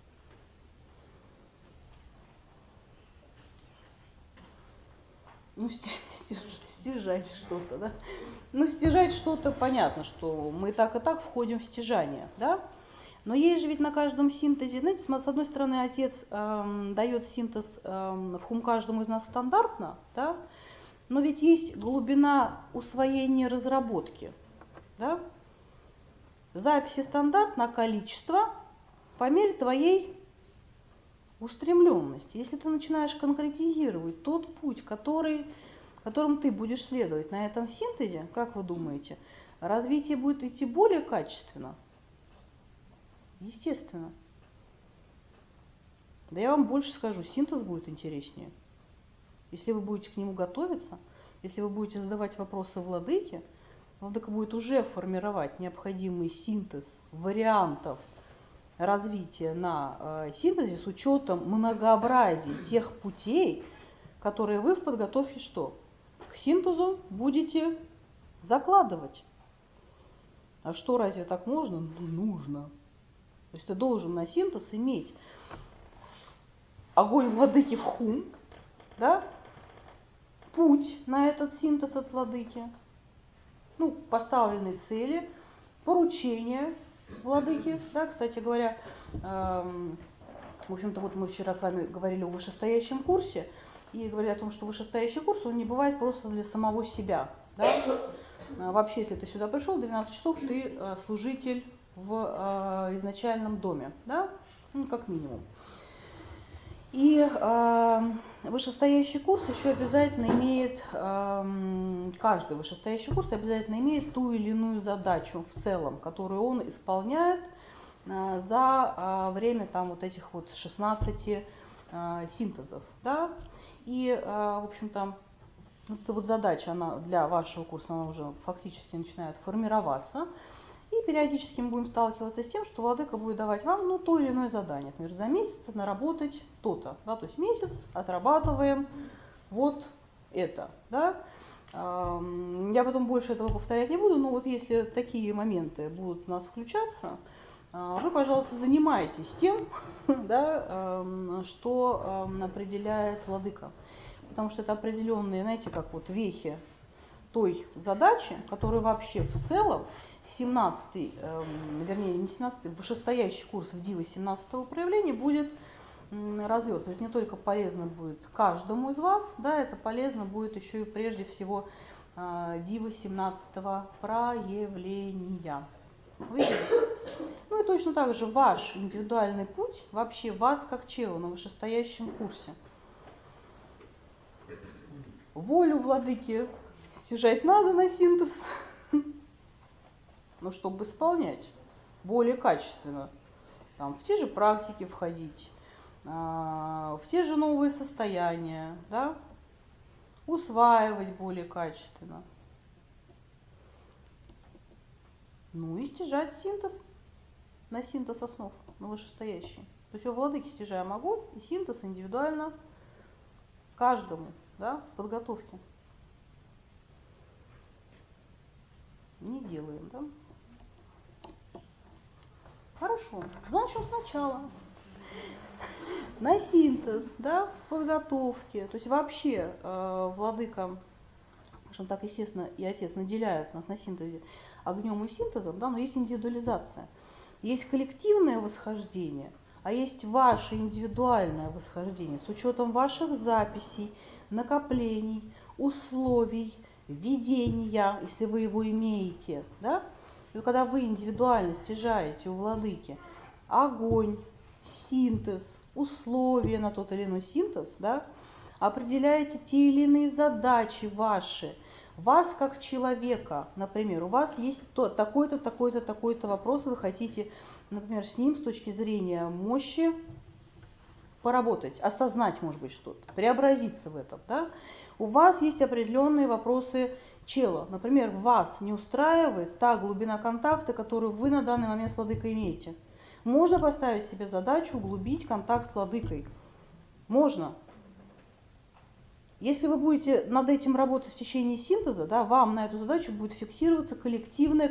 Ну, стяжать что-то, да? Ну, стяжать что-то, понятно, что мы так и так входим в стяжание, да? Но есть же ведь на каждом синтезе, знаете, с одной стороны, отец дает синтез в хум каждому из нас стандартно, да? Но ведь есть глубина усвоения разработки, да? Записи стандарт на количество по мере твоей устремленности. Если ты начинаешь конкретизировать тот путь, которым ты будешь следовать на этом синтезе, как вы думаете, развитие будет идти более качественно? Естественно. Да я вам больше скажу, синтез будет интереснее. Если вы будете к нему готовиться, если вы будете задавать вопросы владыке, владыка будет уже формировать необходимый синтез вариантов развития на синтезе с учетом многообразия тех путей, которые вы в подготовке что? К синтезу будете закладывать. А что, разве так можно? Ну, нужно. То есть ты должен на синтез иметь огонь владыки в хум, да? Путь на этот синтез от владыки, ну, поставленные цели, поручения владыки, да, кстати говоря, в общем-то, вот мы вчера с вами говорили о вышестоящем курсе, и говорили о том, что вышестоящий курс, он не бывает просто для самого себя, да? Вообще, если ты сюда пришел, 12 часов ты служитель в изначальном доме, да, ну, как минимум. И вышестоящий курс еще обязательно имеет, каждый вышестоящий курс обязательно имеет ту или иную задачу в целом, которую он исполняет за время там вот этих вот 16 синтезов, да. И, в общем-то, вот эта вот задача, она для вашего курса, она уже фактически начинает формироваться. И периодически мы будем сталкиваться с тем, что владыка будет давать вам, ну, то или иное задание. Например, за месяц наработать то-то. Да? То есть месяц отрабатываем вот это. Да? Я потом больше этого повторять не буду, но вот если такие моменты будут у нас включаться, вы, пожалуйста, занимайтесь тем, да, что определяет владыка. Потому что это определенные, знаете, как вот вехи той задачи, которая вообще в целом 17-й, вернее не 17-й, вышестоящий курс в Дива 17-го проявления будет развернут. Это не только полезно будет каждому из вас, да, это полезно будет еще и прежде всего Дива 17-го проявления. Видите? Ну и точно так же ваш индивидуальный путь, вообще вас как чела на вышестоящем курсе. Волю владыки стяжать надо на синтез, но чтобы исполнять более качественно, там, в те же практики входить, в те же новые состояния, да, усваивать более качественно. Ну и стяжать синтез на синтез основ, на вышестоящий. То есть у владыки стяжаем огонь и синтез индивидуально каждому, да, в подготовке. Не делаем, да? Хорошо. Начнем сначала. На синтез, да, в подготовке. То есть вообще владыка, скажем так, естественно, и отец наделяют нас на синтезе огнем и синтезом, да, но есть индивидуализация. Есть коллективное восхождение, а есть ваше индивидуальное восхождение с учетом ваших записей, накоплений, условий, видения, если вы его имеете. Да? И когда вы индивидуально стяжаете у владыки огонь, синтез, условия на тот или иной синтез, да, определяете те или иные задачи ваши, вас как человека, например, у вас есть такой-то, такой-то, такой-то вопрос, вы хотите, например, с ним с точки зрения мощи поработать, осознать, может быть, что-то, преобразиться в этом. Да? У вас есть определенные вопросы чела. Например, вас не устраивает та глубина контакта, которую вы на данный момент с владыкой имеете. Можно поставить себе задачу углубить контакт с владыкой. Можно. Если вы будете над этим работать в течение синтеза, да, вам на эту задачу будет фиксироваться коллективный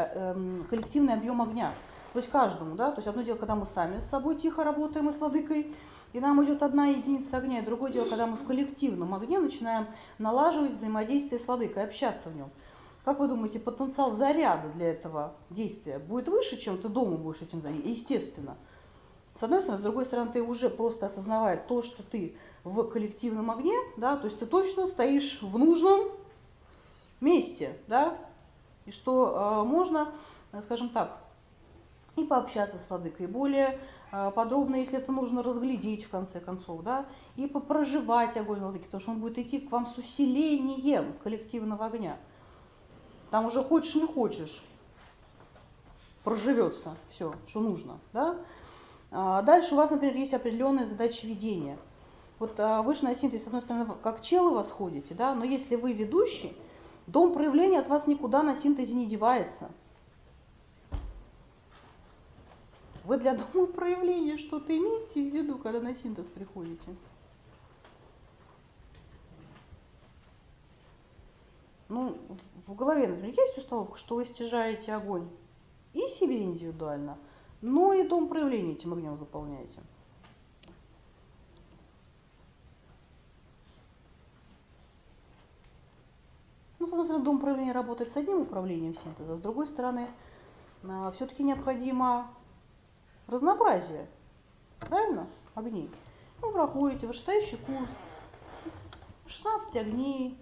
объем огня. То есть каждому. Да? То есть одно дело, когда мы сами с собой тихо работаем и с владыкой, и нам идет одна единица огня. И другое дело, когда мы в коллективном огне начинаем налаживать взаимодействие с владыкой, общаться в нем. Как вы думаете, потенциал заряда для этого действия будет выше, чем ты дома будешь этим заняться? Естественно. С одной стороны, с другой стороны, ты уже просто осознавая то, что ты в коллективном огне, да, то есть ты точно стоишь в нужном месте, да, и что можно, скажем так, и пообщаться с владыкой более подробно, если это нужно, разглядеть в конце концов, да, и попроживать огонь владыки, потому что он будет идти к вам с усилением коллективного огня. Там уже хочешь не хочешь, проживется все, что нужно, да. Дальше у вас, например, есть определенная задача ведения. Вот вы же на синтез, с одной стороны, как челы восходите, да, но если вы ведущий, дом проявления от вас никуда на синтезе не девается. Вы для дома проявления что-то имеете в виду, когда на синтез приходите? Ну, в голове, например, есть установка, что вы стяжаете огонь и себе индивидуально, но и дом проявления этим огнем заполняете. Ну, с одной стороны, дом проявления работает с одним управлением синтеза, с другой стороны, все-таки необходимо разнообразие, правильно, огней. Вы проходите вышестоящий курс, 16 огней,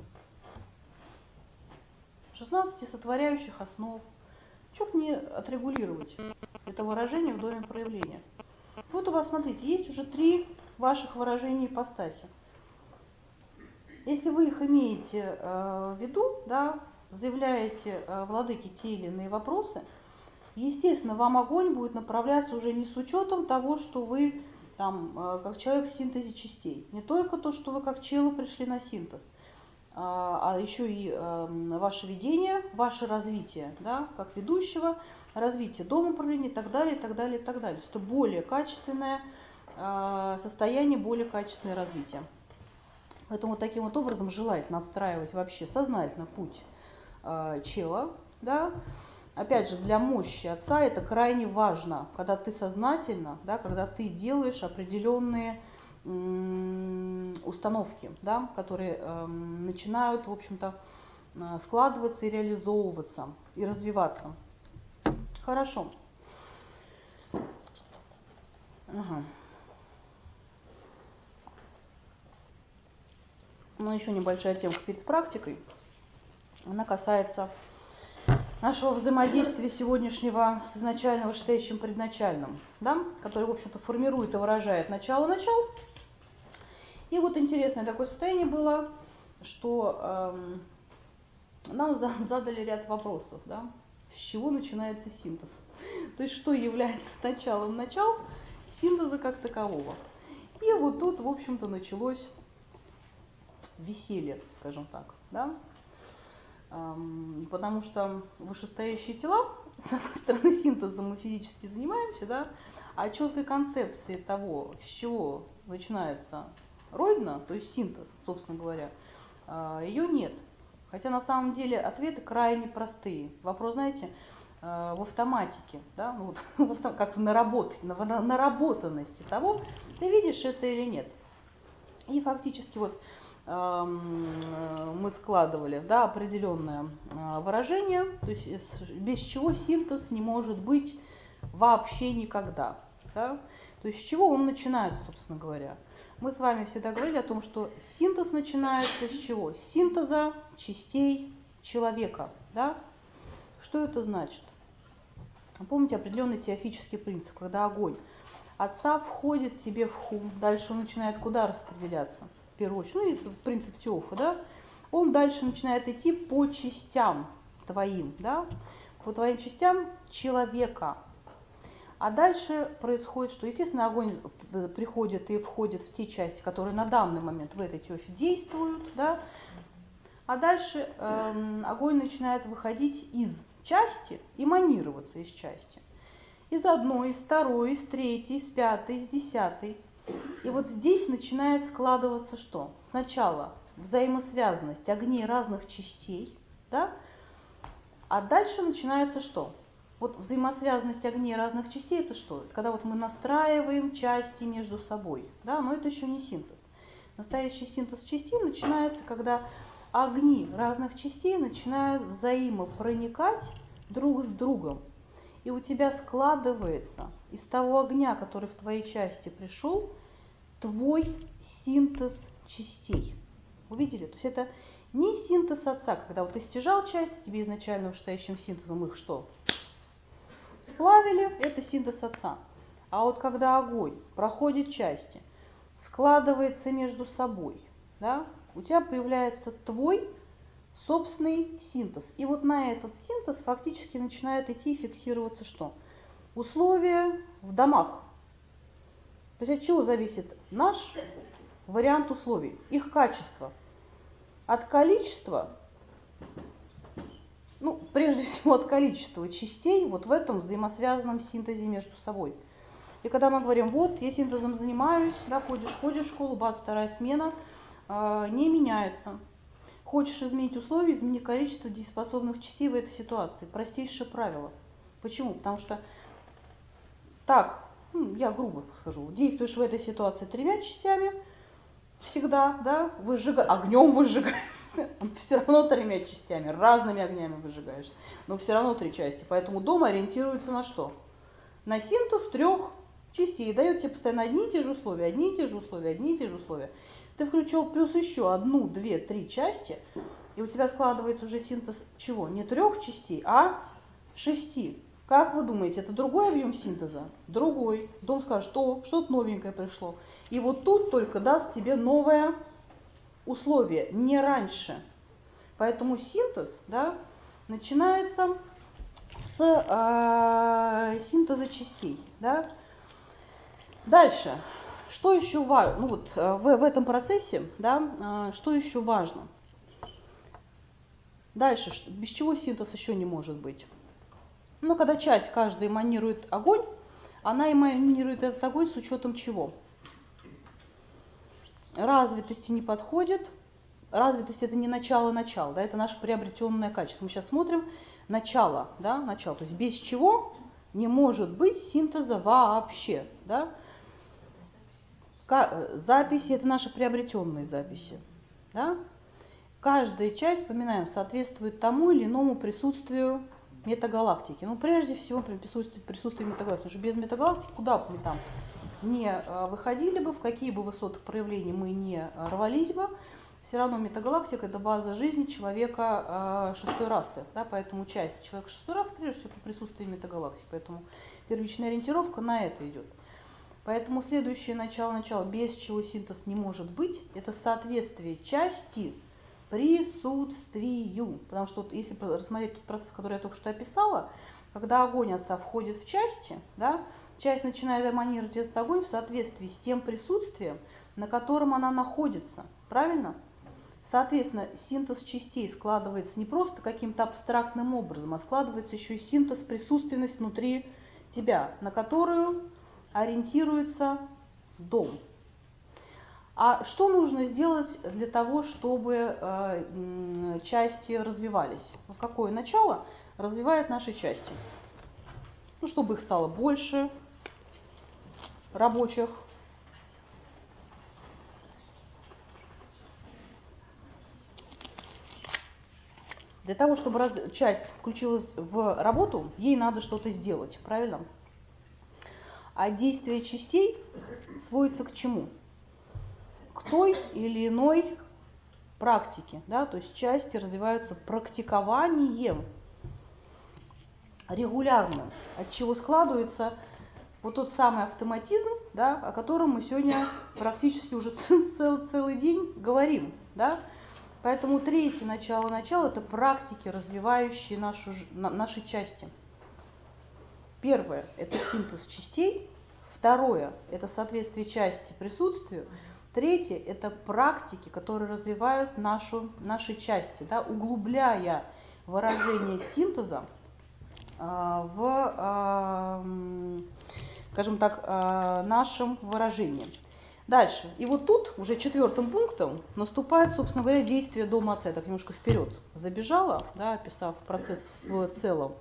16 сотворяющих основ. Чего бы не отрегулировать это выражение в доме проявления? Вот у вас, смотрите, есть уже 3 ваших выражения ипостаси. Если вы их имеете в виду, да, заявляете владыке те или иные вопросы, естественно, вам огонь будет направляться уже не с учетом того, что вы там, как человек в синтезе частей. Не только то, что вы как челы пришли на синтез, а еще и ваше ведение, ваше развитие, да, как ведущего, развитие дома управления и так далее, и так далее, и так далее. Это более качественное состояние, более качественное развитие. Поэтому вот таким вот образом желательно отстраивать вообще сознательно путь чела, да. Опять же, для мощи отца это крайне важно, когда ты сознательно, да, когда ты делаешь определенные установки, да, которые начинают, в общем-то, складываться и реализовываться, и развиваться. Хорошо. Ага. Ну, еще небольшая темка перед практикой. Она касается нашего взаимодействия сегодняшнего с изначально вышестоящим предначальным, да, который, в общем-то, формирует и выражает начало-начал. И вот интересное такое состояние было, что нам задали ряд вопросов, да, с чего начинается синтез. То есть, что является началом начал синтеза как такового. И вот тут, в общем-то, началось веселье, скажем так, да. Потому что вышестоящие тела, с одной стороны, синтезом мы физически занимаемся, да, а четкой концепции того, с чего начинается родина, то есть синтез, собственно говоря, ее нет. Хотя на самом деле ответы крайне простые. Вопрос, знаете, в автоматике, да, ну вот, как в наработанности того, ты видишь это или нет. И фактически вот мы складывали, да, определенное выражение, то есть без чего синтез не может быть вообще никогда. Да? То есть с чего он начинается, собственно говоря. Мы с вами всегда говорили о том, что синтез начинается с чего? С синтеза частей человека. Да? Что это значит? Помните определенный теофический принцип, когда огонь отца входит тебе в хум, дальше он начинает куда распределяться? В первую очередь, ну это принцип Теофа, да? Он дальше начинает идти по частям твоим, да? По твоим частям человека. А дальше происходит, что, естественно, огонь приходит и входит в те части, которые на данный момент в этой Теофе действуют, да? А дальше огонь начинает выходить из части, эманироваться из части. Из одной, из второй, из третьей, из пятой, из десятой. И вот здесь начинает складываться что? Сначала взаимосвязанность огней разных частей, да? А дальше начинается что? Вот взаимосвязанность огней разных частей это что? Это когда вот мы настраиваем части между собой, да? Но это еще не синтез. Настоящий синтез частей начинается, когда огни разных частей начинают взаимопроникать друг с другом. И у тебя складывается из того огня, который в твоей части пришел, твой синтез частей. Увидели? То есть это не синтез отца, когда вот ты стяжал части, тебе изначально вышестоящим синтезом их что? Сплавили, это синтез отца. А вот когда огонь проходит части, складывается между собой, да, у тебя появляется твой собственный синтез. И вот на этот синтез фактически начинает идти и фиксироваться что? Условия в домах. То есть от чего зависит наш вариант условий? Их качество. От количества, ну, прежде всего от количества частей вот в этом взаимосвязанном синтезе между собой. И когда мы говорим, вот, я синтезом занимаюсь, да, ходишь в школу, бац, вторая смена, не меняется. Хочешь изменить условия, измени количество дееспособных частей в этой ситуации. Простейшее правило. Почему? Потому что так, я грубо скажу, действуешь в этой ситуации 3 частями, всегда, да, огнем выжигаешься, все равно 3 частями, разными огнями выжигаешься, но все равно 3 части. Поэтому дом ориентируется на что? На синтез 3 частей. Дает тебе постоянно одни и те же условия, одни и те же условия, одни и те же условия. Ты включил плюс еще 1, 2, 3 части, и у тебя складывается уже синтез чего? Не 3 частей, а 6. Как вы думаете, это другой объем синтеза? Другой. Дом скажет, что-то новенькое пришло. И вот тут только даст тебе новое условие, не раньше. Поэтому синтез, да, начинается с синтеза частей. Да. Дальше. Что еще важно? Ну вот в этом процессе, да, что еще важно? Дальше, без чего синтез еще не может быть? Ну, когда часть каждая эманирует огонь, она эманирует этот огонь с учетом чего? Развитости не подходит. Развитость это не начало-начало, да, это наше приобретенное качество. Мы сейчас смотрим начало, да, начало. То есть без чего не может быть синтеза вообще, да. Записи это наши приобретенные записи, да. Каждая часть, вспоминаем, соответствует тому или иному присутствию метагалактики. Ну, прежде всего, присутствие метагалактики. Потому что без метагалактики куда бы мы там не выходили бы, в какие бы высоты проявлений мы не рвались бы, все равно метагалактика – это база жизни человека 6-й расы. Да, поэтому часть человека 6-й расы, прежде всего, по присутствию метагалактики. Поэтому первичная ориентировка на это идет. Поэтому следующее начало, без чего синтез не может быть, это соответствие части присутствию. Потому что вот если рассмотреть тот процесс, который я только что описала, когда огонь отца входит в части, да, часть начинает эманировать этот огонь в соответствии с тем присутствием, на котором она находится. Правильно? Соответственно, синтез частей складывается не просто каким-то абстрактным образом, а складывается еще и синтез присутственность внутри тебя, на которую ориентируется дом. А что нужно сделать для того, чтобы части развивались? Какое начало развивает наши части? Ну, чтобы их стало больше, рабочих. Для того, чтобы часть включилась в работу, ей надо что-то сделать, правильно? А действие частей сводится к чему? К той или иной практике, да, то есть части развиваются практикованием регулярным, от чего складывается вот тот самый автоматизм, да, о котором мы сегодня практически уже целый день говорим, да. Поэтому третье начало это практики, развивающие наши части. Первое – это синтез частей. Второе – это соответствие части присутствию. Третье – это практики, которые развивают наши части, да, углубляя выражение синтеза в, скажем так, нашем выражении. Дальше. И вот тут уже четвертым пунктом наступает, собственно говоря, действие дома отца. Я так немножко вперед забежала, да, описав процесс в целом.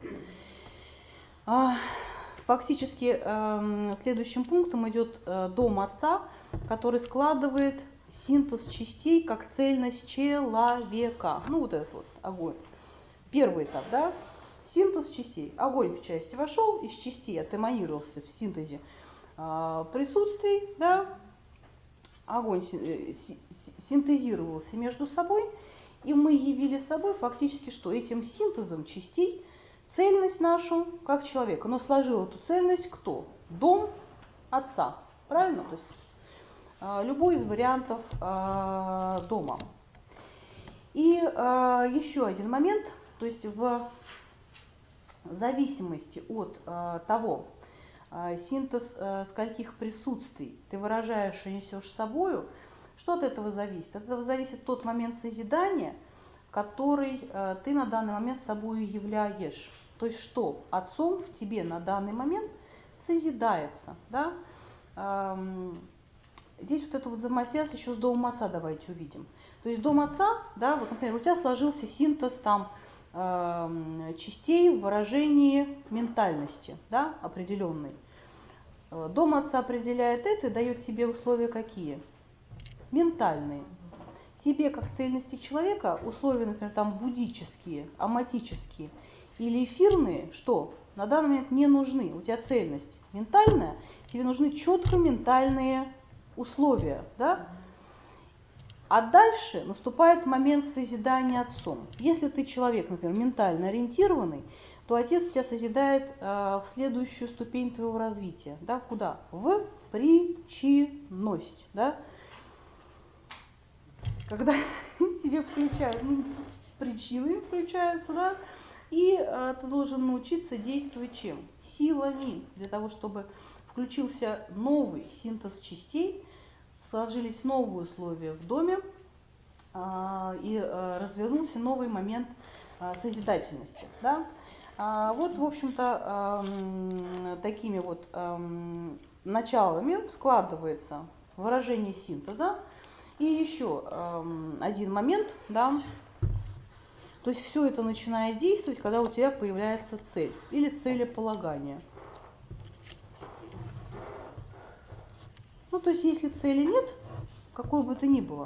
Фактически следующим пунктом идет дом отца, который складывает синтез частей как цельность человека. Ну вот этот вот огонь. Первый этап, да, синтез частей. Огонь в части вошел, из частей атомизировался в синтезе присутствий, да, огонь синтезировался между собой, и мы явили собой фактически что? Этим синтезом частей цельность нашу как человека. Но сложил эту цельность кто? Дом отца. Правильно? То есть любой из вариантов дома. И еще один момент, то есть в зависимости от того, синтез скольких присутствий ты выражаешь и несешь с собою, что от этого зависит? От этого зависит тот момент созидания, который ты на данный момент с собой являешь. То есть что отцом в тебе на данный момент созидается. Да? Здесь вот эту вот взаимосвязь еще с домом отца давайте увидим. То есть дом отца, да, вот, например, у тебя сложился синтез там частей в выражении ментальности, да, определенной. Дом отца определяет это и дает тебе условия какие? Ментальные. Тебе, как цельности человека, условия, например, там буддические, аматические или эфирные, что на данный момент не нужны. У тебя цельность ментальная, тебе нужны четко ментальные условия, да? А дальше наступает момент созидания отцом. Если ты человек, например, ментально ориентированный, то отец тебя созидает в следующую ступень твоего развития. Да? Куда? В причинность. Да? Когда тебе включают, причины включаются, да? И ты должен научиться действовать чем? Силами. Для того, чтобы включился новый синтез частей, сложились новые условия в доме и развернулся новый момент созидательности. Да? Вот, в общем-то, такими вот началами складывается выражение синтеза. И еще один момент, да, то есть все это начинает действовать, когда у тебя появляется цель или целеполагание. Ну, то есть, если цели нет, какой бы то ни было,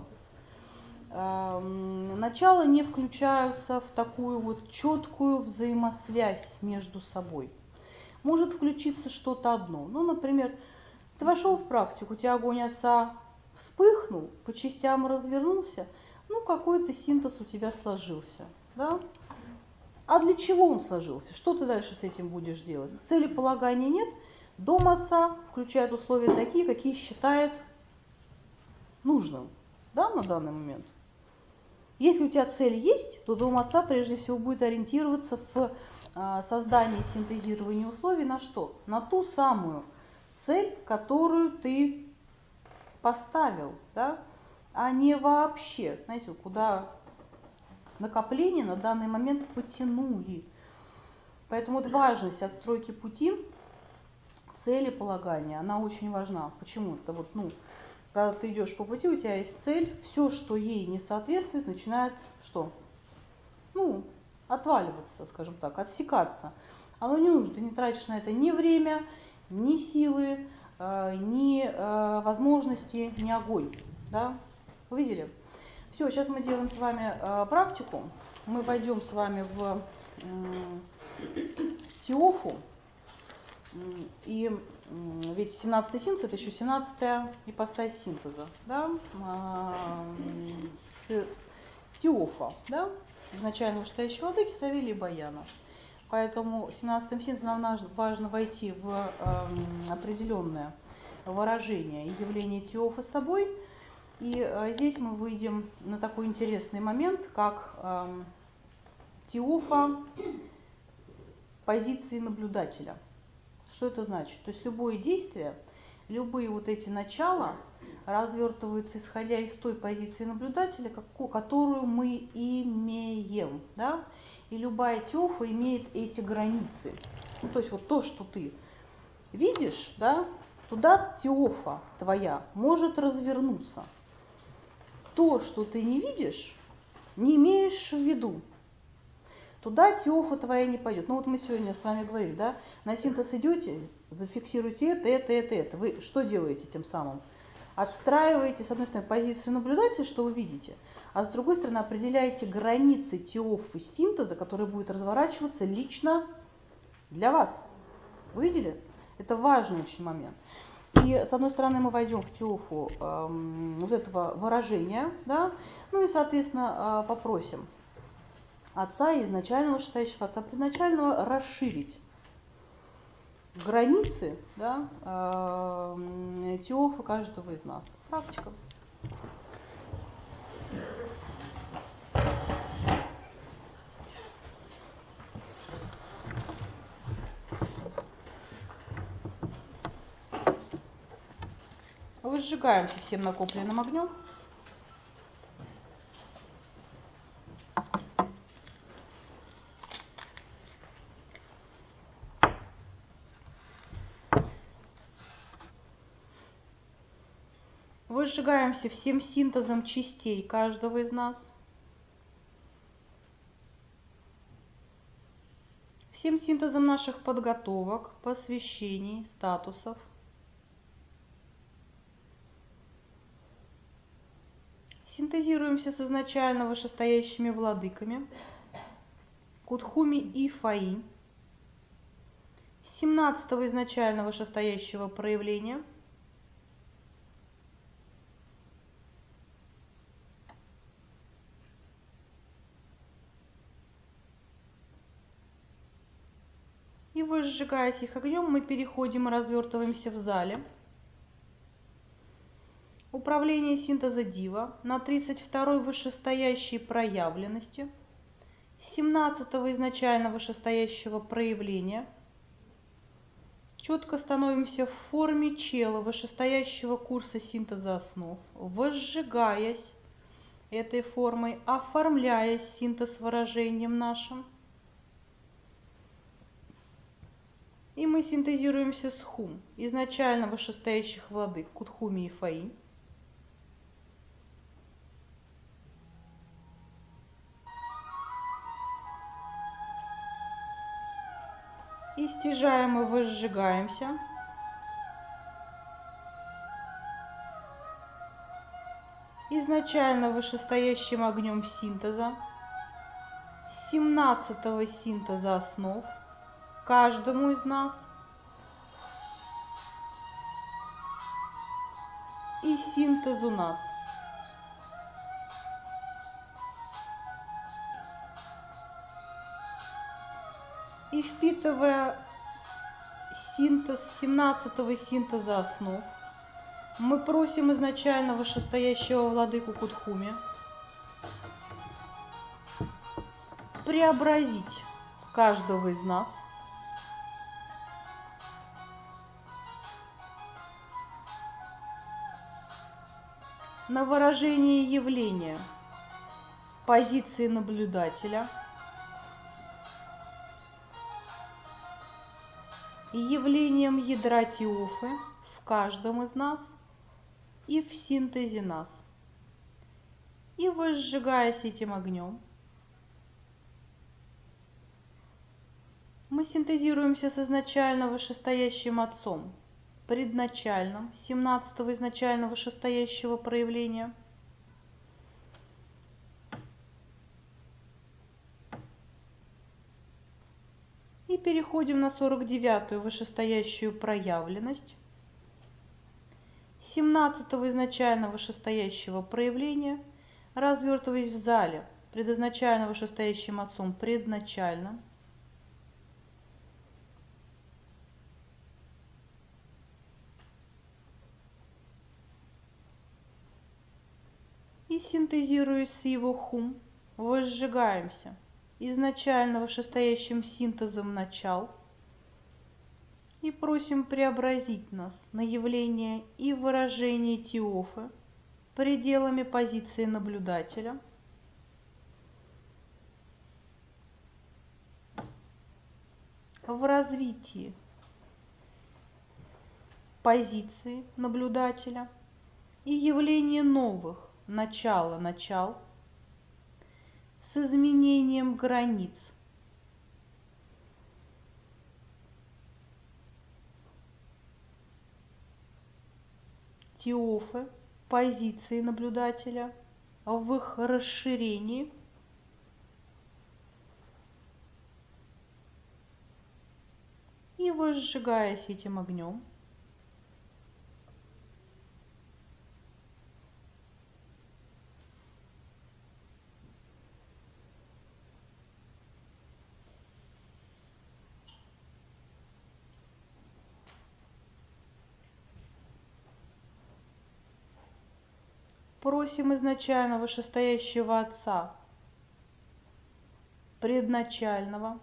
начала не включаются в такую вот четкую взаимосвязь между собой. Может включиться что-то одно. Ну, например, ты вошел в практику, у тебя огонь отца вспыхнул, по частям развернулся, ну, какой-то синтез у тебя сложился. Да? А для чего он сложился? Что ты дальше с этим будешь делать? Целеполагания нет. Дом отца включает условия такие, какие считает нужным, да, на данный момент. Если у тебя цель есть, то дом отца прежде всего будет ориентироваться в создании, синтезировании условий на что? На ту самую цель, которую ты поставил, да, а не вообще, знаете, куда накопление на данный момент потянули. Поэтому вот важность отстройки пути, целеполагания, она очень важна. Почему? Это вот, когда ты идешь по пути, у тебя есть цель, все, что ей не соответствует, начинает что? Отваливаться, скажем так, отсекаться. Оно не нужно, ты не тратишь на это ни время, ни силы, ни возможности, ни огонь. Да? Увидели? Все, сейчас мы делаем с вами практику. Мы войдем с вами в Теофу. И ведь 17-й синтез – это еще 17-я ипостась синтеза. Да? Теофа, да? Изначально вышестоящие владыки Савелия и Баяна. Поэтому 17-м синтезом нам важно войти в определенное выражение и явление Теофа собой. И здесь мы выйдем на такой интересный момент, как Теофа позиции наблюдателя. Что это значит? То есть любое действие, любые вот эти начала развертываются, исходя из той позиции наблюдателя, которую мы имеем. Да? И любая теофа имеет эти границы. То есть вот то, что ты видишь, да, туда теофа твоя может развернуться. То, что ты не видишь, не имеешь в виду, туда теофа твоя не пойдет. Вот мы сегодня с вами говорили, да, на синтез идете, зафиксируйте это. Вы что делаете тем самым? Отстраиваете, с одной стороны, позицию наблюдателя, что вы видите, а с другой стороны, определяете границы теофы синтеза, который будет разворачиваться лично для вас. Вы видели? Это важный очень момент. И с одной стороны мы войдем в теофу вот этого выражения, да, и, соответственно, попросим отца изначального, вышестоящего отца предначального расширить границы, да, теофа каждого из нас. Практика. Выжигаемся всем накопленным огнем. Выжигаемся всем синтезом частей каждого из нас. Всем синтезом наших подготовок, посвящений, статусов. Синтезируемся с изначально вышестоящими владыками Кутхуми и Фаи, 17-го изначально вышестоящего проявления, и выжигаясь их огнем, мы переходим и развертываемся в зале. Управление синтеза Дива на 32-й вышестоящей проявленности, 17-го изначально вышестоящего проявления. Четко становимся в форме чела вышестоящего курса синтеза основ, возжигаясь этой формой, оформляя синтез выражением нашим. И мы синтезируемся с Хум, изначально вышестоящих владык Кутхуми и Фаи. И стяжаем и возжигаемся. Изначально вышестоящим огнем синтеза, 17-го синтеза основ, каждому из нас. И синтез у нас. И впитывая синтез 17-го синтеза основ, мы просим изначально вышестоящего владыку Кутхуми преобразить каждого из нас на выражение явления позиции наблюдателя и явлением ядра Теофы в каждом из нас и в синтезе нас. И возжигаясь этим огнем, мы синтезируемся с изначально вышестоящим Отцом, предначальным 17-го изначально вышестоящего проявления, и переходим на 49-ю вышестоящую проявленность 17-го изначально вышестоящего проявления, развертываясь в зале предизначально вышестоящим Отцом предначально, и синтезируясь с его хум, возжигаемся изначально вышестоящим синтезом начал и просим преобразить нас на явление и выражение Теофы пределами позиции наблюдателя, в развитии позиции наблюдателя и явление новых начала-начал с изменением границ Теофы позиции наблюдателя в их расширении и возжигаясь этим огнем, просим изначально вышестоящего Отца предначального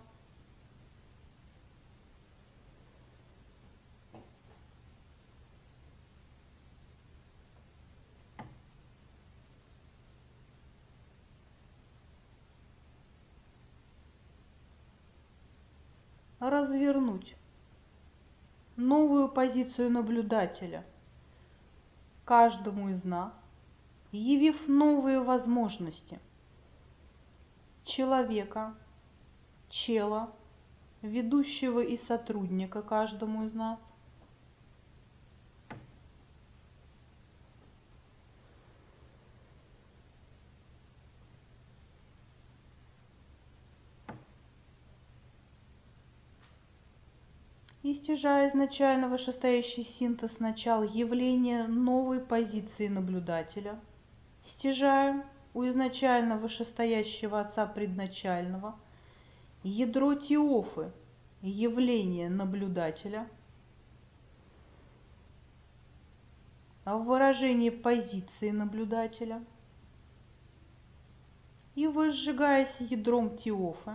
развернуть новую позицию наблюдателя каждому из нас, явив новые возможности человека, чела, ведущего и сотрудника каждому из нас, и стяжая изначально вышестоящий синтез начал явления новой позиции наблюдателя, стяжаем у изначально вышестоящего Отца предначального ядро Теофы, явление наблюдателя, в выражении позиции наблюдателя, и возжигаясь ядром Теофы,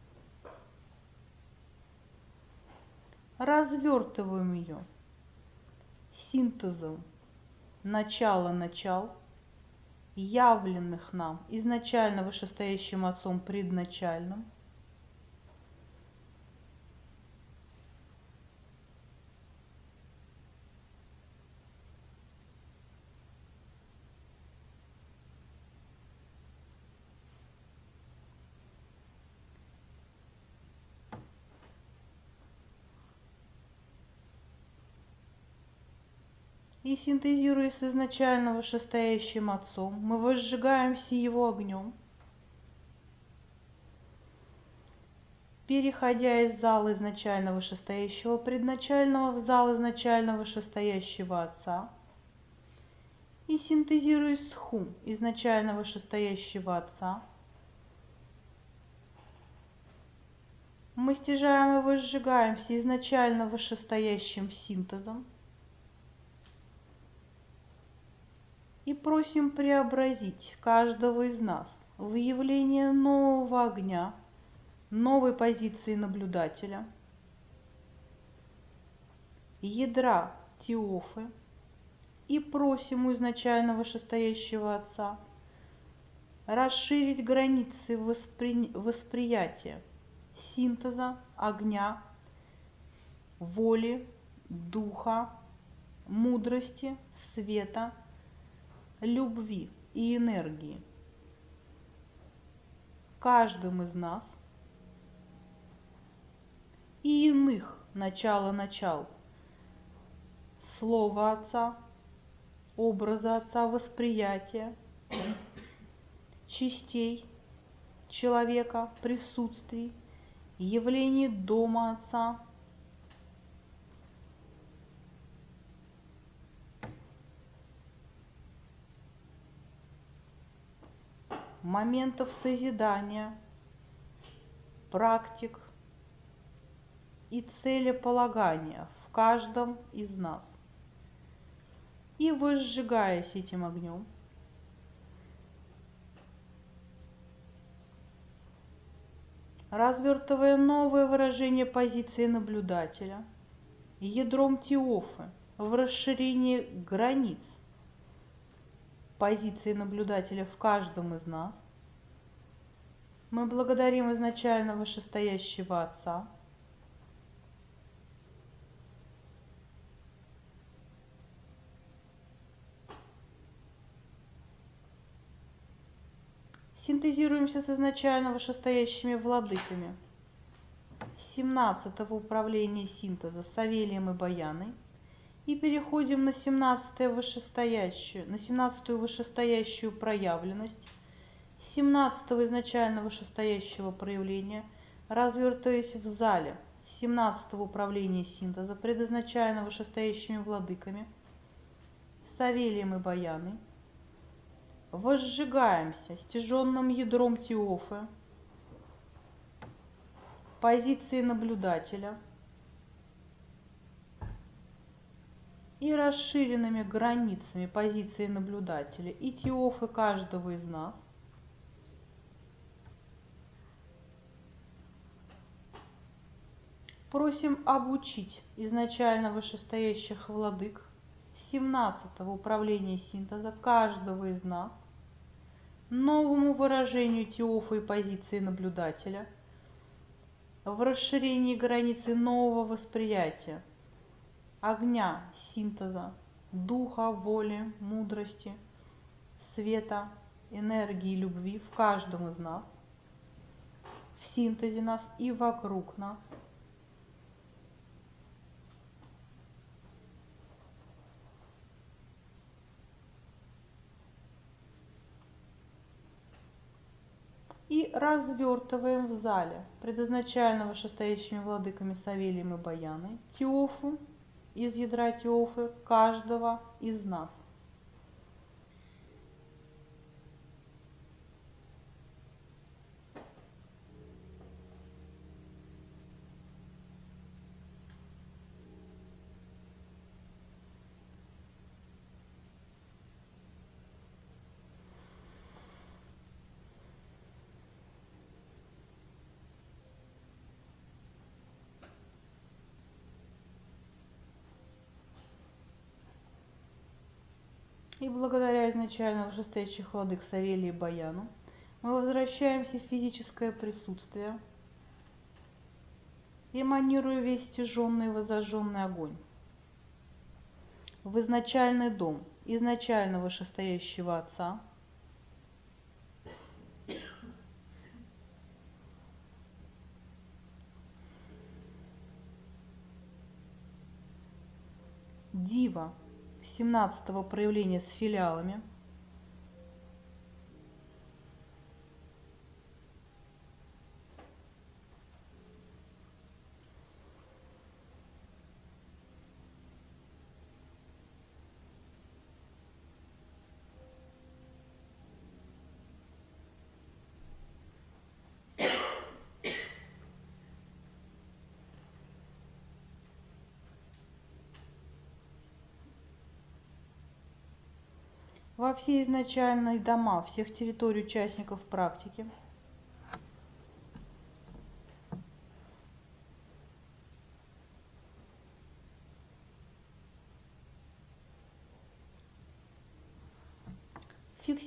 развертываем ее синтезом начала-начал, явленных нам изначально вышестоящим Отцом предначальным, и синтезируясь с изначально вышестоящим Отцом, мы возжигаемся его огнем, переходя из зала изначально вышестоящего предначального в зал изначально вышестоящего Отца, и синтезируясь с хум изначально вышестоящего Отца, мы стяжаем и возжигаемся изначально вышестоящим синтезом и просим преобразить каждого из нас в явление нового огня, новой позиции наблюдателя, ядра Теофы, И просим у изначально вышестоящего Отца расширить границы восприятия, синтеза, огня, воли, духа, мудрости, света, любви и энергии каждым из нас и иных начала слова Отца, образа Отца, восприятия, частей человека, присутствий, явлений дома Отца, моментов созидания, практик и целеполагания в каждом из нас. И возжигаясь этим огнем, развертывая новое выражение позиции наблюдателя, ядром Теофы в расширении границ позиции наблюдателя в каждом из нас, мы благодарим изначально вышестоящего Отца, синтезируемся с изначально вышестоящими владыками 17-го управления синтеза Савелием и Баяной и переходим на 17-ю вышестоящую проявленность 17-го изначально вышестоящего проявления, развертываясь в зале 17-го управления синтеза предизначально вышестоящими владыками Савелием и Баяной, возжигаемся стяженным ядром Теофы, позиции наблюдателя и расширенными границами позиции наблюдателя и Теофы каждого из нас, просим обучить изначально вышестоящих владык 17-го управления синтеза каждого из нас новому выражению Теофы и позиции наблюдателя в расширении границы нового восприятия, огня, синтеза, духа, воли, мудрости, света, энергии, любви в каждом из нас, в синтезе нас и вокруг нас. И развертываем в зале предизначально вышестоящими владыками Савелием и Баяной Теофу из ядра Теофы каждого из нас. И благодаря изначально вышестоящих владык Савелия и Баяну мы возвращаемся в физическое присутствие, эманируя весь стяженный и возожженный огонь в изначальный дом изначально вышестоящего Отца, Дива 17-го проявления с филиалами, во все изначальные дома всех территорий участников практики,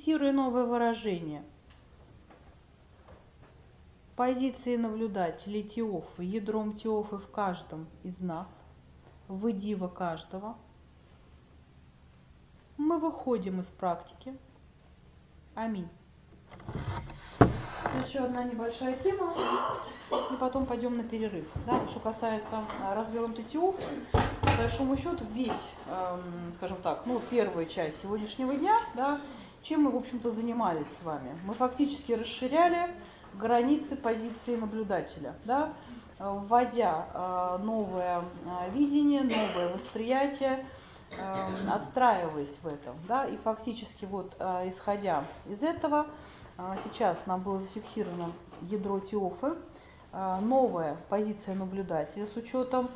Зафиксируя новое выражение. Позиции наблюдателей Теофы, ядром Теофы в каждом из нас, в идиво каждого. Мы выходим из практики. Аминь. Еще одна небольшая тема, и потом пойдем на перерыв. Да, что касается развернутой Теофы, по большому счету весь, скажем так, первая часть сегодняшнего дня, да, чем мы, в общем-то, занимались с вами. Мы фактически расширяли границы позиции наблюдателя, да, вводя новое видение, новое восприятие, отстраиваясь в этом, да, и фактически вот исходя из этого, сейчас нам было зафиксировано ядро Теофы, новая позиция наблюдателя с учетом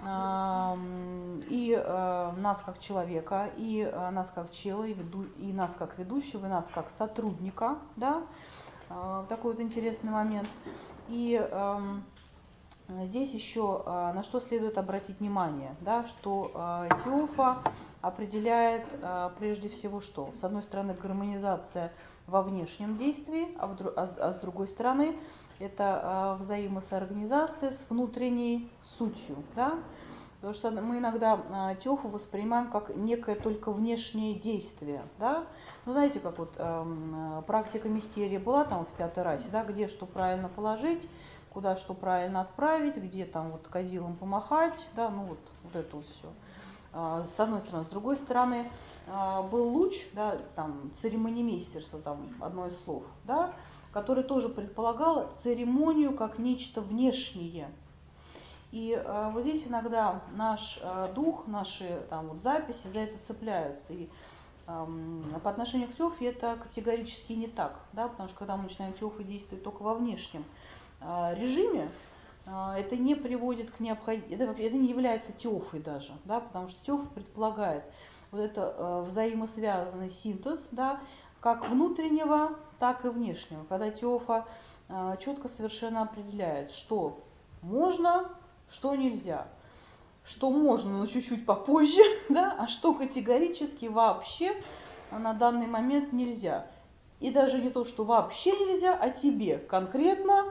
и нас как человека, и нас как чела, и нас как ведущего, и нас как сотрудника, да, такой вот интересный момент. И здесь еще на что следует обратить внимание, да, что Теофа определяет прежде всего что? С одной стороны, гармонизация во внешнем действии, а с другой стороны, это взаимосоорганизация с внутренней сутью. Да? Потому что мы иногда Теофу воспринимаем как некое только внешнее действие. Да? Ну, знаете, как вот практика мистерии была там в 5-й расе, да, где что правильно положить, куда что правильно отправить, где там вот кадилом помахать, да, ну вот это вот все. С одной стороны. С другой стороны, был луч, да, там, церемонимейстерство, там, одно из слов, да, который тоже предполагал церемонию как нечто внешнее. И вот здесь иногда наш дух, наши там, вот, записи за это цепляются. И по отношению к Теофе это категорически не так, да, потому что когда мы начинаем Теофы действовать только во внешнем режиме, это не приводит к необходимости, это не является Теофой даже, да, потому что Теофа предполагает вот это взаимосвязанный синтез, да, как внутреннего, так и внешнего, когда Теофа четко совершенно определяет, что можно, что нельзя, что можно, но чуть-чуть попозже, да, а что категорически вообще на данный момент нельзя. И даже не то, что вообще нельзя, а тебе конкретно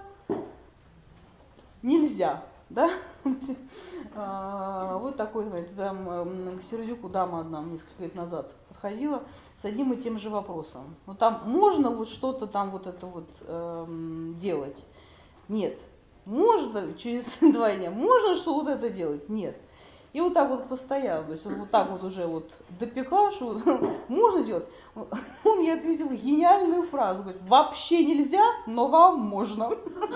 нельзя, да? Вот такой момент. Там к Сердюку дама одна несколько лет назад подходила с одним и тем же вопросом. Ну там можно вот что-то там вот это вот делать? Нет. Можно через 2 дня? Можно что вот это делать? Нет. И вот так вот постоянно, то есть вот так вот уже вот допекла, что можно делать. Он мне ответил гениальную фразу, говорит, вообще нельзя, но вам можно.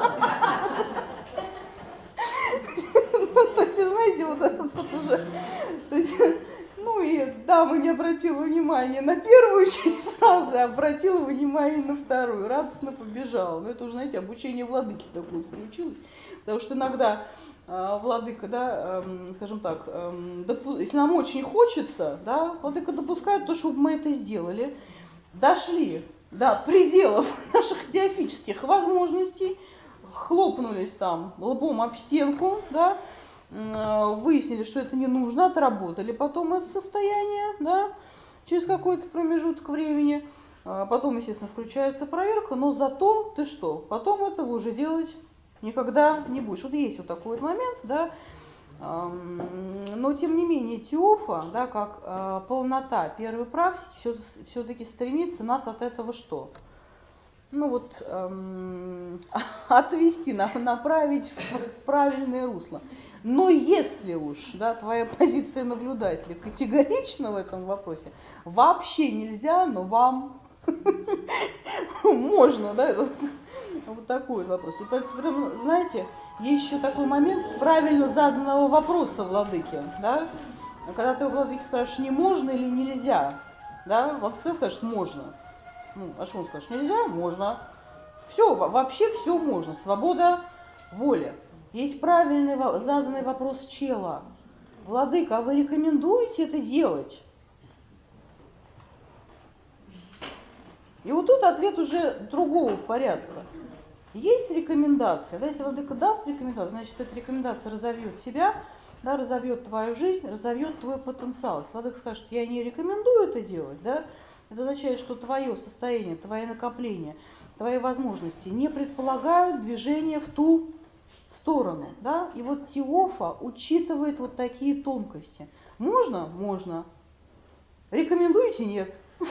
То есть, знаете, вот это вот уже, то есть, ну и дама не обратила внимания на первую часть фразы, а обратила внимание на вторую, радостно побежала. Но это уже, знаете, обучение владыки такое случилось, потому что иногда владыка, да, скажем так, если нам очень хочется, да, владыка допускает то, чтобы мы это сделали, дошли до пределов наших теофических возможностей, хлопнулись там лбом об стенку, да, выяснили, что это не нужно, отработали потом это состояние, да, через какой-то промежуток времени, потом, естественно, включается проверка, но зато ты что, потом этого уже делать никогда не будешь. Вот есть вот такой вот момент, да, но тем не менее Теофа, да, как полнота первой практики, все-таки стремится нас от этого что? Ну вот отвести, направить в правильное русло. Но если уж, да, твоя позиция наблюдателя категорична в этом вопросе, вообще нельзя, но вам можно, да, вот такой вопрос. И поэтому, знаете, есть еще такой момент правильно заданного вопроса владыки, да, когда ты у владыки спрашиваешь, не можно или нельзя, да, владыка скажет, можно. Ну, а что он скажет, нельзя? Можно. Все, вообще все можно. Свобода воли. Есть правильный заданный вопрос чела. Владыка, а вы рекомендуете это делать? И вот тут ответ уже другого порядка. Есть рекомендация. Да, если владыка даст рекомендацию, значит, эта рекомендация разовьет тебя, да, разовьет твою жизнь, разовьет твой потенциал. Если владыка скажет, я не рекомендую это делать, да, Это означает, что твое состояние, твои накопления, твои возможности не предполагают движение в ту сторону. Да? И вот Теофа учитывает вот такие тонкости. Можно? Можно. Рекомендуете? Нет.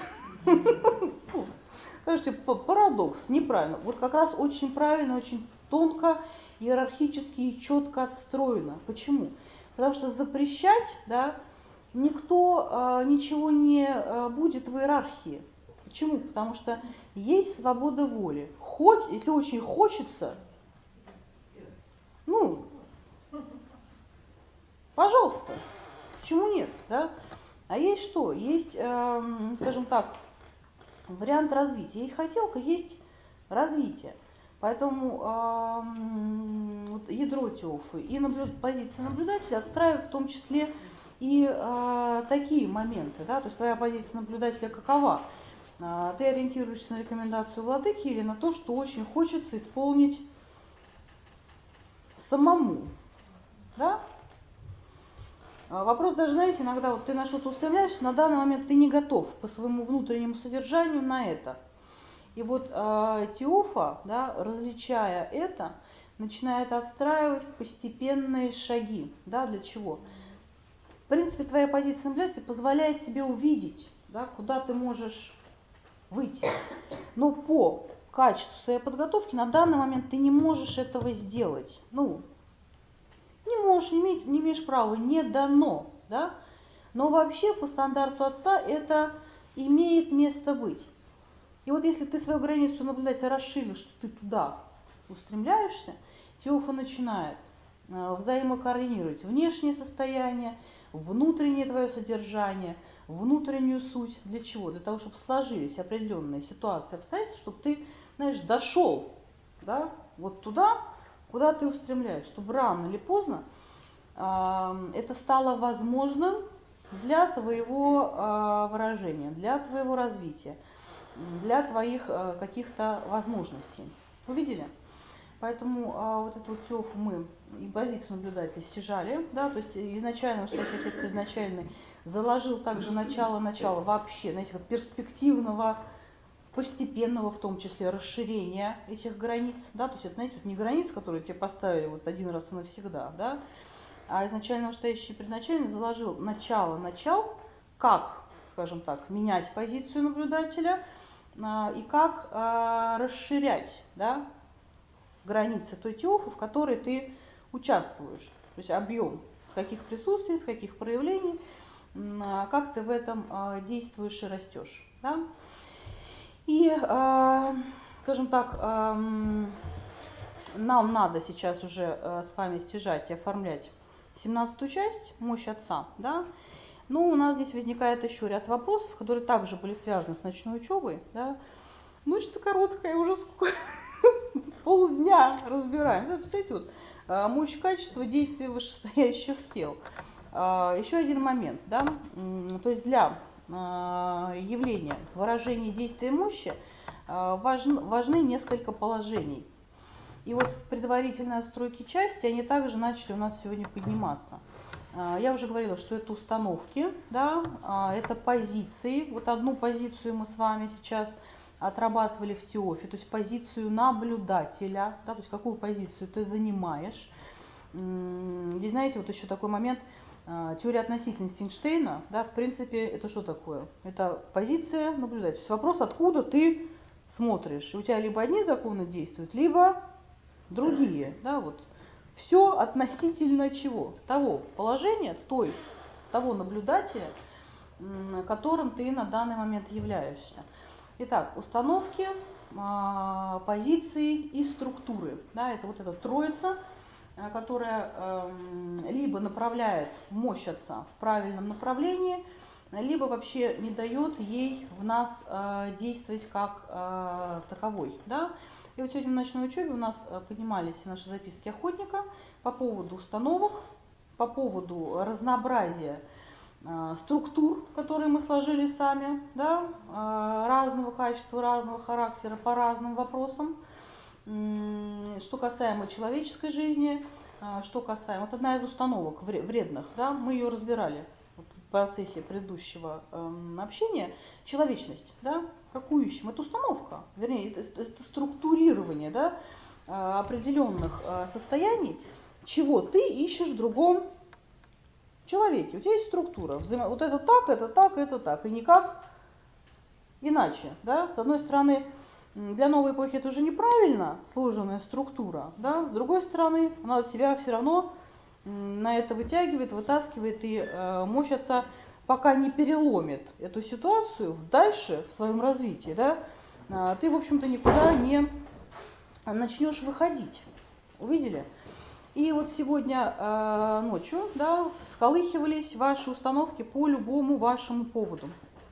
Скажите, парадокс, неправильно. Вот как раз очень правильно, очень тонко, иерархически и четко отстроено. Почему? Потому что запрещать, да, никто ничего не будет в иерархии. Почему? Потому что есть свобода воли. Если очень хочется, ну, пожалуйста, почему нет, да? А есть что? Есть, скажем так, вариант развития. Есть хотелка, есть развитие. Поэтому вот ядро Теофы и позиция наблюдателя отстраивает в том числе и такие моменты. Да? То есть твоя позиция наблюдателя какова? Ты ориентируешься на рекомендацию владыки или на то, что очень хочется исполнить самому. Да? Вопрос даже, знаете, иногда вот ты на что-то устремляешься, на данный момент ты не готов по своему внутреннему содержанию на это. И вот Теофа, да, различая это, начинает отстраивать постепенные шаги. Да, для чего? В принципе, твоя позиция наблюдателя позволяет тебе увидеть, да, куда ты можешь выйти. Но по качеству своей подготовки на данный момент ты не можешь этого сделать. Ну, не можешь, не имеешь права, не дано. Да? Но вообще по стандарту отца это имеет место быть. И вот если ты свою границу наблюдателя расширил, что ты туда устремляешься, Теофа начинает взаимокоординировать внешнее состояние, внутреннее твое содержание, внутреннюю суть. Для чего? Для того, чтобы сложились определенные ситуации, обстоятельства, чтобы ты, знаешь, дошел, да, вот туда, куда ты устремляешься, чтобы рано или поздно это стало возможным для твоего выражения, для твоего развития, для твоих каких-то возможностей. Увидели? Поэтому вот эту вот Теофу мы и позицию наблюдателя стяжали, да, то есть изначально, настоящий отец предначальный заложил также начало вообще, знаете, как перспективного, постепенного, в том числе, расширения этих границ, да, то есть это, знаете, вот не границы, которые тебе поставили вот один раз и навсегда, да, а изначально настоящий предначальный заложил начал, как, скажем так, менять позицию наблюдателя и как расширять, да, границы той Теофы, в которой ты участвуешь. То есть объем, с каких присутствий, с каких проявлений, как ты в этом действуешь и растешь. Да? И, скажем так, нам надо сейчас уже с вами стяжать и оформлять 17-ю часть, мощь отца. Да? Но у нас здесь возникает еще ряд вопросов, которые также были связаны с ночной учебой. Да? Ночь-то короткая, уже сколько? Полдня разбираем. Да, представляете, вот, мощь качества действия вышестоящих тел. Еще один момент. Да? То есть для явления выражения действия мощи важны несколько положений. И вот в предварительной отстройке части они также начали у нас сегодня подниматься. Я уже говорила, что это установки, да, это позиции. Вот одну позицию мы с вами сейчас отрабатывали в Теофе, то есть позицию наблюдателя, да, то есть какую позицию ты занимаешь. Здесь, знаете, вот еще такой момент, теория относительности Эйнштейна, да, в принципе, это что такое? Это позиция наблюдателя. То есть вопрос, откуда ты смотришь. И у тебя либо одни законы действуют, либо другие. Да, вот. Все относительно чего? Того положения, того наблюдателя, которым ты на данный момент являешься. Итак, установки, позиции и структуры. Да, это вот эта троица, которая либо направляет мощь отца в правильном направлении, либо вообще не дает ей в нас действовать как таковой. Да? И вот сегодня в ночной учебе у нас поднимались наши записки охотника по поводу установок, по поводу разнообразия структур, которые мы сложили сами, да, разного качества, разного характера, по разным вопросам. Что касаемо человеческой жизни, что касаемо... Вот одна из установок вредных, да, мы ее разбирали. вот в процессе предыдущего общения, человечность, да, какую ищем? Это установка, вернее, это структурирование, да, определенных состояний, чего ты ищешь в другом человеке. У тебя есть структура, вот это так, это так, это так, и никак иначе, да. С одной стороны, для новой эпохи это уже неправильно сложенная структура, да, с другой стороны, она тебя все равно на это вытягивает, вытаскивает, и мощь отца пока не переломит эту ситуацию дальше в своем развитии, да, ты, в общем-то, никуда не начнешь выходить. Увидели? И вот сегодня ночью, да, всколыхивались ваши установки по любому вашему поводу.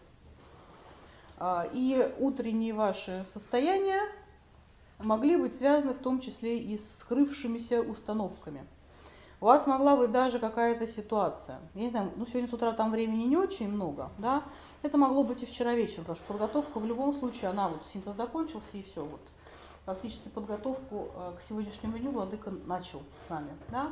И утренние ваши состояния могли быть связаны в том числе и с скрывшимися установками. У вас могла быть даже какая-то ситуация. Я не знаю, ну сегодня с утра там времени не очень много, да. Это могло быть и вчера вечером, потому что подготовка в любом случае, она вот синтез закончился и все, вот. Фактически подготовку к сегодняшнему дню владыка начал с нами,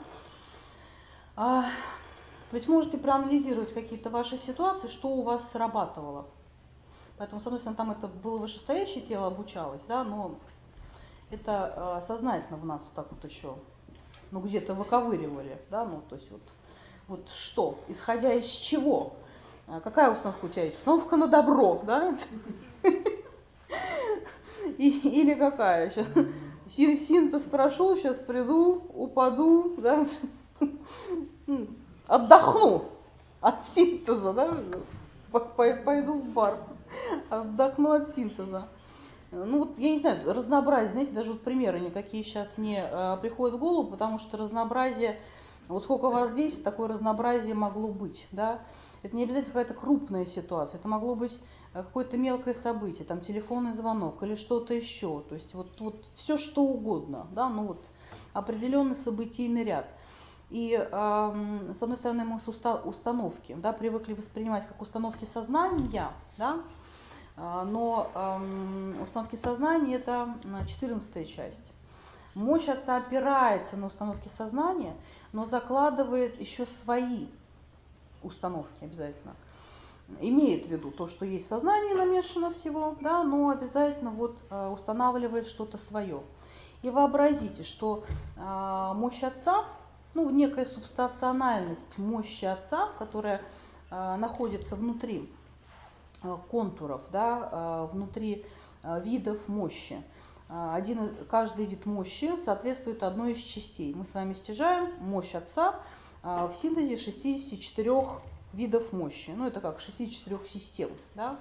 да. Ведь можете проанализировать какие-то ваши ситуации, что у вас срабатывало. Поэтому, с одной стороны, там это было вышестоящее тело обучалось, да, но это сознательно в нас вот так вот еще, ну, где-то выковыривали, да, ну, то есть вот что, исходя из чего, какая установка у тебя есть? Установка на добро, да? Или какая? Сейчас синтез прошел, сейчас приду, упаду, да? Отдохну от синтеза, да? Пойду в бар, отдохну от синтеза. Ну вот, я не знаю, разнообразие, знаете, даже вот примеры никакие сейчас не приходят в голову, потому что разнообразие, вот сколько у вас здесь, такое разнообразие могло быть, да. Это не обязательно какая-то крупная ситуация, это могло быть какое-то мелкое событие, там телефонный звонок или что-то еще, то есть вот все что угодно, да, ну вот определенный событийный ряд. И с одной стороны мы с установки, да, привыкли воспринимать как установки сознания, да, но установки сознания это 14-я часть. Мощь отца опирается на установки сознания, но закладывает еще свои установки обязательно. Имеет в виду то, что есть сознание намешано всего, да, но обязательно вот устанавливает что-то свое. И вообразите, что мощь отца, ну, некая субстанциональность мощи отца, которая находится внутри контуров, да, внутри видов мощи. Каждый вид мощи соответствует одной из частей. Мы с вами стяжаем мощь отца в синтезе 64 видов мощи. Ну, это как 64 систем. Да?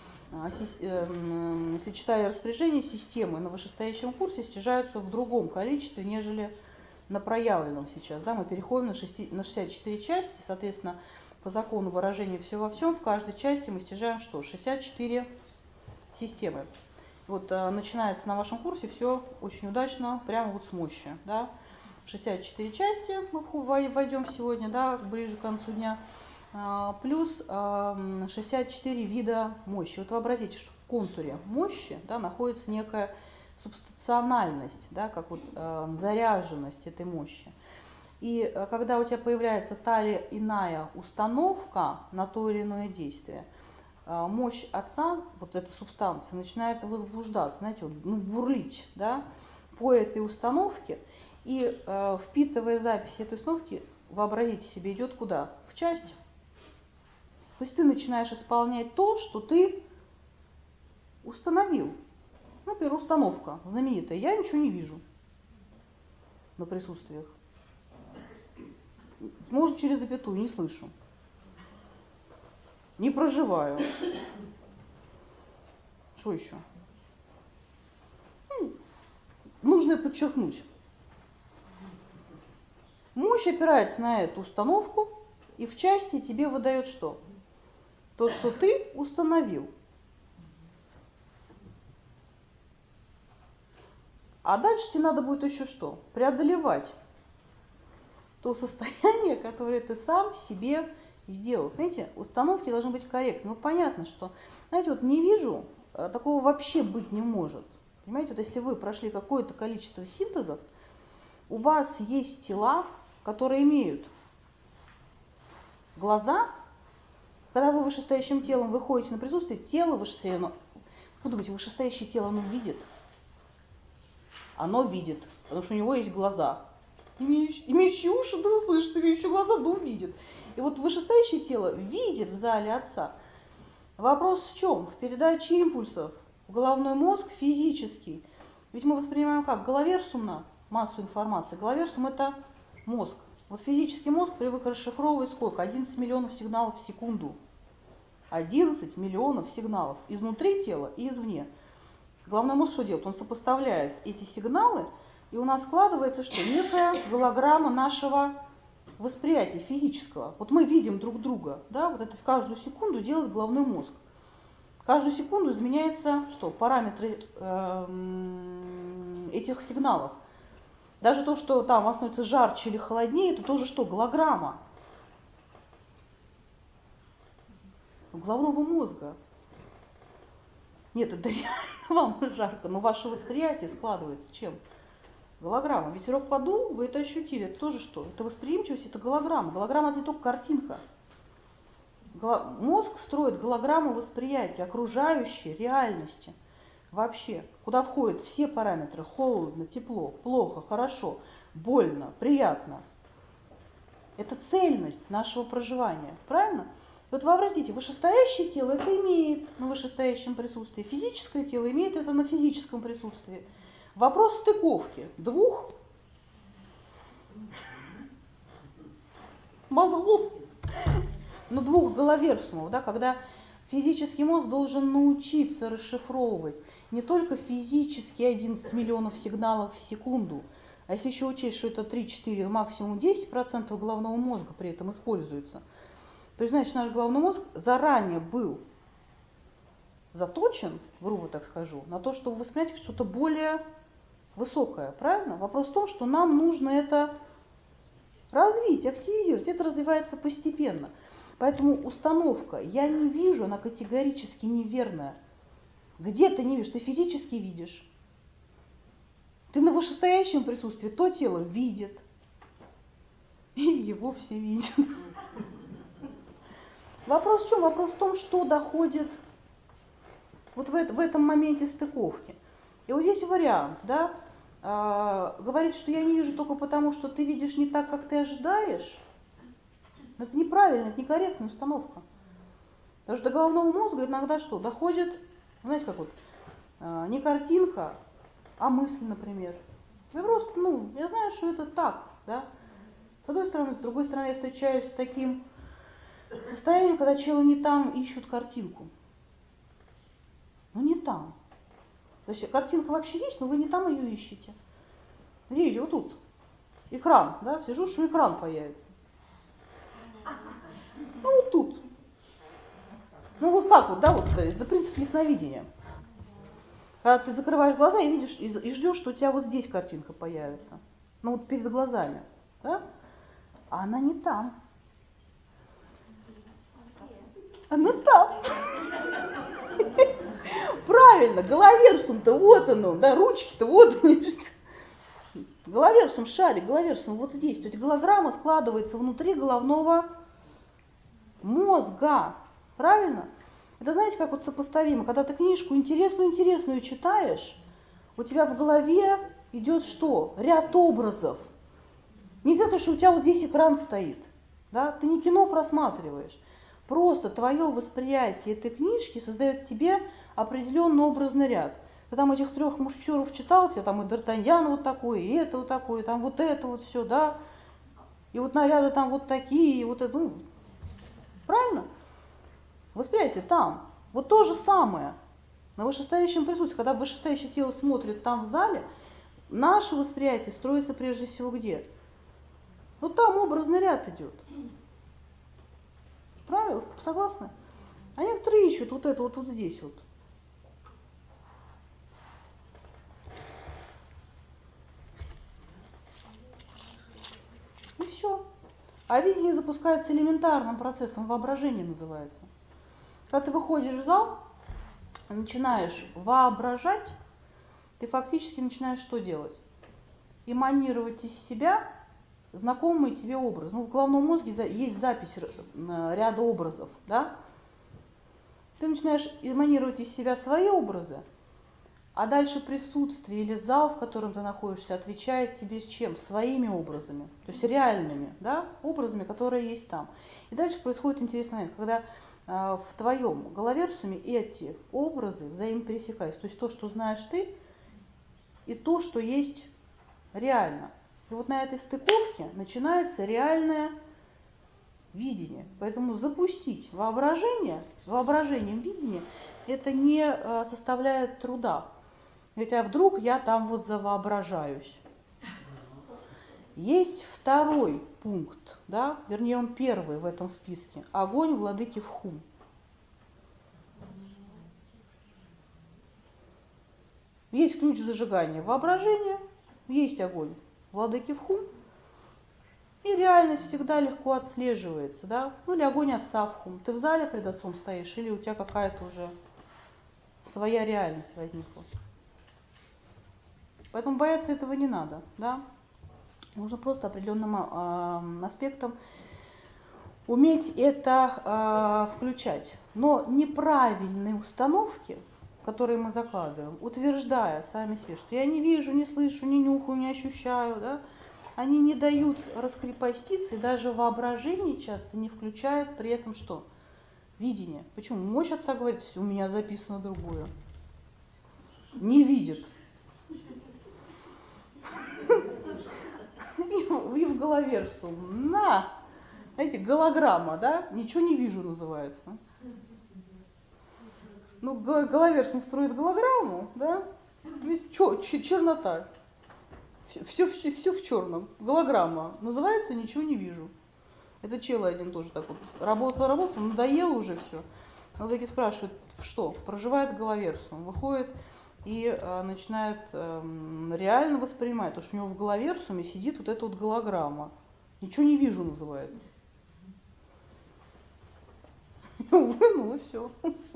Если читали распоряжение, системы на вышестоящем курсе стяжаются в другом количестве, нежели на проявленном сейчас. Да? Мы переходим на 64 части, соответственно, по закону выражения все во всем, в каждой части мы стяжаем что? 64 системы. Вот начинается на вашем курсе все очень удачно, прямо вот с мощи. Да? 64 части мы войдем сегодня, да, ближе к концу дня, плюс 64 вида мощи. Вот вообразите, что в контуре мощи, да, находится некая субстанциональность, да, как вот заряженность этой мощи. И когда у тебя появляется та или иная установка на то или иное действие, мощь отца, вот эта субстанция, начинает возбуждаться, знаете, вот, ну, бурлить, да, по этой установке. И впитывая записи этой установки, вообразите себе, идет куда? В часть. То есть ты начинаешь исполнять то, что ты установил. Например, установка знаменитая. Я ничего не вижу на присутствиях. Может, через запятую, не слышу. Не проживаю. Что еще? Нужно подчеркнуть. Мощь опирается на эту установку, и в части тебе выдает что? То, что ты установил. А дальше тебе надо будет еще что? Преодолевать то состояние, которое ты сам себе сделал. Понимаете, установки должны быть корректны. Ну, понятно, что, знаете, вот не вижу, такого вообще быть не может. Понимаете, вот если вы прошли какое-то количество синтезов, у вас есть тела, которые имеют глаза, Когда вы вышестоящим телом выходите на присутствие, тело вышестоящее, вы думаете, вышестоящее тело, оно видит? Оно видит, потому что у него есть глаза. Имеющие уши, да услышит, имеющие глаза, да увидит. И вот вышестоящее тело видит в зале Отца. Вопрос в чем? В передаче импульсов в головной мозг физический. Ведь мы воспринимаем как? Головерсумно массу информации. Головерсум – это мозг. Вот физический мозг привык расшифровывать сколько? 11 миллионов сигналов в секунду. 11 миллионов сигналов изнутри тела и извне. Головной мозг что делает? Он сопоставляет эти сигналы, и у нас складывается что? Некая голограмма нашего восприятия физического. Вот мы видим друг друга, да, вот это в каждую секунду делает головной мозг. Каждую секунду изменяются что? Параметры этих сигналов. Даже то, что там становится жарче или холоднее, это тоже что? Голограмма головного мозга. Нет, это реально вам жарко, но ваше восприятие складывается чем? Голограмма. Ветерок подул, вы это ощутили. Это тоже что? Это восприимчивость, это голограмма. Голограмма – это не только картинка. Мозг строит голограмму восприятия, окружающей реальности. Вообще, куда входят все параметры: холодно, тепло, плохо, хорошо, больно, приятно. Это цельность нашего проживания. Правильно? Вот вообразите, вышестоящее тело это имеет на вышестоящем присутствии, физическое тело имеет это на физическом присутствии. Вопрос стыковки двух мозгов, ну двух головерсумов, да, когда физический мозг должен научиться расшифровывать не только физически 11 миллионов сигналов в секунду, а если еще учесть, что это 3-4, максимум 10% головного мозга при этом используется, то есть, значит, наш головной мозг заранее был заточен, грубо так скажу, на то, чтобы воспринять что-то более высокое. Правильно? Вопрос в том, что нам нужно это развить, активизировать. Это развивается постепенно. Поэтому установка «я не вижу», она категорически неверная. Где ты не видишь? Ты физически видишь. Ты на вышестоящем присутствии, то тело видит. И его все видят. Вопрос в чем? Вопрос в том, что доходит вот в этом моменте стыковки. И вот здесь вариант, да, говорить, что я не вижу только потому, что ты видишь не так, как ты ожидаешь, это неправильно, это некорректная установка. Потому что до головного мозга иногда что? Доходит, знаете, как вот, не картинка, а мысль, например. Я просто, я знаю, что это так, да. С одной стороны, с другой стороны, я встречаюсь с таким состоянием, когда челы не там ищут картинку. Не там. То есть картинка вообще есть, но вы не там ее ищете. Где вот тут? Экран, да? Все ждут, что экран появится. Вот тут. Вот так вот, да, вот это принцип ясновидения. Когда ты закрываешь глаза и видишь, и ждешь, что у тебя вот здесь картинка появится. Вот перед глазами, да? А она не там. Она там. Правильно, головерсум-то вот оно, да, ручки-то вот они. Головерсум, шарик, головерсум вот здесь. То есть голограмма складывается внутри головного мозга. Правильно? Это знаете, как вот сопоставимо, когда ты книжку интересную читаешь, у тебя в голове идет что? Ряд образов. Не то, что у тебя вот здесь экран стоит. Да? Ты не кино просматриваешь. Просто твое восприятие этой книжки создает тебе определенный образный ряд. Ты там этих 3 мушкетеров читал, тебе там и Д'Артаньян вот такой, и это вот такое, и там вот это вот все, да. И вот наряды там вот такие, и вот это, правильно? Восприятие там. Вот то же самое. На вышестоящем присутствии, когда вышестоящее тело смотрит там в зале, наше восприятие строится прежде всего где? Там образный ряд идет. Правильно? Согласны? А некоторые ищут вот это вот здесь вот. И все. А видение запускается элементарным процессом, воображение называется. Когда ты выходишь в зал, начинаешь воображать, ты фактически начинаешь что делать? Эманировать из себя знакомый тебе образ. В головном мозге есть запись ряда образов, да? Ты начинаешь эманировать из себя свои образы, а дальше присутствие или зал, в котором ты находишься, отвечает тебе с чем? Своими образами, то есть реальными, да, образами, которые есть там. И дальше происходит интересный момент, когда в твоем головерсуме эти образы взаимопересекаются, то есть то, что знаешь ты, и то, что есть реально. И вот на этой стыковке начинается реальное видение. Поэтому запустить воображением видение, это не составляет труда. Хотя вдруг я там вот завоображаюсь. Есть второй пункт, да, вернее он первый в этом списке. Огонь владыки Вхум. Есть ключ зажигания воображения, есть огонь владыки Вхум. И реальность всегда легко отслеживается, да? Ну или огонь отца Вхум. Ты в зале пред отцом стоишь, или у тебя какая-то уже своя реальность возникла. Поэтому бояться этого не надо, да? Нужно просто определенным аспектом уметь это включать. Но неправильные установки, которые мы закладываем, утверждая сами себе, что я не вижу, не слышу, не нюхаю, не ощущаю, да, они не дают раскрепоститься, и даже воображение часто не включает при этом что? Видение. Почему? Мощь отца говорит, у меня записано другое. Не видит. И в головерсу. Знаете, голограмма, да? Ничего не вижу называется. Ну, головерсум строит голограмму, да? Чернота. Все в черном. Голограмма. Называется «Ничего не вижу». Это чел один тоже так вот. Работал, надоело уже все. Он таки спрашивает, что? Проживает головерсум. Выходит и начинает реально воспринимать, потому что у него в головерсуме сидит вот эта вот голограмма. «Ничего не вижу» называется. Вынул и все.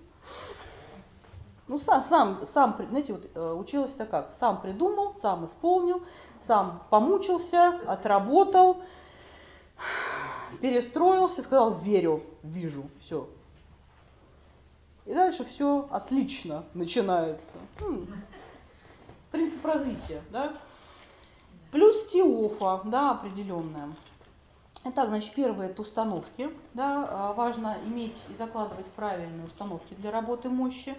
Ну, сам, знаете, вот училась-то как? Сам придумал, сам исполнил, сам помучился, отработал, перестроился, сказал, верю, вижу, все. И дальше все отлично начинается. Принцип развития, да? Плюс теофа, да, определенная. Итак, значит, первое – это установки. Да, важно иметь и закладывать правильные установки для работы мощи.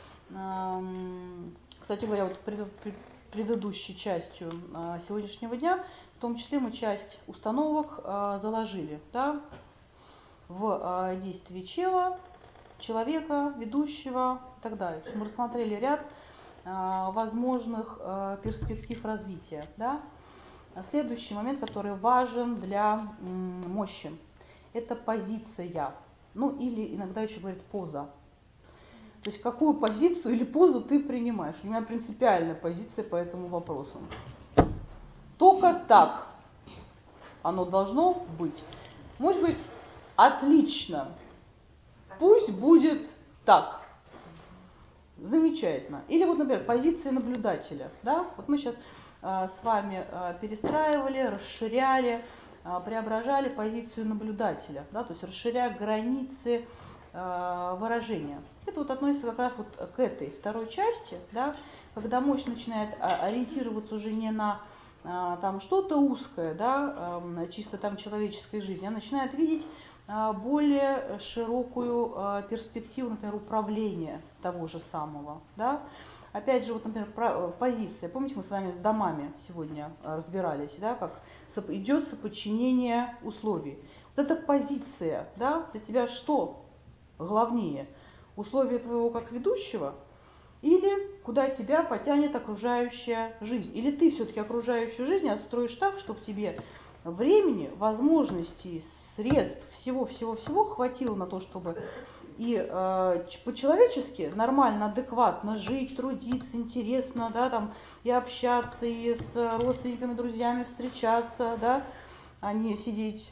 Кстати говоря, вот предыдущей частью сегодняшнего дня, в том числе мы часть установок заложили, да, в действии чела, человека, ведущего и так далее. То есть мы рассмотрели ряд возможных перспектив развития. Да. Следующий момент, который важен для мощи, это позиция, ну или иногда еще говорят поза. То есть какую позицию или позу ты принимаешь. У меня принципиальная позиция по этому вопросу. Только так оно должно быть. Может быть, отлично. Пусть будет так. Замечательно. Или вот, например, позиция наблюдателя. Да? Вот мы сейчас с вами перестраивали, расширяли, преображали позицию наблюдателя. Да? То есть расширяя границы выражения. Это вот относится как раз вот к этой второй части, да, когда мощь начинает ориентироваться уже не на там что-то узкое, да, чисто там человеческой жизни, а начинает видеть более широкую перспективу, например, управления того же самого. Да. Опять же, вот, например, позиция. Помните, мы с вами с домами сегодня разбирались, да, как идет соподчинение условий. Вот эта позиция, да, для тебя что главнее? Условия твоего как ведущего или куда тебя потянет окружающая жизнь? Или ты все-таки окружающую жизнь отстроишь так, чтобы тебе времени, возможностей, средств, всего-всего-всего хватило на то, чтобы и по-человечески нормально, адекватно жить, трудиться, интересно, да, там, и общаться, и с родственниками, друзьями встречаться, да, а не сидеть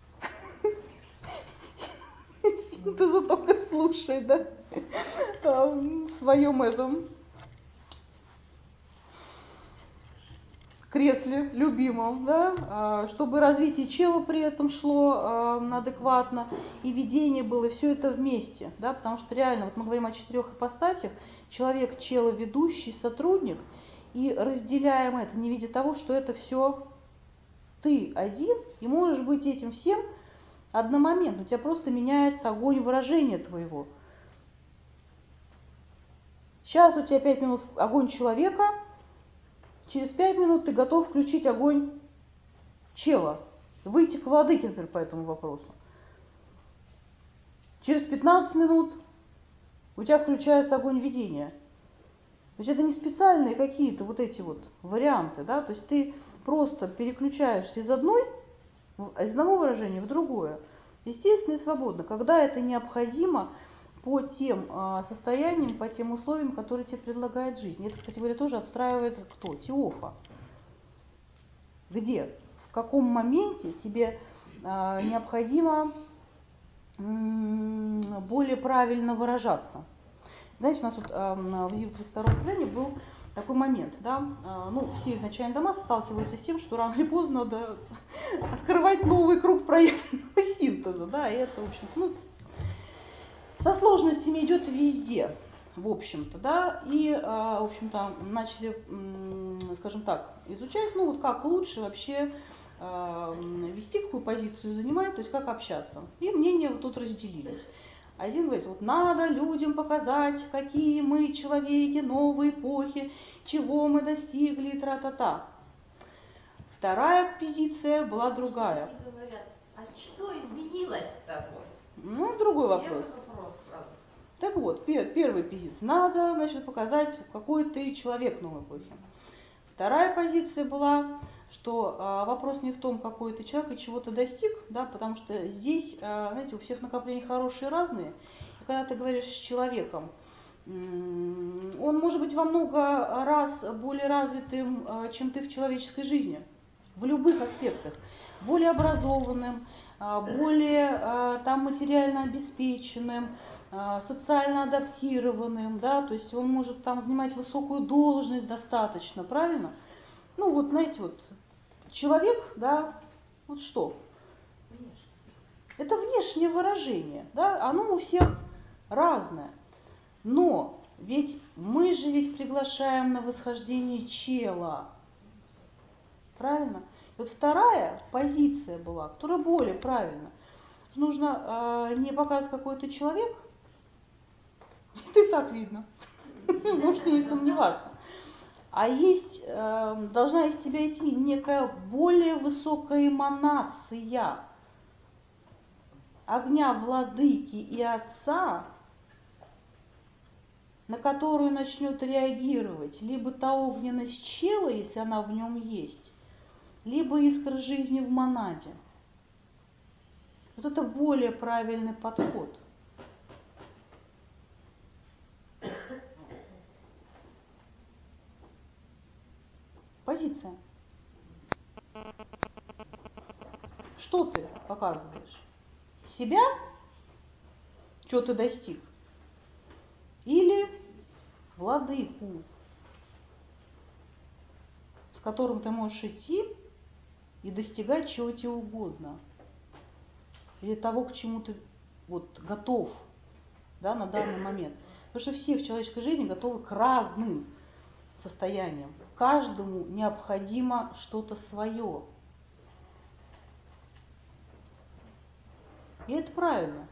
синтеза только слушай, да, в своем этом кресле любимом, да, чтобы развитие чела при этом шло адекватно, и видение было, и все это вместе, да, потому что реально, вот мы говорим о 4 ипостасях, человек, чело, ведущий, сотрудник, и разделяем это, не видя того, что это все ты один, и можешь быть этим всем одномоментно, у тебя просто меняется огонь выражения твоего. Сейчас у тебя 5 минут огонь человека, через 5 минут ты готов включить огонь чела, выйти к владыке, например, по этому вопросу. Через 15 минут у тебя включается огонь видения. То есть это не специальные какие-то вот эти вот варианты, да, то есть ты просто переключаешься из одного выражения в другое, естественно и свободно, когда это необходимо по тем состояниям, по тем условиям, которые тебе предлагает жизнь. Это, кстати говоря, тоже отстраивает кто? Теофа. Где? В каком моменте тебе необходимо более правильно выражаться? Знаете, у нас вот в Зивотре плане был такой момент, да, ну, все изначально дома сталкиваются с тем, что рано или поздно надо открывать новый круг проявленного синтеза, да, и это, в общем-то, ну, со сложностями идет везде, в общем-то, да, и, в общем-то, начали, скажем так, изучать, ну, вот как лучше вообще вести, какую позицию занимать, то есть как общаться. И мнения вот тут разделились. Один говорит, вот надо людям показать, какие мы человеки новой эпохи, чего мы достигли, тра-та-та. Вторая позиция была другая. Говорят, а что изменилось с тобой? Ну, другой вопрос. Так вот, первая позиция. Надо, значит, показать, какой ты человек новой эпохи. Вторая позиция была, что вопрос не в том, какой ты человек и чего ты достиг, да, потому что здесь, знаете, у всех накоплений хорошие и разные. И когда ты говоришь с человеком, он может быть во много раз более развитым, чем ты в человеческой жизни, в любых аспектах, более образованным, более там материально обеспеченным, социально адаптированным, да, то есть он может там занимать высокую должность достаточно, правильно? Ну вот, знаете, вот человек, да, вот что? Это внешнее выражение, да, оно у всех разное. Но ведь мы же ведь приглашаем на восхождение чела, правильно? Вот вторая позиция была, которая более правильна. Нужно не показывать, какой ты человек, это и так видно, можете не сомневаться. А есть, должна из тебя идти некая более высокая эманация огня владыки и отца, на которую начнет реагировать либо та огненность чела, если она в нем есть, либо искра жизни в монаде. Вот это более правильный подход. Позиция. Что ты показываешь? Себя? Что ты достиг? Или владыку, с которым ты можешь идти и достигать чего тебе угодно? Или того, к чему ты вот готов, да, на данный момент? Потому что все в человеческой жизни готовы к разным состояниям. Каждому необходимо что-то свое. И это правильно.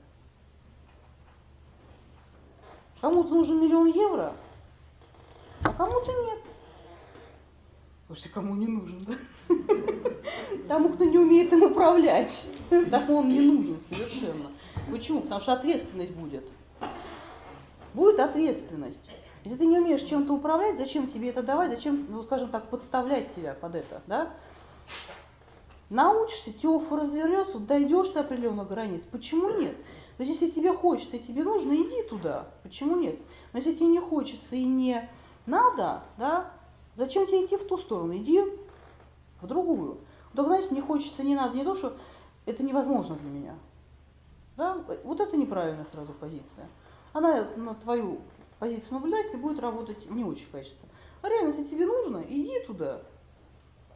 Кому-то нужен 1 000 000 евро, а кому-то нет. Слушайте, кому не нужен, да? Тому, кто не умеет им управлять, тому он не нужен совершенно. Почему? Потому что ответственность будет. Будет ответственность. Если ты не умеешь чем-то управлять, зачем тебе это давать, зачем, ну, скажем так, подставлять тебя под это, да? Научишься, теофа развернется, дойдешь до определенных границ. Почему нет? То есть, если тебе хочется и тебе нужно, иди туда. Почему нет? Но если тебе не хочется и не надо, да, зачем тебе идти в ту сторону? Иди в другую. Только, знаете, не хочется, не надо, не то, что это невозможно для меня. Да? Вот это неправильная сразу позиция. Она на твою позицию наблюдателя будет работать не очень качественно. А реально, если тебе нужно, иди туда.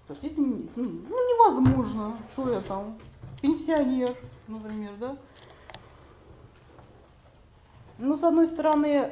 Потому что это невозможно, что я там, пенсионер, например, да. Ну, с одной стороны,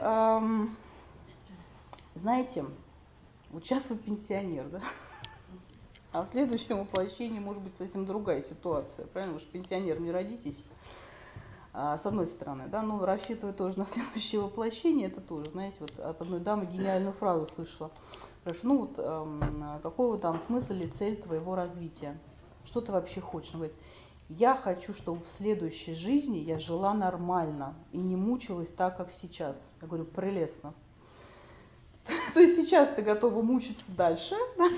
знаете, вот сейчас вы пенсионер, да, а в следующем воплощении может быть совсем другая ситуация, правильно? Вы же пенсионер не родитесь, с одной стороны, да, но рассчитывая тоже на следующее воплощение, это тоже, знаете, вот от одной дамы гениальную фразу слышала. Спрашиваю, ну вот какой вот там смысл или цель твоего развития? Что ты вообще хочешь? Она говорит, я хочу, чтобы в следующей жизни я жила нормально и не мучилась так, как сейчас. Я говорю, прелестно. То есть сейчас ты готова мучиться дальше,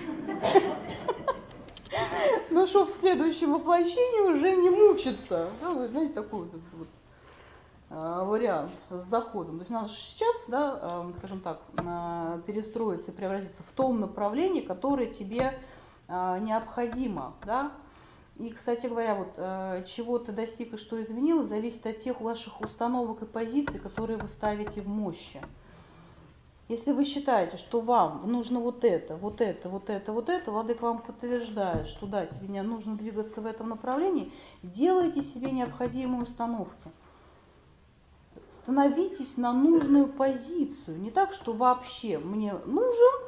но чтобы в следующем воплощении уже не мучиться. Да, вы знаете, такой вот вариант с заходом. То есть надо сейчас, да, скажем так, перестроиться и превратиться в том направлении, которое тебе необходимо, да. И, кстати говоря, вот чего ты достиг и что изменилось, зависит от тех ваших установок и позиций, которые вы ставите в мощи. Если вы считаете, что вам нужно вот это, Владыка вам подтверждает, что да, тебе не нужно двигаться в этом направлении, делайте себе необходимые установки. Становитесь на нужную позицию. Не так, что вообще мне нужен,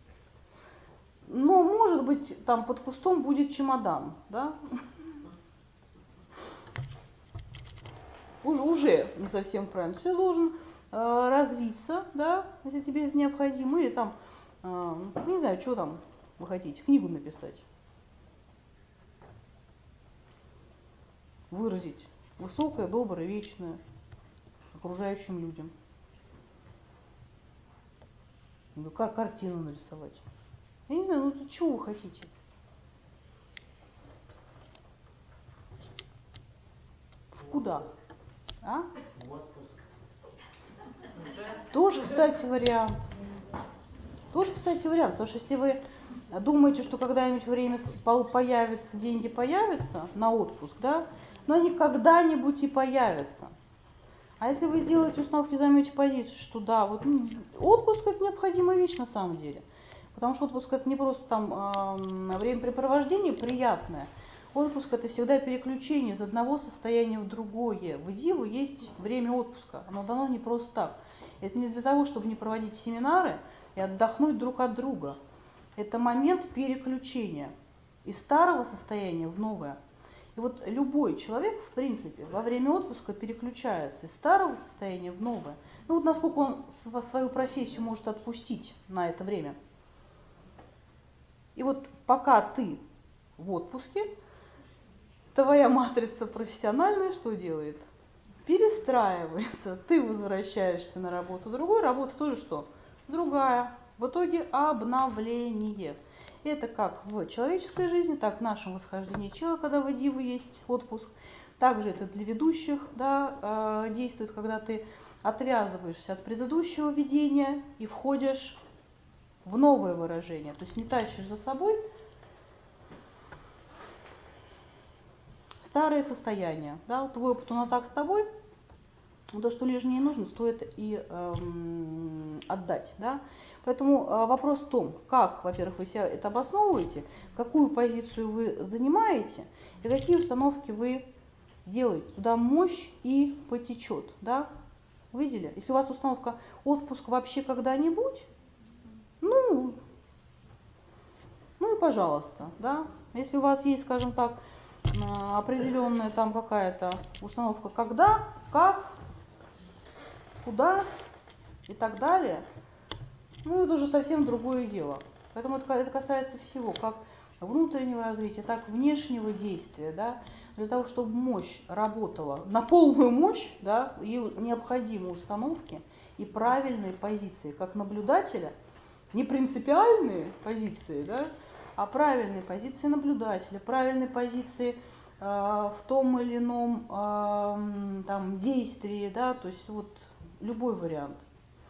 но, может быть, там под кустом будет чемодан, да? Уже не совсем правильно. Все должен развиться, да, если тебе это необходимо, или там, не знаю, что там вы хотите, книгу написать, выразить высокое, доброе, вечное окружающим людям. Или картину нарисовать. Я не знаю, ну что вы хотите? В куда? А? Тоже, кстати, вариант. Потому что если вы думаете, что когда-нибудь время появится, деньги появятся на отпуск, да, но они когда-нибудь и появятся. А если вы сделаете установки, займете позицию, что да, вот отпуск это необходимая вещь на самом деле. Потому что отпуск это не просто там времяпрепровождение приятное. Отпуск это всегда переключение из одного состояния в другое. В ИДИВу есть время отпуска. Оно дано не просто так. Это не для того, чтобы не проводить семинары и отдохнуть друг от друга. Это момент переключения из старого состояния в новое. И вот любой человек, в принципе, во время отпуска переключается из старого состояния в новое. Ну вот насколько он свою профессию может отпустить на это время. И вот пока ты в отпуске, твоя матрица профессиональная что делает? Перестраивается. Ты возвращаешься на работу другой, работа тоже что? Другая. В итоге обновление. Это как в человеческой жизни, так и в нашем восхождении чела, когда в ИДИВу есть отпуск. Также это для ведущих, да, действует, когда ты отвязываешься от предыдущего видения и входишь в новое выражение. То есть не тащишь за собой старое состояние. Да? Твой опыт, он так с тобой, то, что лишнее не нужно, стоит и отдать. Да? Поэтому вопрос в том, как, во-первых, вы себя это обосновываете, какую позицию вы занимаете и какие установки вы делаете. Туда мощь и потечет. Да? Видели? Если у вас установка отпуск вообще когда-нибудь, ну и пожалуйста. Да? Если у вас есть, скажем так, определенная там какая-то установка когда, как, куда и так далее, ну это уже совсем другое дело. Поэтому это касается всего, как внутреннего развития, так и внешнего действия. Да? Для того, чтобы мощь работала на полную мощь, да, ей необходимы установки и правильные позиции, как наблюдателя, не принципиальные позиции, да, а правильные позиции наблюдателя, правильные позиции в том или ином там, действии, да, то есть вот любой вариант.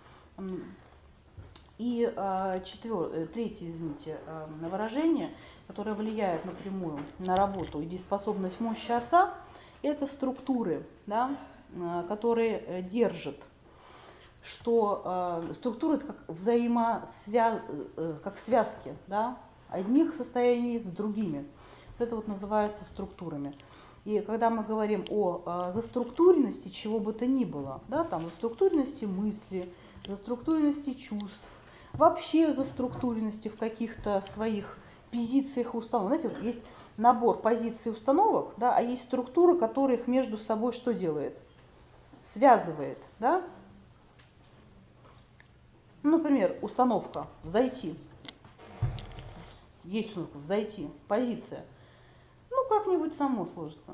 И третье, выражение, которое влияет напрямую на работу и дееспособность мощи Отца, это структуры, да, которые держат. Что структура это как как связки, да, одних состояний с другими. Вот это вот называется структурами. И когда мы говорим о заструктуренности чего бы то ни было, да, там заструктуренности мысли, заструктуренности чувств, вообще заструктуренности в каких-то своих позициях и установок. Знаете, вот есть набор позиций и установок, да, а есть структура, которая их между собой что делает? Связывает, да? Ну, например, установка «зайти». Есть установка «зайти», позиция. Ну, как-нибудь само сложится.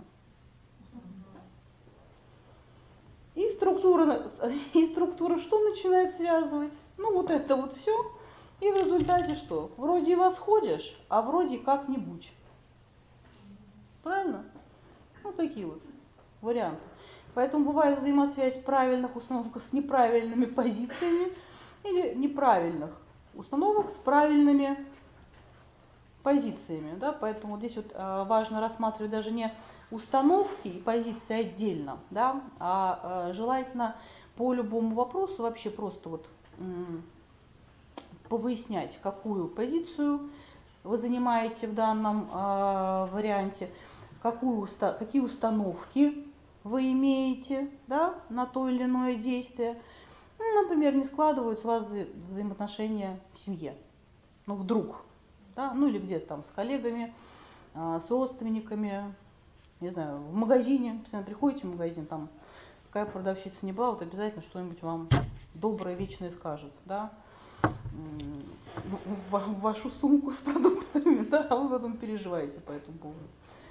И структура что начинает связывать? Ну, вот это вот все. И в результате что? Вроде восходишь, а вроде как-нибудь. Правильно? Ну, такие вот варианты. Поэтому бывает взаимосвязь правильных установок с неправильными позициями или неправильных установок с правильными позициями. Да? Поэтому вот здесь вот важно рассматривать даже не установки и позиции отдельно, да? А желательно по любому вопросу вообще просто вот повыяснять, какую позицию вы занимаете в данном варианте, какие установки вы имеете, да, на то или иное действие. Ну, например, не складываются у вас взаимоотношения в семье. Ну, вдруг. Да, ну или где-то там с коллегами, с родственниками, не знаю, в магазине. Постоянно приходите в магазин, там какая продавщица не была, вот обязательно что-нибудь вам доброе, вечное скажет, да, в вашу сумку с продуктами, да, а вы потом переживаете по этому поводу.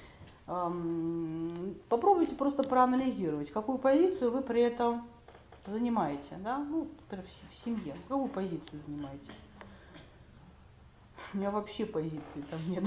Попробуйте просто проанализировать, какую позицию вы при этом занимаете, да, ну, например, в семье, какую позицию занимаете. У меня вообще позиции там нет.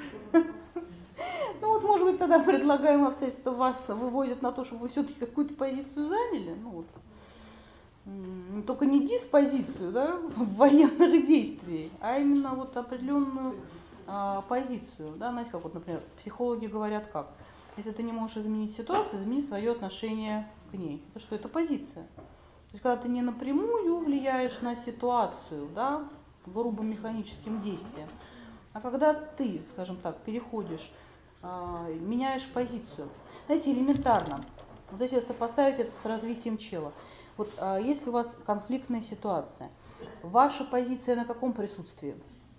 Ну вот, может быть, тогда предлагаемые обстоятельства вас выводят на то, чтобы вы все-таки какую-то позицию заняли, ну вот. Только не диспозицию, да, военных действий, а именно вот определенную позицию, да, знаете, как вот, например, психологи говорят как, если ты не можешь изменить ситуацию, измени свое отношение к ней. Это что? Это позиция. То есть, когда ты не напрямую влияешь на ситуацию, да, грубым механическим действием, а когда ты, скажем так, переходишь, меняешь позицию. Знаете, элементарно, вот если сопоставить это с развитием чела, вот если у вас конфликтная ситуация, ваша позиция на каком присутствии?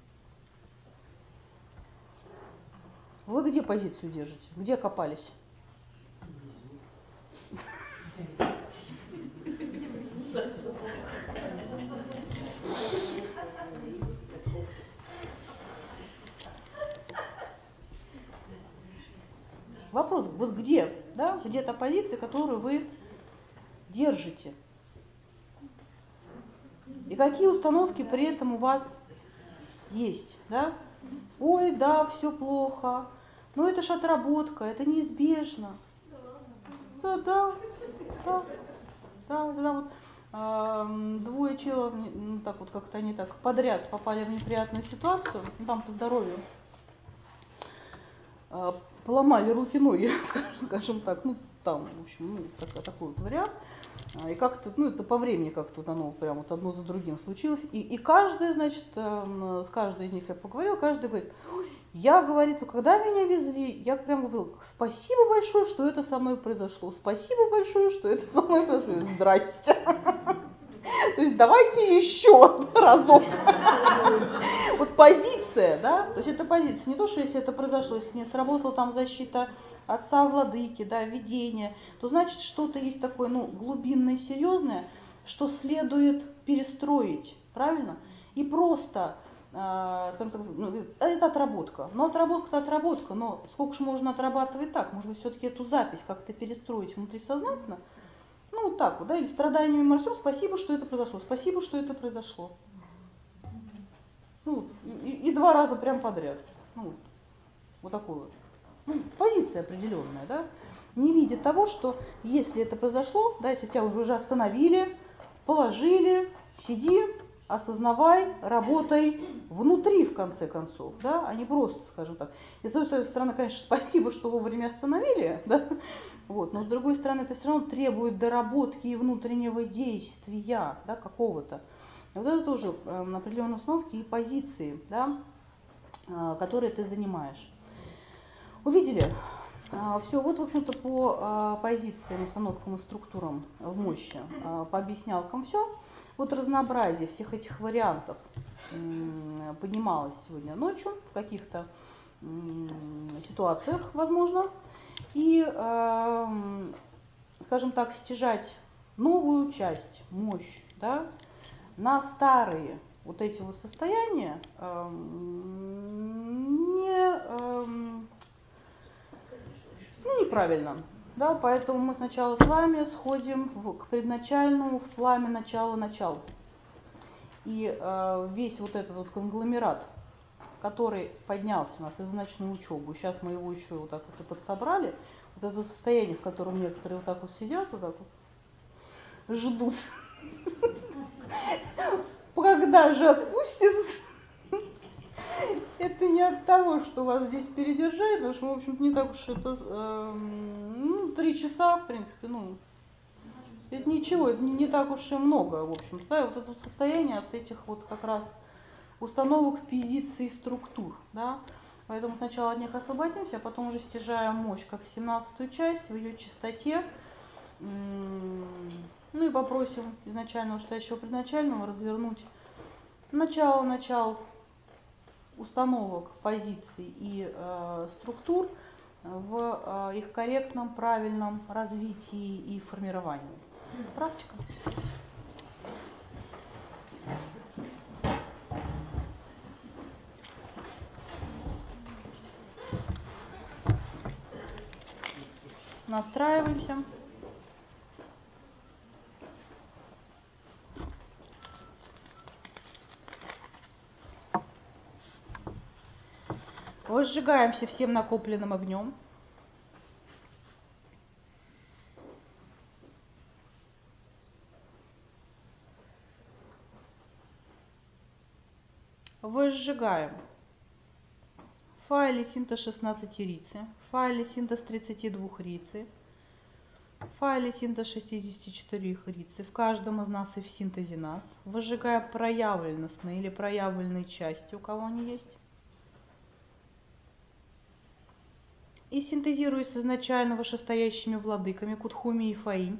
Вы где позицию держите? Где окопались? Вопрос, вот где, да, где та позиция, которую вы держите? И какие установки при этом у вас есть, да? Ой, да, все плохо, но это ж отработка, это неизбежно. Да, вот двое челов, ну, так вот как-то они так подряд попали в неприятную ситуацию, ну, там по здоровью, поломали руки-ноги, скажем так, ну там, в общем, ну, такой вот вариант. И как-то, ну, это по времени как-то вот оно прям вот одно за другим случилось. И каждый, значит, с каждой из них я поговорила, каждый говорит, я, говорит, когда меня везли, я прям говорила, спасибо большое, что это со мной произошло, спасибо большое, что это со мной произошло, здрасте. То есть давайте еще разок. Вот позиция, да, то есть это позиция, не то, что если это произошло, если не сработала там защита отца владыки, да, видение, то значит что-то есть такое, ну, глубинное, серьезное, что следует перестроить, правильно? И просто, скажем так, ну, это отработка. Но отработка-то отработка, но сколько же можно отрабатывать так? Может быть, все-таки эту запись как-то перестроить внутрисознательно? Ну, вот так вот, да, или страданиями марсом, спасибо, что это произошло, спасибо, что это произошло. Ну, вот, и два раза прям подряд. Ну, вот такой вот. Ну, позиция определенная, да. Не видя того, что если это произошло, да, если тебя уже остановили, положили, сиди, осознавай, работай внутри, в конце концов, да, а не просто, скажем так. И с одной стороны, конечно, спасибо, что вовремя остановили, да, вот, но с другой стороны, это все равно требует доработки и внутреннего действия, да, какого-то. Вот это тоже определенные установки и позиции, да. которые ты занимаешь. Увидели? Все, вот, в общем-то, по позициям, установкам и структурам в мощи, по объяснялкам все. Вот разнообразие всех этих вариантов поднималось сегодня ночью в каких-то ситуациях, возможно. И, скажем так, стяжать новую часть, мощь, да, на старые вот эти вот состояния неправильно. Да, поэтому мы сначала с вами сходим к предначальному, в пламя начала-начал. И весь вот этот вот конгломерат, который поднялся у нас из ночной учебы, сейчас мы его еще вот так вот и подсобрали, вот это состояние, в котором некоторые вот так вот сидят, вот так вот, ждут, когда же отпустят. Это не от того, что вас здесь передержали, потому что мы, в общем-то, не так уж это, 3 часа, в принципе, это ничего, это не так уж и много, в общем-то, да, вот это вот состояние от этих вот как раз установок позиций и структур, да, поэтому сначала от них освободимся, а потом уже стяжаем мощь как 17-ю часть в ее чистоте, и попросим изначального стоящего предначального развернуть начало установок, позиций и структур в их корректном, правильном развитии и формировании. Практика. Настраиваемся. Возжигаемся всем накопленным огнем. Возжигаем файле синтез 16 рицы, файле синтез 32 рицы, файле синтез 64 рицы, в каждом из нас и в синтезе нас, возжигая проявленностные или проявленные части, у кого они есть. И синтезируясь с изначально вышестоящими владыками Кудхуми и Фаинь,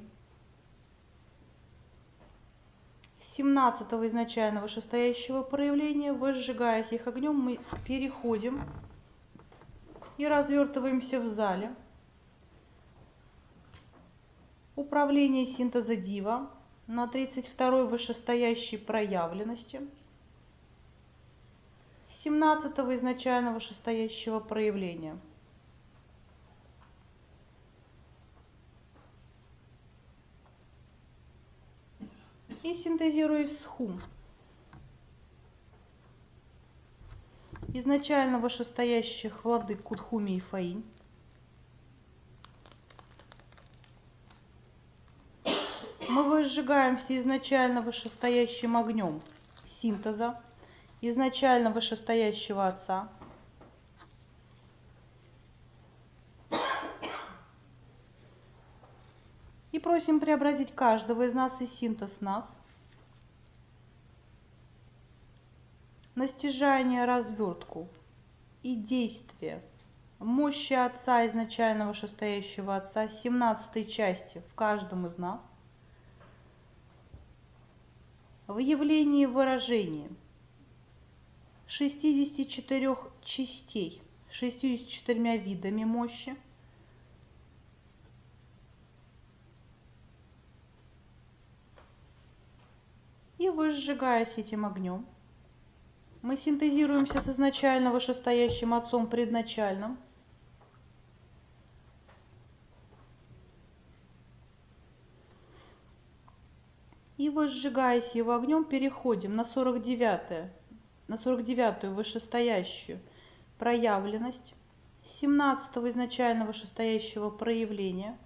17-го изначально вышестоящего проявления, возжигаясь их огнем, мы переходим и развертываемся в зале. Управление синтеза Дива на 32-й вышестоящей проявленности, 17-го изначально вышестоящего проявления. И синтезируясь с Хум, изначально вышестоящих владык Кудхуми и Фаинь, мы возжигаем все изначально вышестоящим огнем синтеза, изначально вышестоящего Отца, и просим преобразить каждого из нас и синтез нас на стяжание, развертку и действие мощи Отца, изначально вышестоящего Отца, 17-й части в каждом из нас, в явлении выражения 64 частей, 64 видами мощи, и возжигаясь этим огнем, мы синтезируемся с изначально вышестоящим Отцом предначальным, и возжигаясь его огнем, переходим на 49-ю вышестоящую проявленность 17-го изначально вышестоящего проявления,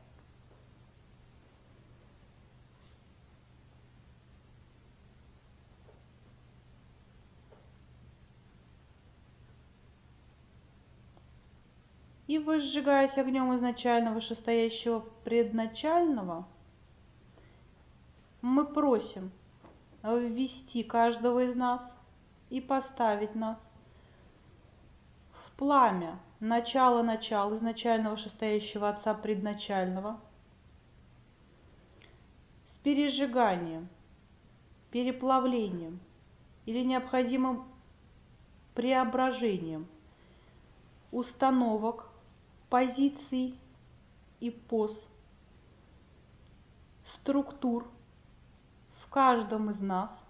и возжигаясь огнем изначально вышестоящего предначального, мы просим ввести каждого из нас и поставить нас пламя, начало изначально вышестоящего Отца предначального, с пережиганием, переплавлением или необходимым преображением установок, позиций и поз, структур в каждом из нас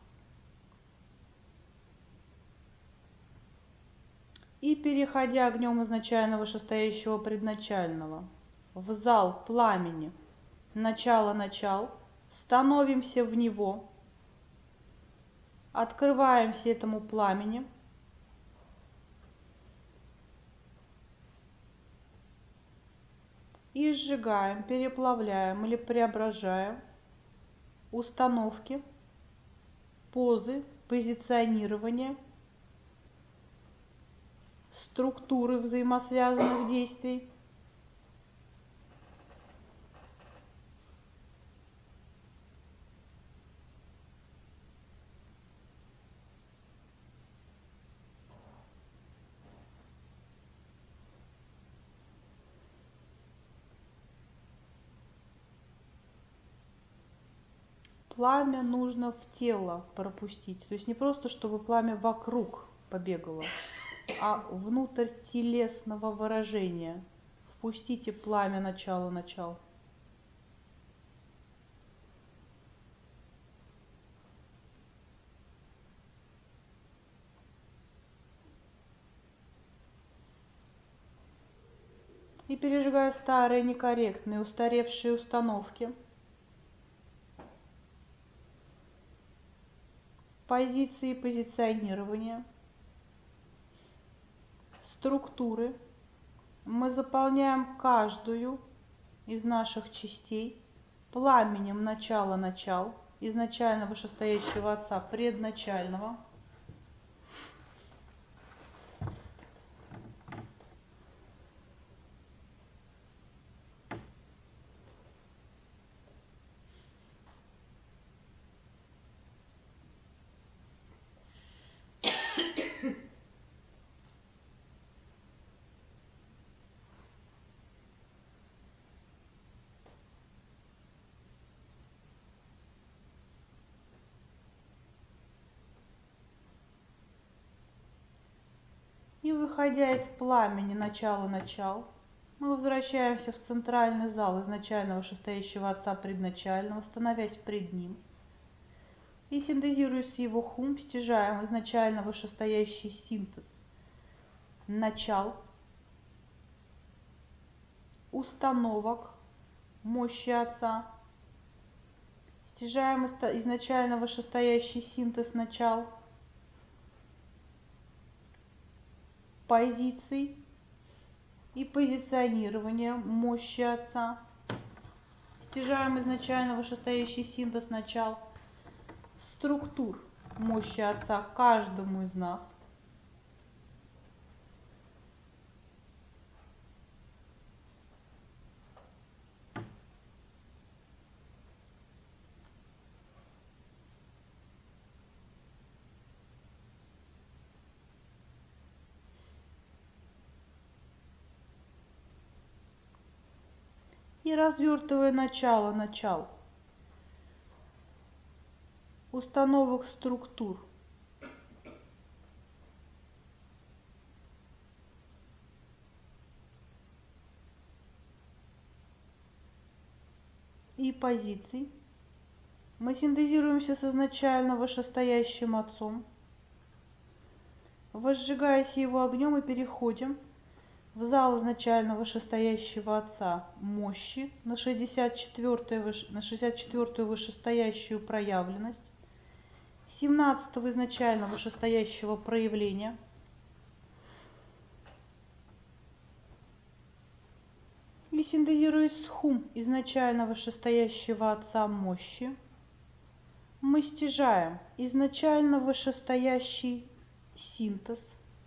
и, переходя огнем изначально вышестоящего предначального в зал пламени начало, становимся в него, открываемся этому пламени и сжигаем, переплавляем или преображаем установки, позы, позиционирование, структуры взаимосвязанных действий, пламя нужно в тело пропустить. То есть не просто, чтобы пламя вокруг побегало, а внутрь телесного выражения. Впустите пламя начало. И пережигая старые, некорректные, устаревшие установки, позиции позиционирования, структуры, мы заполняем каждую из наших частей пламенем начал, изначально вышестоящего Отца предначального, и, выходя из пламени начало, мы возвращаемся в центральный зал изначально вышестоящего Отца предначального, становясь пред ним. И, синтезируя с его хум, стяжаем изначально вышестоящий синтез начал, установок, мощи Отца. Стяжаем изначально вышестоящий синтез начал, позиций и позиционирования мощи Отца. Стяжаем изначально вышестоящий синтез начал, структур мощи Отца каждому из нас. И развертывая начал, установок структур, и позиций, мы синтезируемся с изначально вышестоящим Отцом, возжигаясь его огнем, и переходим в зал изначально вышестоящего Отца мощи на 64-ю вышестоящую проявленность, 17-го изначально вышестоящего проявления, и, синтезируясь с хум изначально вышестоящего Отца мощи, мы стяжаем изначально вышестоящий синтез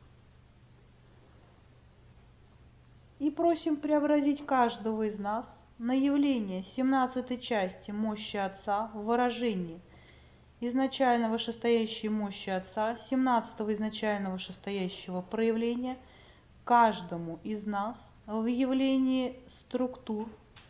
и просим преобразить каждого из нас на явление 17-й части мощи Отца в выражении изначально вышестоящей мощи Отца, 17-го изначально вышестоящего проявления, каждому из нас в явлении структур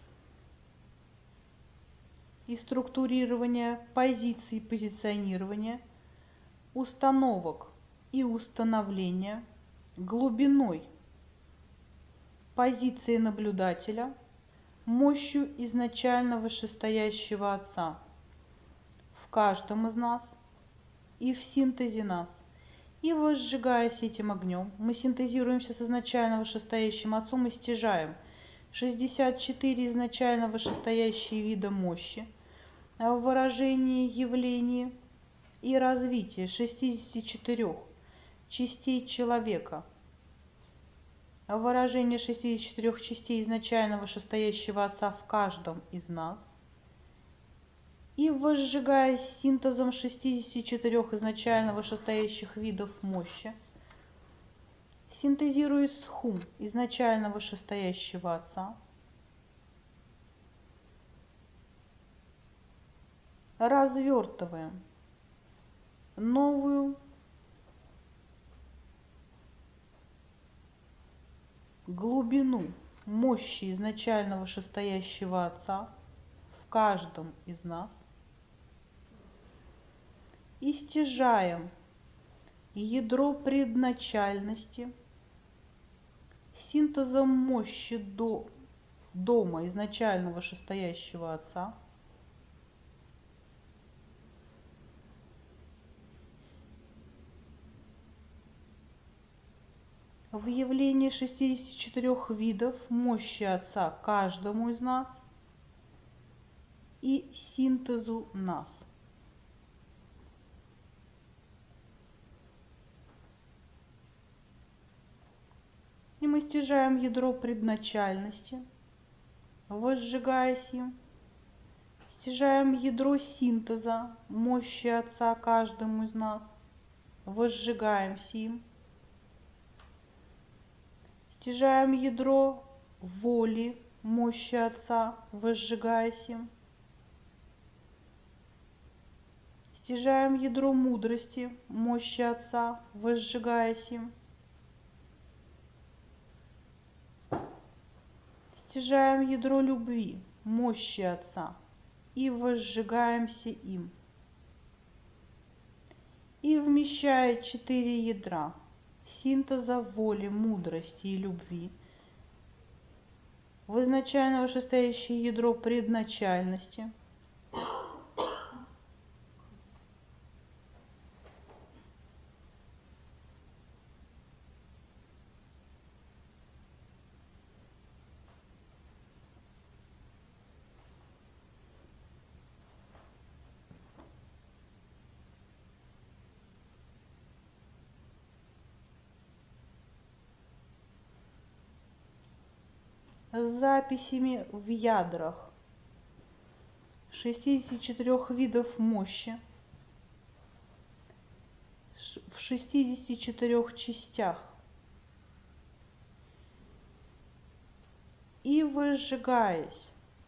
и структурирования позиций, позиционирования, установок и установления глубиной позиции наблюдателя, мощью изначально вышестоящего Отца в каждом из нас и в синтезе нас. И возжигаясь этим огнем, мы синтезируемся с изначально вышестоящим Отцом и стяжаем 64 изначально вышестоящие вида мощи в выражении, явлении и развитии 64 частей человека, в выражении 64 частей изначально вышестоящего Отца в каждом из нас, и возжигаясь синтезом 64 изначально вышестоящих видов мощи, синтезируясь с хум изначально вышестоящего Отца, развертываем новую глубину мощи изначально вышестоящего Отца в каждом из нас и стяжаем ядро предначальности синтезом мощи дома изначально вышестоящего Отца в явлении 64 видов мощи Отца каждому из нас и синтезу нас. И мы стяжаем ядро предначальности, возжигаясь им, стяжаем ядро синтеза мощи Отца каждому из нас, возжигаемся им, стяжаем ядро воли мощи Отца, возжигаясь им, стяжаем ядро мудрости мощи Отца, возжигаясь им, стяжаем ядро любви мощи Отца и возжигаемся им. И вмещая 4 ядра синтеза воли, мудрости и любви в изначально вышестоящее ядро предначальности, с записями в ядрах 64 видов мощи в 64 частях и возжигаясь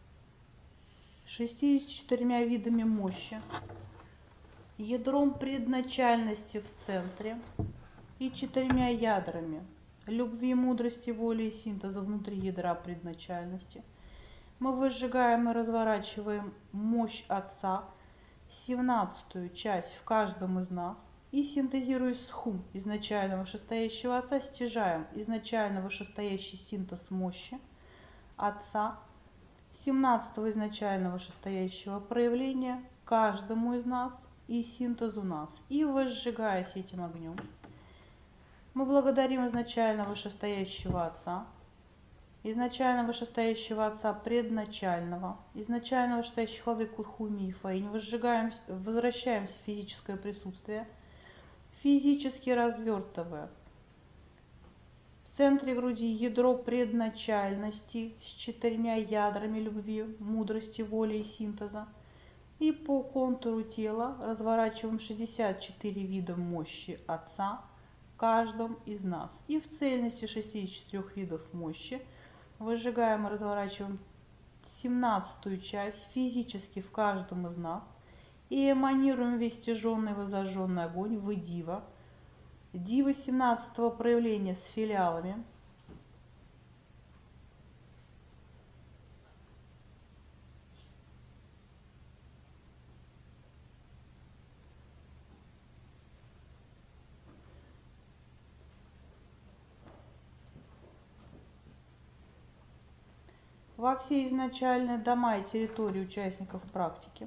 64 видами мощи, ядром предначальности в центре и 4 ядрами любви, мудрости, воли и синтеза внутри ядра предначальности, мы возжигаем и разворачиваем мощь Отца, 17-ю часть в каждом из нас, и синтезируясь с хум изначально вышестоящего Отца, стяжаем изначально вышестоящий синтез мощи Отца, 17-го изначально вышестоящего проявления каждому из нас и синтезу нас, и возжигаясь этим огнем, мы благодарим изначально вышестоящего Отца, изначально вышестоящего Отца предначального, изначально вышестоящих владык Хуми и Фаинь, возвращаемся в физическое присутствие, физически развертывая в центре груди ядро предначальности с 4 ядрами любви, мудрости, воли и синтеза, и по контуру тела разворачиваем 64 вида мощи Отца в каждом из нас. И в цельности 64 видов мощи выжигаем и разворачиваем 17-ю часть физически в каждом из нас и эманируем весь стяженный возожженный огонь в Дива. Дива 17-го проявления с филиалами во все изначальные дома и территории участников практики.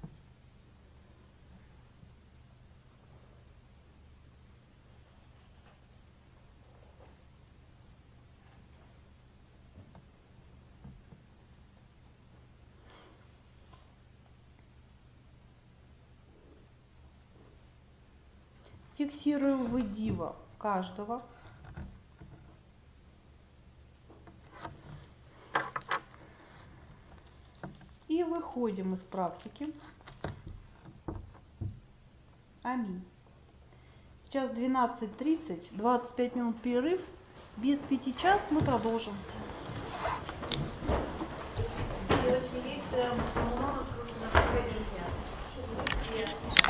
Фиксируем выдива каждого. И выходим из практики. Аминь. Сейчас 12:30, 25 минут перерыв. Без 5 час мы продолжим. И очень